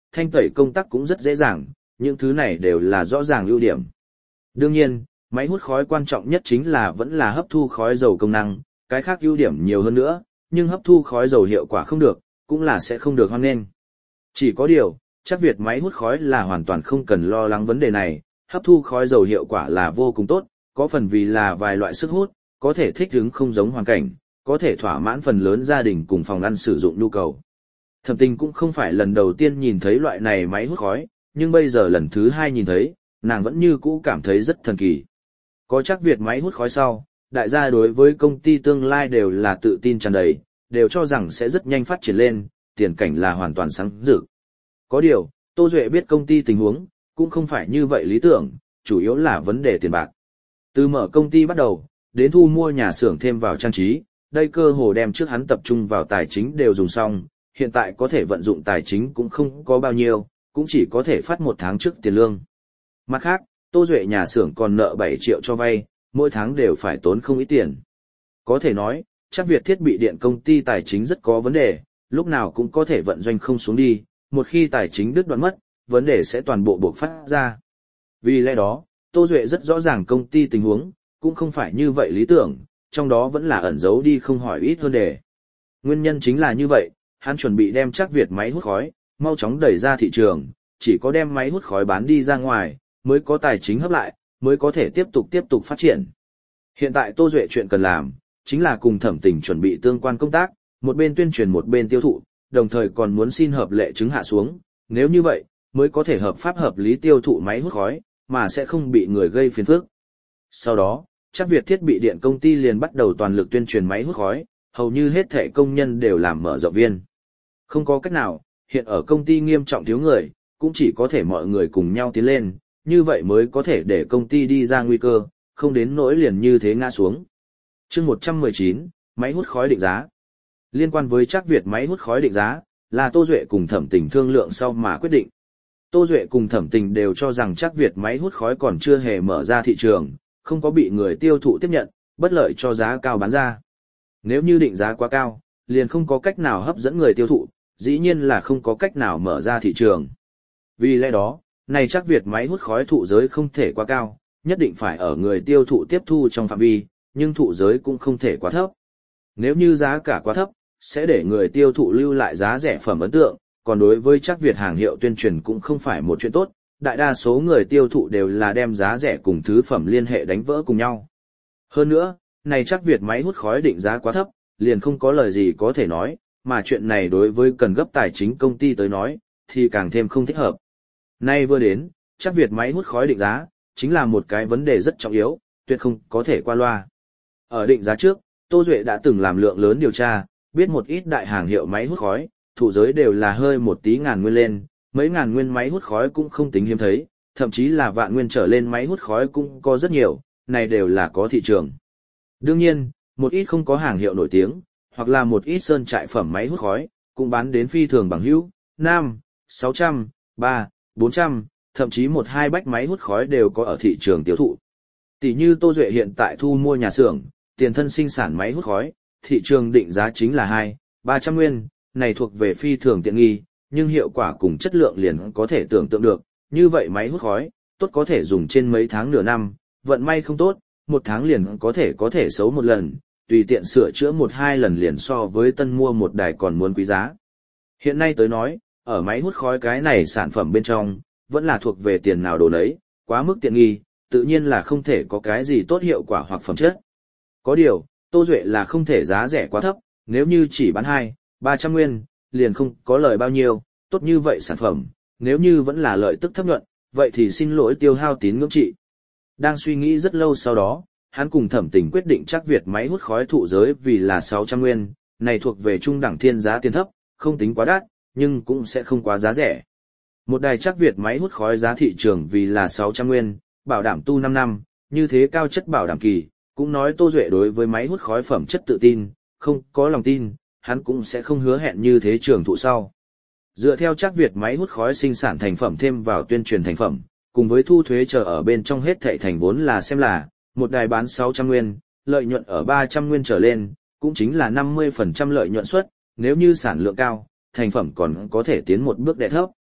thanh tẩy công tắc cũng rất dễ dàng, những thứ này đều là rõ ràng ưu điểm. Đương nhiên, máy hút khói quan trọng nhất chính là vẫn là hấp thu khói dầu công năng, cái khác ưu điểm nhiều hơn nữa, nhưng hấp thu khói dầu hiệu quả không được, cũng là sẽ không được hoan nghênh. Chỉ có điều, chắc Việt máy hút khói là hoàn toàn không cần lo lắng vấn đề này, hấp thu khói dầu hiệu quả là vô cùng tốt, có phần vì là vài loại sức hút, có thể thích ứng không giống hoàn cảnh, có thể thỏa mãn phần lớn gia đình cùng phòng ăn sử dụng nhu cầu. Thẩm Tình cũng không phải lần đầu tiên nhìn thấy loại này máy hút khói, nhưng bây giờ lần thứ hai nhìn thấy, nàng vẫn như cũ cảm thấy rất thần kỳ. Có chắc Việt máy hút khói sau, đại gia đối với công ty tương lai đều là tự tin tràn đầy, đều cho rằng sẽ rất nhanh phát triển lên, tiền cảnh là hoàn toàn sáng rực. Có điều, Tô Duệ biết công ty tình huống, cũng không phải như vậy lý tưởng, chủ yếu là vấn đề tiền bạc. Từ mở công ty bắt đầu, đến thu mua nhà xưởng thêm vào trang trí, đây cơ hồ đem trước hắn tập trung vào tài chính đều dùng xong, hiện tại có thể vận dụng tài chính cũng không có bao nhiêu, cũng chỉ có thể phát một tháng trước tiền lương. Mặt khác, Tô Duệ nhà xưởng còn nợ 7 triệu cho vay, mỗi tháng đều phải tốn không ít tiền. Có thể nói, chắc Việt thiết bị điện công ty tài chính rất có vấn đề, lúc nào cũng có thể vận doanh không xuống đi, một khi tài chính đứt đoạn mất, vấn đề sẽ toàn bộ buộc phát ra. Vì lẽ đó, Tô Duệ rất rõ ràng công ty tình huống, cũng không phải như vậy lý tưởng, trong đó vẫn là ẩn giấu đi không hỏi ít hơn đề. Nguyên nhân chính là như vậy, hắn chuẩn bị đem chắc Việt máy hút khói, mau chóng đẩy ra thị trường, chỉ có đem máy hút khói bán đi ra ngoài, mới có tài chính hấp lại, mới có thể tiếp tục phát triển. Hiện tại Tô Duệ chuyện cần làm, chính là cùng Thẩm Tình chuẩn bị tương quan công tác, một bên tuyên truyền một bên tiêu thụ, đồng thời còn muốn xin hợp lệ chứng hạ xuống, nếu như vậy, mới có thể hợp pháp hợp lý tiêu thụ máy hút khói, mà sẽ không bị người gây phiền phức. Sau đó, chắc Việt thiết bị điện công ty liền bắt đầu toàn lực tuyên truyền máy hút khói, hầu như hết thể công nhân đều làm mở rộng viên. Không có cách nào, hiện ở công ty nghiêm trọng thiếu người, cũng chỉ có thể mọi người cùng nhau tiến lên, như vậy mới có thể để công ty đi ra nguy cơ, không đến nỗi liền như thế ngã xuống. Chương 119, máy hút khói định giá. Liên quan với chắc Việt máy hút khói định giá, là Tô Duệ cùng Thẩm Tình thương lượng sau mà quyết định. Tô Duệ cùng Thẩm Tình đều cho rằng chắc Việt máy hút khói còn chưa hề mở ra thị trường, không có bị người tiêu thụ tiếp nhận, bất lợi cho giá cao bán ra. Nếu như định giá quá cao, liền không có cách nào hấp dẫn người tiêu thụ, dĩ nhiên là không có cách nào mở ra thị trường. Vì lẽ đó, này chắc Việt máy hút khói thụ giới không thể quá cao, nhất định phải ở người tiêu thụ tiếp thu trong phạm vi, nhưng thụ giới cũng không thể quá thấp. Nếu như giá cả quá thấp, sẽ để người tiêu thụ lưu lại giá rẻ phẩm ấn tượng, còn đối với chắc Việt hàng hiệu tuyên truyền cũng không phải một chuyện tốt, đại đa số người tiêu thụ đều là đem giá rẻ cùng thứ phẩm liên hệ đánh vỡ cùng nhau. Hơn nữa, này chắc Việt máy hút khói định giá quá thấp, liền không có lời gì có thể nói, mà chuyện này đối với cần gấp tài chính công ty tới nói, thì càng thêm không thích hợp. Nay vừa đến, chắc Việt máy hút khói định giá, chính là một cái vấn đề rất trọng yếu, tuyệt không có thể qua loa. Ở định giá trước, Tô Duệ đã từng làm lượng lớn điều tra, biết một ít đại hàng hiệu máy hút khói, thụ giới đều là hơi một tí ngàn nguyên lên, mấy ngàn nguyên máy hút khói cũng không tính hiếm thấy, thậm chí là vạn nguyên trở lên máy hút khói cũng có rất nhiều, này đều là có thị trường. Đương nhiên, một ít không có hàng hiệu nổi tiếng, hoặc là một ít sơn trại phẩm máy hút khói, cũng bán đến phi thường bằng hữu, 5, 600, 3, 400, thậm chí 1-2 bách máy hút khói đều có ở thị trường tiêu thụ. Tỷ như Tô Duệ hiện tại thu mua nhà xưởng, tiền thân sinh sản máy hút khói, thị trường định giá chính là 200-300 nguyên, này thuộc về phi thường tiện nghi, nhưng hiệu quả cùng chất lượng liền có thể tưởng tượng được, như vậy máy hút khói, tốt có thể dùng trên mấy tháng nửa năm, vận may không tốt, một tháng liền có thể xấu một lần, tùy tiện sửa chữa 1-2 lần liền so với tân mua một đài còn muốn quý giá. Hiện nay tới nói, ở máy hút khói cái này sản phẩm bên trong, vẫn là thuộc về tiền nào đồ nấy, quá mức tiện nghi, tự nhiên là không thể có cái gì tốt hiệu quả hoặc phẩm chất. Có điều, Tô Duệ là không thể giá rẻ quá thấp, nếu như chỉ bán 200-300 nguyên, liền không có lời bao nhiêu, tốt như vậy sản phẩm, nếu như vẫn là lợi tức thấp nhuận, vậy thì xin lỗi tiêu hao tín ngưỡng trị. Đang suy nghĩ rất lâu sau đó, hắn cùng Thẩm Tình quyết định chắc Việt máy hút khói thụ giới vì là 600 nguyên, này thuộc về trung đẳng thiên giá tiền thấp, không tính quá đắt, nhưng cũng sẽ không quá giá rẻ. Một đài chắc Việt máy hút khói giá thị trường vì là 600 nguyên, bảo đảm tu 5 năm, như thế cao chất bảo đảm kỳ, cũng nói Tô Duệ đối với máy hút khói phẩm chất tự tin, không có lòng tin, hắn cũng sẽ không hứa hẹn như thế trường thụ sau. Dựa theo chắc Việt máy hút khói sinh sản thành phẩm thêm vào tuyên truyền thành phẩm, cùng với thu thuế chờ ở bên trong hết thảy thành vốn là xem là, một đài bán 600 nguyên, lợi nhuận ở 300 nguyên trở lên, cũng chính là 50% lợi nhuận suất, nếu như sản lượng cao, thành phẩm còn có thể tiến một bước đè thấp.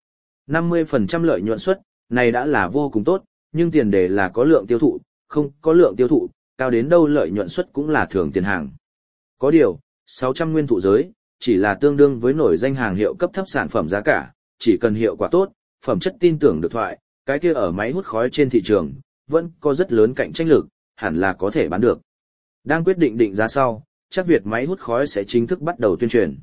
50% lợi nhuận suất, này đã là vô cùng tốt, nhưng tiền đề là có lượng tiêu thụ, không có lượng tiêu thụ, cao đến đâu lợi nhuận suất cũng là thường tiền hàng. Có điều, 600 nguyên thụ giới, chỉ là tương đương với nổi danh hàng hiệu cấp thấp sản phẩm giá cả, chỉ cần hiệu quả tốt, phẩm chất tin tưởng được thoại, cái kia ở máy hút khói trên thị trường, vẫn có rất lớn cạnh tranh lực, hẳn là có thể bán được. Đang quyết định định giá sau, chắc Việt máy hút khói sẽ chính thức bắt đầu tuyên truyền.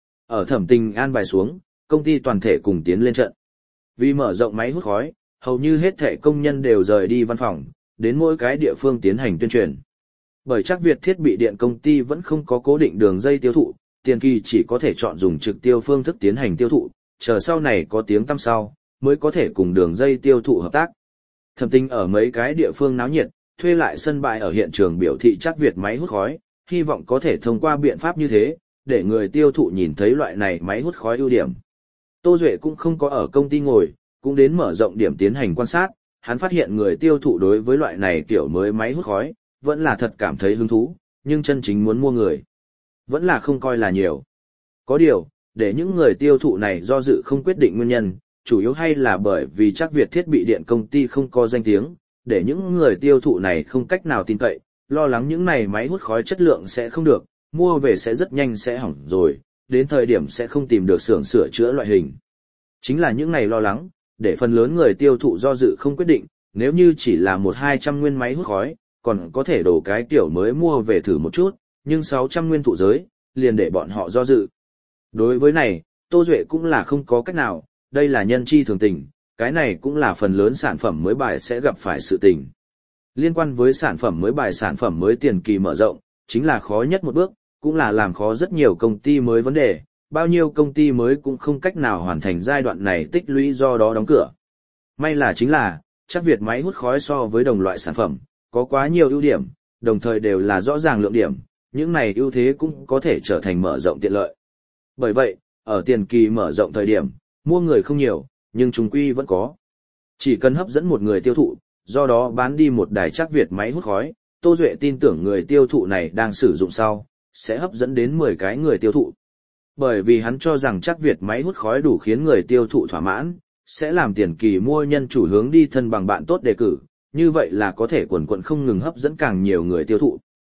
Ở Thẩm Tình an bài xuống, công ty toàn thể cùng tiến lên trận. Vì mở rộng máy hút khói, hầu như hết thảy công nhân đều rời đi văn phòng, đến mỗi cái địa phương tiến hành tuyên truyền. Bởi chắc Việt thiết bị điện công ty vẫn không có cố định đường dây tiêu thụ, tiền kỳ chỉ có thể chọn dùng trực tiêu phương thức tiến hành tiêu thụ, chờ sau này có tiếng tăm sau, mới có thể cùng đường dây tiêu thụ hợp tác. Thẩm Tình ở mấy cái địa phương náo nhiệt, thuê lại sân bãi ở hiện trường biểu thị chắc Việt máy hút khói, hy vọng có thể thông qua biện pháp như thế, để người tiêu thụ nhìn thấy loại này máy hút khói ưu điểm. Tô Duệ cũng không có ở công ty ngồi, cũng đến mở rộng điểm tiến hành quan sát, hắn phát hiện người tiêu thụ đối với loại này kiểu mới máy hút khói, vẫn là thật cảm thấy hứng thú, nhưng chân chính muốn mua người, vẫn là không coi là nhiều. Có điều, để những người tiêu thụ này do dự không quyết định nguyên nhân, chủ yếu hay là bởi vì chắc Việt thiết bị điện công ty không có danh tiếng, để những người tiêu thụ này không cách nào tin cậy, lo lắng những này máy hút khói chất lượng sẽ không được, mua về sẽ rất nhanh sẽ hỏng rồi, đến thời điểm sẽ không tìm được xưởng sửa chữa loại hình. Chính là những này lo lắng, để phần lớn người tiêu thụ do dự không quyết định, nếu như chỉ là 1-200 nguyên máy hút khói, còn có thể đổ cái kiểu mới mua về thử một chút, nhưng 600 nguyên thụ giới, liền để bọn họ do dự. Đối với này, Tô Duệ cũng là không có cách nào, đây là nhân chi thường tình, cái này cũng là phần lớn sản phẩm mới bài sẽ gặp phải sự tình. Liên quan với sản phẩm mới bài sản phẩm mới tiền kỳ mở rộng, chính là khó nhất một bước, cũng là làm khó rất nhiều công ty mới vấn đề, bao nhiêu công ty mới cũng không cách nào hoàn thành giai đoạn này tích lũy do đó đóng cửa. May là chính là, chắc Việt máy hút khói so với đồng loại sản phẩm, có quá nhiều ưu điểm, đồng thời đều là rõ ràng lượng điểm, những này ưu thế cũng có thể trở thành mở rộng tiện lợi. Bởi vậy, ở tiền kỳ mở rộng thời điểm, mua người không nhiều, nhưng chúng quy vẫn có. Chỉ cần hấp dẫn một người tiêu thụ, do đó bán đi một đài chắc Việt máy hút khói, Tô Duệ tin tưởng người tiêu thụ này đang sử dụng sau, sẽ hấp dẫn đến 10 cái người tiêu thụ. Bởi vì hắn cho rằng chắc Việt máy hút khói đủ khiến người tiêu thụ thỏa mãn, sẽ làm tiền kỳ mua nhân chủ hướng đi thân bằng bạn tốt đề cử, như vậy là có thể quần quần không ngừng hấp dẫn càng nhiều người tiêu thụ.